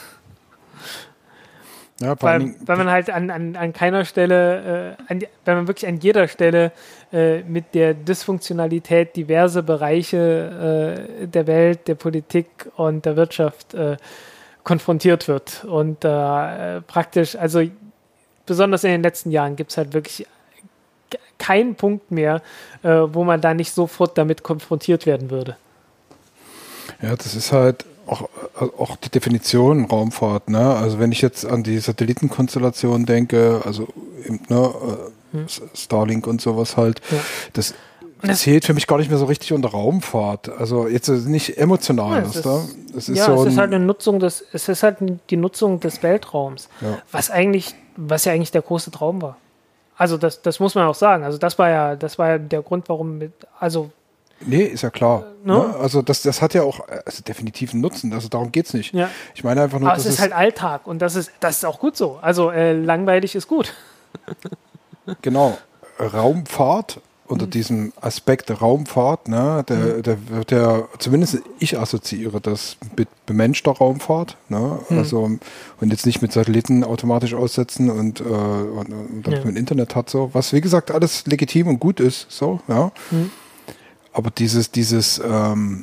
Ja, weil, weil man halt an, an, an keiner Stelle, äh, an, weil man wirklich an jeder Stelle äh, mit der Dysfunktionalität diverse Bereiche äh, der Welt, der Politik und der Wirtschaft äh, konfrontiert wird. Und äh, praktisch, also besonders in den letzten Jahren gibt es halt wirklich keinen Punkt mehr, äh, wo man da nicht sofort damit konfrontiert werden würde. Ja, das ist halt Auch, auch die Definition Raumfahrt, ne? Also wenn ich jetzt an die Satellitenkonstellation denke, also eben, ne, hm. Starlink und sowas halt, ja. das, das zählt für mich gar nicht mehr so richtig unter Raumfahrt. Also jetzt nicht emotional, ja, es ist, es ist ja, so es ist halt eine Nutzung des, es ist halt die Nutzung des Weltraums, ja. was eigentlich, was ja eigentlich der große Traum war. Also das, das muss man auch sagen. Also das war ja, das war ja der Grund, warum mit, also Nee, ist ja klar. Äh, ne? Ne? Also das, das hat ja auch also definitiv einen Nutzen, also darum geht es nicht. Ja. Ich meine einfach nur, aber es ist halt Alltag und das ist, das ist auch gut so. Also äh, langweilig ist gut. Genau. Raumfahrt, unter mhm. diesem Aspekt der Raumfahrt, ne, der, mhm. der wird ja, zumindest ich assoziiere das mit bemenschter Raumfahrt, ne, mhm. also und jetzt nicht mit Satelliten automatisch aussetzen und, äh, und, und damit ja. man Internet hat, so, was wie gesagt alles legitim und gut ist, so, ja. Mhm. Aber dieses, dieses ähm,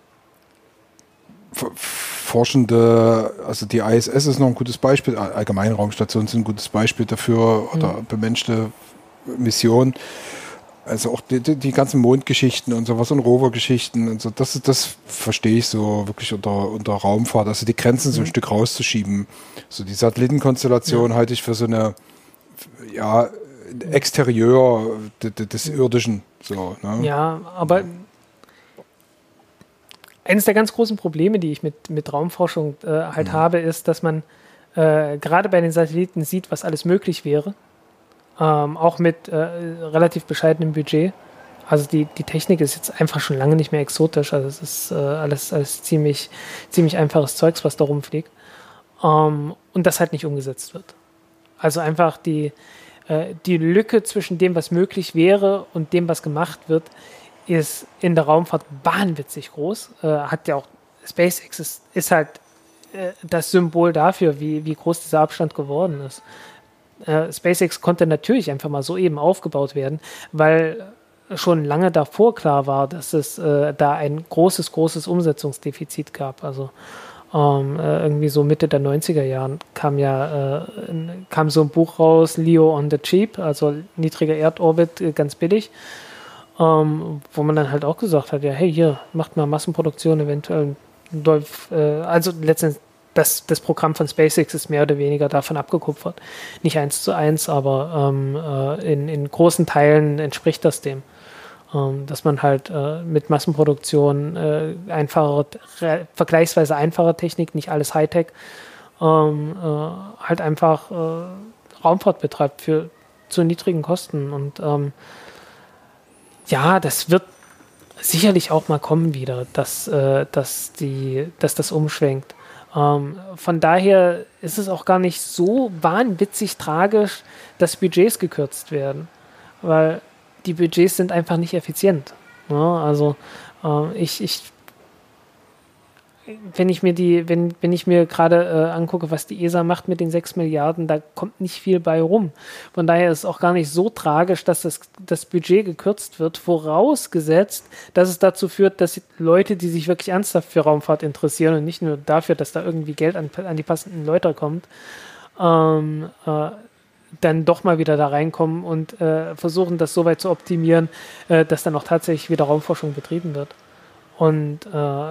forschende, also die I S S ist noch ein gutes Beispiel, allgemeine Raumstationen sind ein gutes Beispiel dafür, oder mhm. bemenschte Mission. Also auch die, die ganzen Mondgeschichten und sowas und Rovergeschichten und so, das, das verstehe ich so wirklich unter, unter Raumfahrt, also die Grenzen mhm. so ein Stück rauszuschieben. So die Satellitenkonstellation ja. halte ich für so eine, ja, Exterieur des, des Irdischen. So, ne? Ja, aber eines der ganz großen Probleme, die ich mit, mit Raumforschung äh, halt mhm. habe, ist, dass man äh, gerade bei den Satelliten sieht, was alles möglich wäre. Ähm, auch mit äh, relativ bescheidenem Budget. Also die, die Technik ist jetzt einfach schon lange nicht mehr exotisch. Also es ist äh, alles, alles ziemlich, ziemlich einfaches Zeugs, was da rumfliegt. Ähm, und das halt nicht umgesetzt wird. Also einfach die die Lücke zwischen dem, was möglich wäre und dem, was gemacht wird, ist in der Raumfahrt wahnwitzig groß. Äh, hat ja auch SpaceX ist, ist halt äh, das Symbol dafür, wie, wie groß dieser Abstand geworden ist. Äh, SpaceX konnte natürlich einfach mal so eben aufgebaut werden, weil schon lange davor klar war, dass es äh, da ein großes, großes Umsetzungsdefizit gab. Also Um, äh, irgendwie so Mitte der neunziger Jahren kam ja äh, kam so ein Buch raus, Leo on the Cheap, also niedriger Erdorbit, äh, ganz billig, um, wo man dann halt auch gesagt hat, ja, hey, hier, macht mal Massenproduktion eventuell. Äh, also letztendlich, das, das Programm von SpaceX ist mehr oder weniger davon abgekupfert. Nicht eins zu eins, aber ähm, äh, in, in großen Teilen entspricht das dem. Dass man halt äh, mit Massenproduktion äh, einfacher, re- vergleichsweise einfacher Technik, nicht alles Hightech, ähm, äh, halt einfach äh, Raumfahrt betreibt für zu niedrigen Kosten. Und ähm, ja, das wird sicherlich auch mal kommen wieder, dass, äh, dass, die, dass das umschwenkt. Ähm, von daher ist es auch gar nicht so wahnwitzig tragisch, dass Budgets gekürzt werden, weil die Budgets sind einfach nicht effizient. Ja, also äh, ich, ich wenn ich mir die, wenn, wenn ich mir gerade äh, angucke, was die E S A macht mit den sechs Milliarden, da kommt nicht viel bei rum. Von daher ist es auch gar nicht so tragisch, dass das, das Budget gekürzt wird, vorausgesetzt, dass es dazu führt, dass Leute, die sich wirklich ernsthaft für Raumfahrt interessieren und nicht nur dafür, dass da irgendwie Geld an, an die passenden Leute kommt, ähm, äh, dann doch mal wieder da reinkommen und äh, versuchen, das so weit zu optimieren, äh, dass dann auch tatsächlich wieder Raumforschung betrieben wird. Und äh,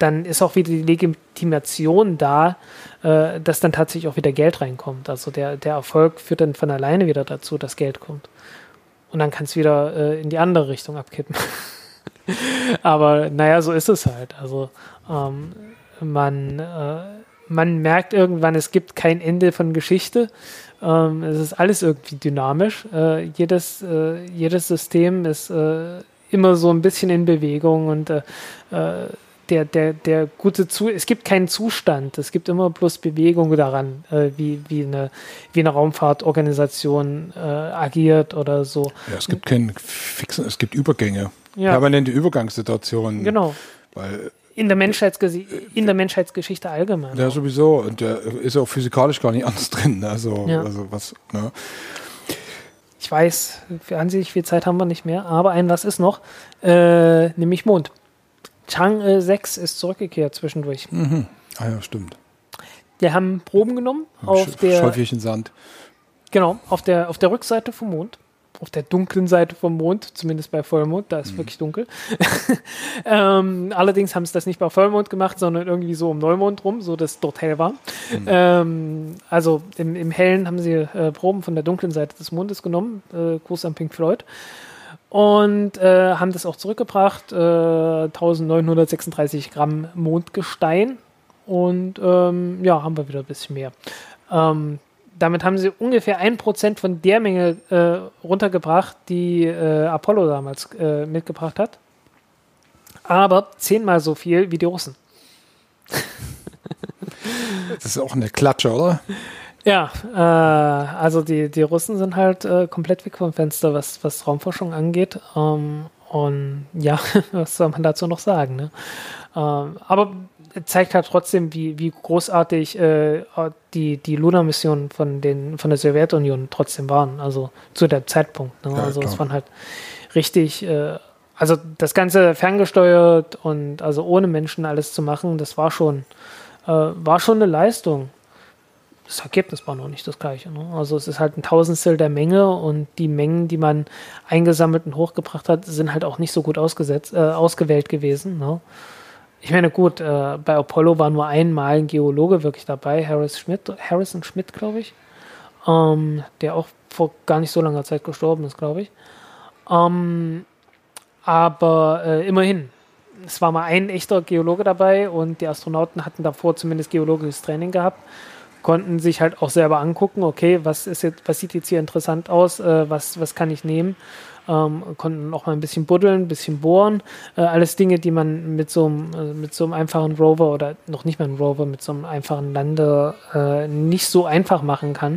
dann ist auch wieder die Legitimation da, äh, dass dann tatsächlich auch wieder Geld reinkommt. Also der, der Erfolg führt dann von alleine wieder dazu, dass Geld kommt. Und dann kann es wieder äh, in die andere Richtung abkippen. Aber naja, so ist es halt. Also ähm, man, äh, man merkt irgendwann, es gibt kein Ende von Geschichte. Ähm, es ist alles irgendwie dynamisch. Äh, jedes, äh, jedes System ist äh, immer so ein bisschen in Bewegung und äh, äh, der, der, der gute Zu es gibt keinen Zustand, es gibt immer bloß Bewegung daran, äh, wie, wie, eine, wie eine Raumfahrtorganisation äh, agiert oder so. Ja, es gibt keinen fixen, es gibt Übergänge, ja. permanente Übergangssituationen. Genau. Weil In der, Menschheitsges- in der Menschheitsgeschichte allgemein. Ja, sowieso. Und der ist ja auch physikalisch gar nicht anders drin. Also, ja. also was, ne? Ich weiß, für an sich viel Zeit haben wir nicht mehr, aber ein was ist noch, äh, nämlich Mond. Chang'e sechs ist zurückgekehrt zwischendurch. Mhm. Ah ja, stimmt. Die haben Proben genommen auf Sch- der Schäufchen Sand. Genau, auf der, auf der Rückseite vom Mond. Auf der dunklen Seite vom Mond, zumindest bei Vollmond, da ist mhm. wirklich dunkel. ähm, allerdings haben sie das nicht bei Vollmond gemacht, sondern irgendwie so um Neumond rum, so dass dort hell war. Mhm. Ähm, also im, im Hellen haben sie äh, Proben von der dunklen Seite des Mondes genommen, äh, Gruß an Pink Floyd, und äh, haben das auch zurückgebracht, äh, eintausendneunhundertsechsunddreißig Gramm Mondgestein, und ähm, ja, haben wir wieder ein bisschen mehr. Ähm, Damit haben sie ungefähr ein Prozent von der Menge äh, runtergebracht, die äh, Apollo damals äh, mitgebracht hat. Aber zehnmal so viel wie die Russen. Das ist auch eine Klatsche, oder? Ja, äh, also die, die Russen sind halt äh, komplett weg vom Fenster, was, was Raumforschung angeht. Ähm, und ja, was soll man dazu noch sagen? Ne? Ähm, aber zeigt halt trotzdem, wie, wie großartig äh, die, die Luna-Missionen von, den, von der Sowjetunion trotzdem waren, also zu dem Zeitpunkt. Ne? Ja, also es waren halt richtig, äh, also das Ganze ferngesteuert und also ohne Menschen alles zu machen, das war schon, äh, war schon eine Leistung. Das Ergebnis war noch nicht das gleiche. Ne? Also es ist halt ein Tausendstel der Menge, und die Mengen, die man eingesammelt und hochgebracht hat, sind halt auch nicht so gut ausgesetzt, äh, ausgewählt gewesen. Ne? Ich meine, gut, äh, bei Apollo war nur einmal ein Geologe wirklich dabei, Harris Schmidt, Harrison Schmidt, glaube ich, ähm, der auch vor gar nicht so langer Zeit gestorben ist, glaube ich. Ähm, aber äh, immerhin, es war mal ein echter Geologe dabei, und die Astronauten hatten davor zumindest geologisches Training gehabt, konnten sich halt auch selber angucken, okay, was ist jetzt, was sieht jetzt hier interessant aus, äh, was, was kann ich nehmen. Ähm, konnten auch mal ein bisschen buddeln, ein bisschen bohren. Äh, alles Dinge, die man mit so einem, äh, mit so einem einfachen Rover, oder noch nicht mal einem Rover, mit so einem einfachen Lander äh, nicht so einfach machen kann.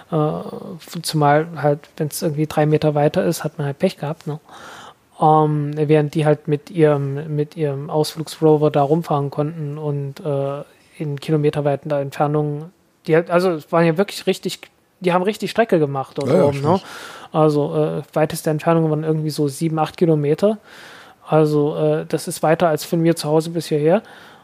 Äh, zumal halt, wenn es irgendwie drei Meter weiter ist, hat man halt Pech gehabt. Ne? Ähm, während die halt mit ihrem, mit ihrem Ausflugsrover da rumfahren konnten und äh, in kilometerweiten Entfernungen, die halt, also es waren ja wirklich richtig, die haben richtig Strecke gemacht dort ja, oben, ne? Also äh, weiteste Entfernung waren irgendwie so sieben, acht Kilometer. Also äh, das ist weiter als von mir zu Hause bis hierher.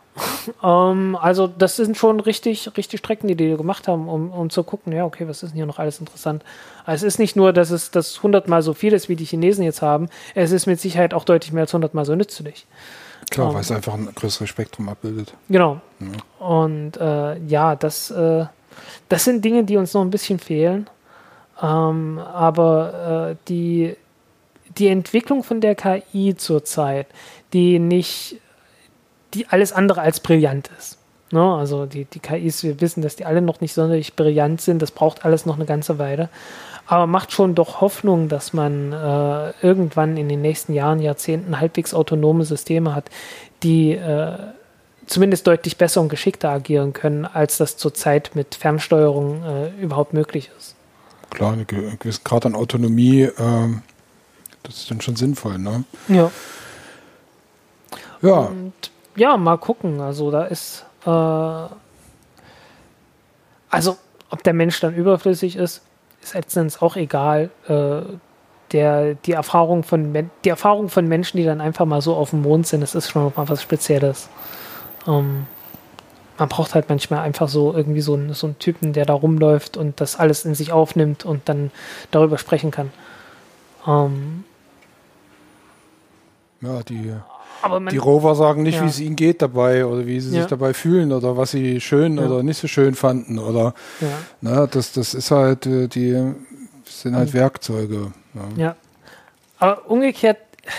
ähm, also das sind schon richtig, richtig Strecken, die die gemacht haben, um, um zu gucken, ja, okay, was ist denn hier noch alles interessant? Also es ist nicht nur, dass es das hundertmal so viel ist, wie die Chinesen jetzt haben. Es ist mit Sicherheit auch deutlich mehr als hundertmal so nützlich. Klar, um, weil es einfach ein größeres Spektrum abbildet. Genau. Ja. Und äh, ja, das, äh, das sind Dinge, die uns noch ein bisschen fehlen. Ähm, aber äh, die, die Entwicklung von der K I zurzeit, die nicht, die alles andere als brillant ist. Ne? Also die, die K Is, wir wissen, dass die alle noch nicht sonderlich brillant sind, das braucht alles noch eine ganze Weile. Aber macht schon doch Hoffnung, dass man äh, irgendwann in den nächsten Jahren, Jahrzehnten halbwegs autonome Systeme hat, die äh, zumindest deutlich besser und geschickter agieren können, als das zurzeit mit Fernsteuerung äh, überhaupt möglich ist. Klar, eine gewisse Grad an Autonomie, ähm, das ist dann schon sinnvoll, ne? Ja. Ja. Und ja, mal gucken. Also da ist äh, also ob der Mensch dann überflüssig ist, ist letztendlich auch egal. Äh, der, die, Erfahrung von Men- die Erfahrung von Menschen, die dann einfach mal so auf dem Mond sind, das ist schon noch mal was Spezielles. Ähm, man braucht halt manchmal einfach so irgendwie so einen, so einen Typen, der da rumläuft und das alles in sich aufnimmt und dann darüber sprechen kann. Ähm, ja, die Aber man, die Rover sagen nicht, ja. wie es ihnen geht dabei oder wie sie sich ja. dabei fühlen oder was sie schön ja. oder nicht so schön fanden. Oder ja. na, das, das ist halt, die sind halt mhm. Werkzeuge. Ja. ja. Aber umgekehrt,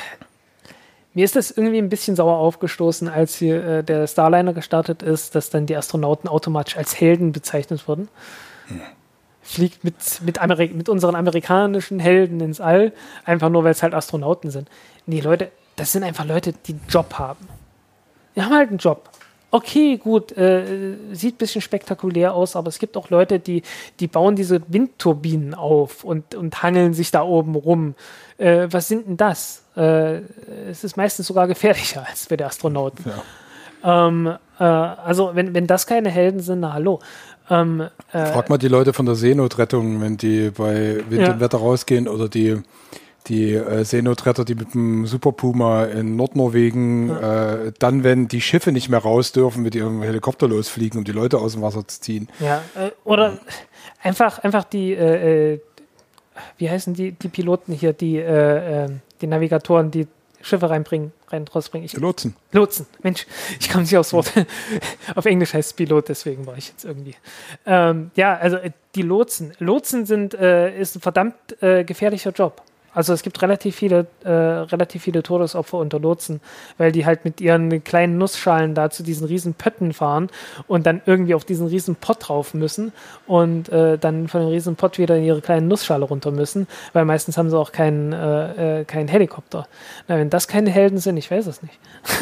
mir ist das irgendwie ein bisschen sauer aufgestoßen, als hier äh, der Starliner gestartet ist, dass dann die Astronauten automatisch als Helden bezeichnet wurden. Hm. Fliegt mit, mit, Ameri- mit unseren amerikanischen Helden ins All, einfach nur, weil es halt Astronauten sind. Nee, Leute, das sind einfach Leute, die einen Job haben. Die haben halt einen Job. Okay, gut, äh, sieht ein bisschen spektakulär aus, aber es gibt auch Leute, die, die bauen diese Windturbinen auf und, und hangeln sich da oben rum. Äh, was sind denn das? Äh, es ist meistens sogar gefährlicher als für die Astronauten. Ja. Ähm, äh, also, wenn, wenn das keine Helden sind, na hallo. Ähm, äh, Frag mal die Leute von der Seenotrettung, wenn die bei Wind ja. und Wetter rausgehen oder die Die äh, Seenotretter, die mit dem Super Puma in Nordnorwegen, ja. äh, dann, wenn die Schiffe nicht mehr raus dürfen, mit ihrem Helikopter losfliegen, um die Leute aus dem Wasser zu ziehen. Ja, äh, oder ja. einfach, einfach die, äh, wie heißen die, die Piloten hier, die, äh, die Navigatoren, die Schiffe reinbringen, rein rausbringen. Ich, Lotsen. Lotsen. Mensch, ich komme nicht aufs Wort. Auf Englisch heißt es Pilot, deswegen war ich jetzt irgendwie. Ähm, ja, also die Lotsen. Lotsen sind, äh, ist ein verdammt äh, gefährlicher Job. Also es gibt relativ viele, äh, relativ viele Todesopfer unter Lotsen, weil die halt mit ihren kleinen Nussschalen da zu diesen riesen Pötten fahren und dann irgendwie auf diesen riesen Pott drauf müssen und äh, dann von dem riesen Pott wieder in ihre kleinen Nussschale runter müssen, weil meistens haben sie auch keinen, äh, äh, keinen Helikopter. Na, wenn das keine Helden sind, ich weiß es nicht.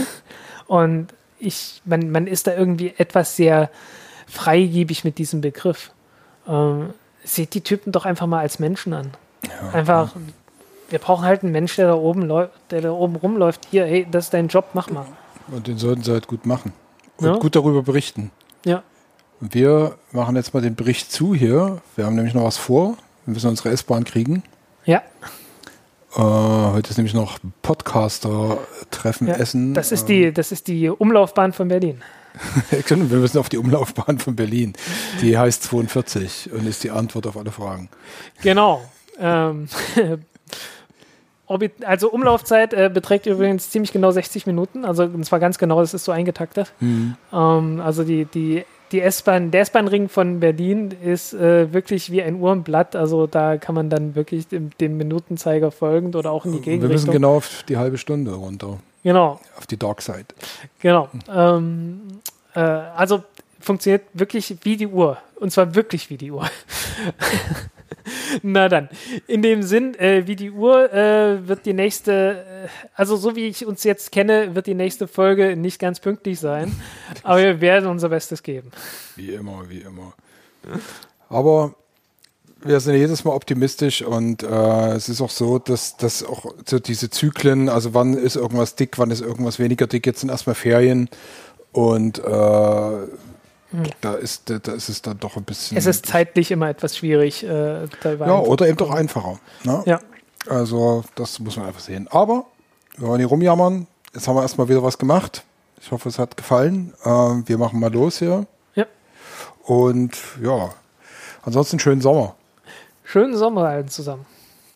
Und ich, man, man ist da irgendwie etwas sehr freigebig mit diesem Begriff. Ähm, seht die Typen doch einfach mal als Menschen an. Ja, einfach... Ja. Wir brauchen halt einen Mensch, der da oben läuft, der da oben rumläuft. Hier, hey, das ist dein Job, mach mal. Und den sollten sie halt gut machen. Und ja. gut darüber berichten. Ja. Und wir machen jetzt mal den Bericht zu hier. Wir haben nämlich noch was vor. Wir müssen unsere S-Bahn kriegen. Ja. Äh, heute ist nämlich noch Podcaster-Treffen, ja, Essen. Das ist, die, das ist die Umlaufbahn von Berlin. Wir müssen auf die Umlaufbahn von Berlin. Die heißt zweiundvierzig und ist die Antwort auf alle Fragen. Genau. Ähm, Also Umlaufzeit äh, beträgt übrigens ziemlich genau sechzig Minuten, also und zwar ganz genau, das ist so eingetaktet. Mhm. Ähm, also die, die, die S-Bahn, der S-Bahn-Ring von Berlin ist äh, wirklich wie ein Uhrenblatt, also da kann man dann wirklich dem, dem Minutenzeiger folgend oder auch in die Gegenrichtung. Wir müssen genau auf die halbe Stunde runter. Genau. Auf die Dark Side. Genau. Ähm, äh, also funktioniert wirklich wie die Uhr. Und zwar wirklich wie die Uhr. Na dann, in dem Sinn, äh, wie die Uhr äh, wird die nächste, äh, also so wie ich uns jetzt kenne, wird die nächste Folge nicht ganz pünktlich sein, aber wir werden unser Bestes geben. Wie immer, wie immer. Aber wir sind jedes Mal optimistisch und äh, es ist auch so, dass, dass auch so diese Zyklen, also wann ist irgendwas dick, wann ist irgendwas weniger dick, jetzt sind erstmal Ferien und äh, Da ist, da ist es dann doch ein bisschen... Es ist zeitlich immer etwas schwierig. Äh, ja, oder eben doch einfacher. Ne? Ja. Also das muss man einfach sehen. Aber wir wollen nicht rumjammern. Jetzt haben wir erstmal wieder was gemacht. Ich hoffe, es hat gefallen. Äh, wir machen mal los hier. Ja. Und ja, ansonsten schönen Sommer. Schönen Sommer allen zusammen.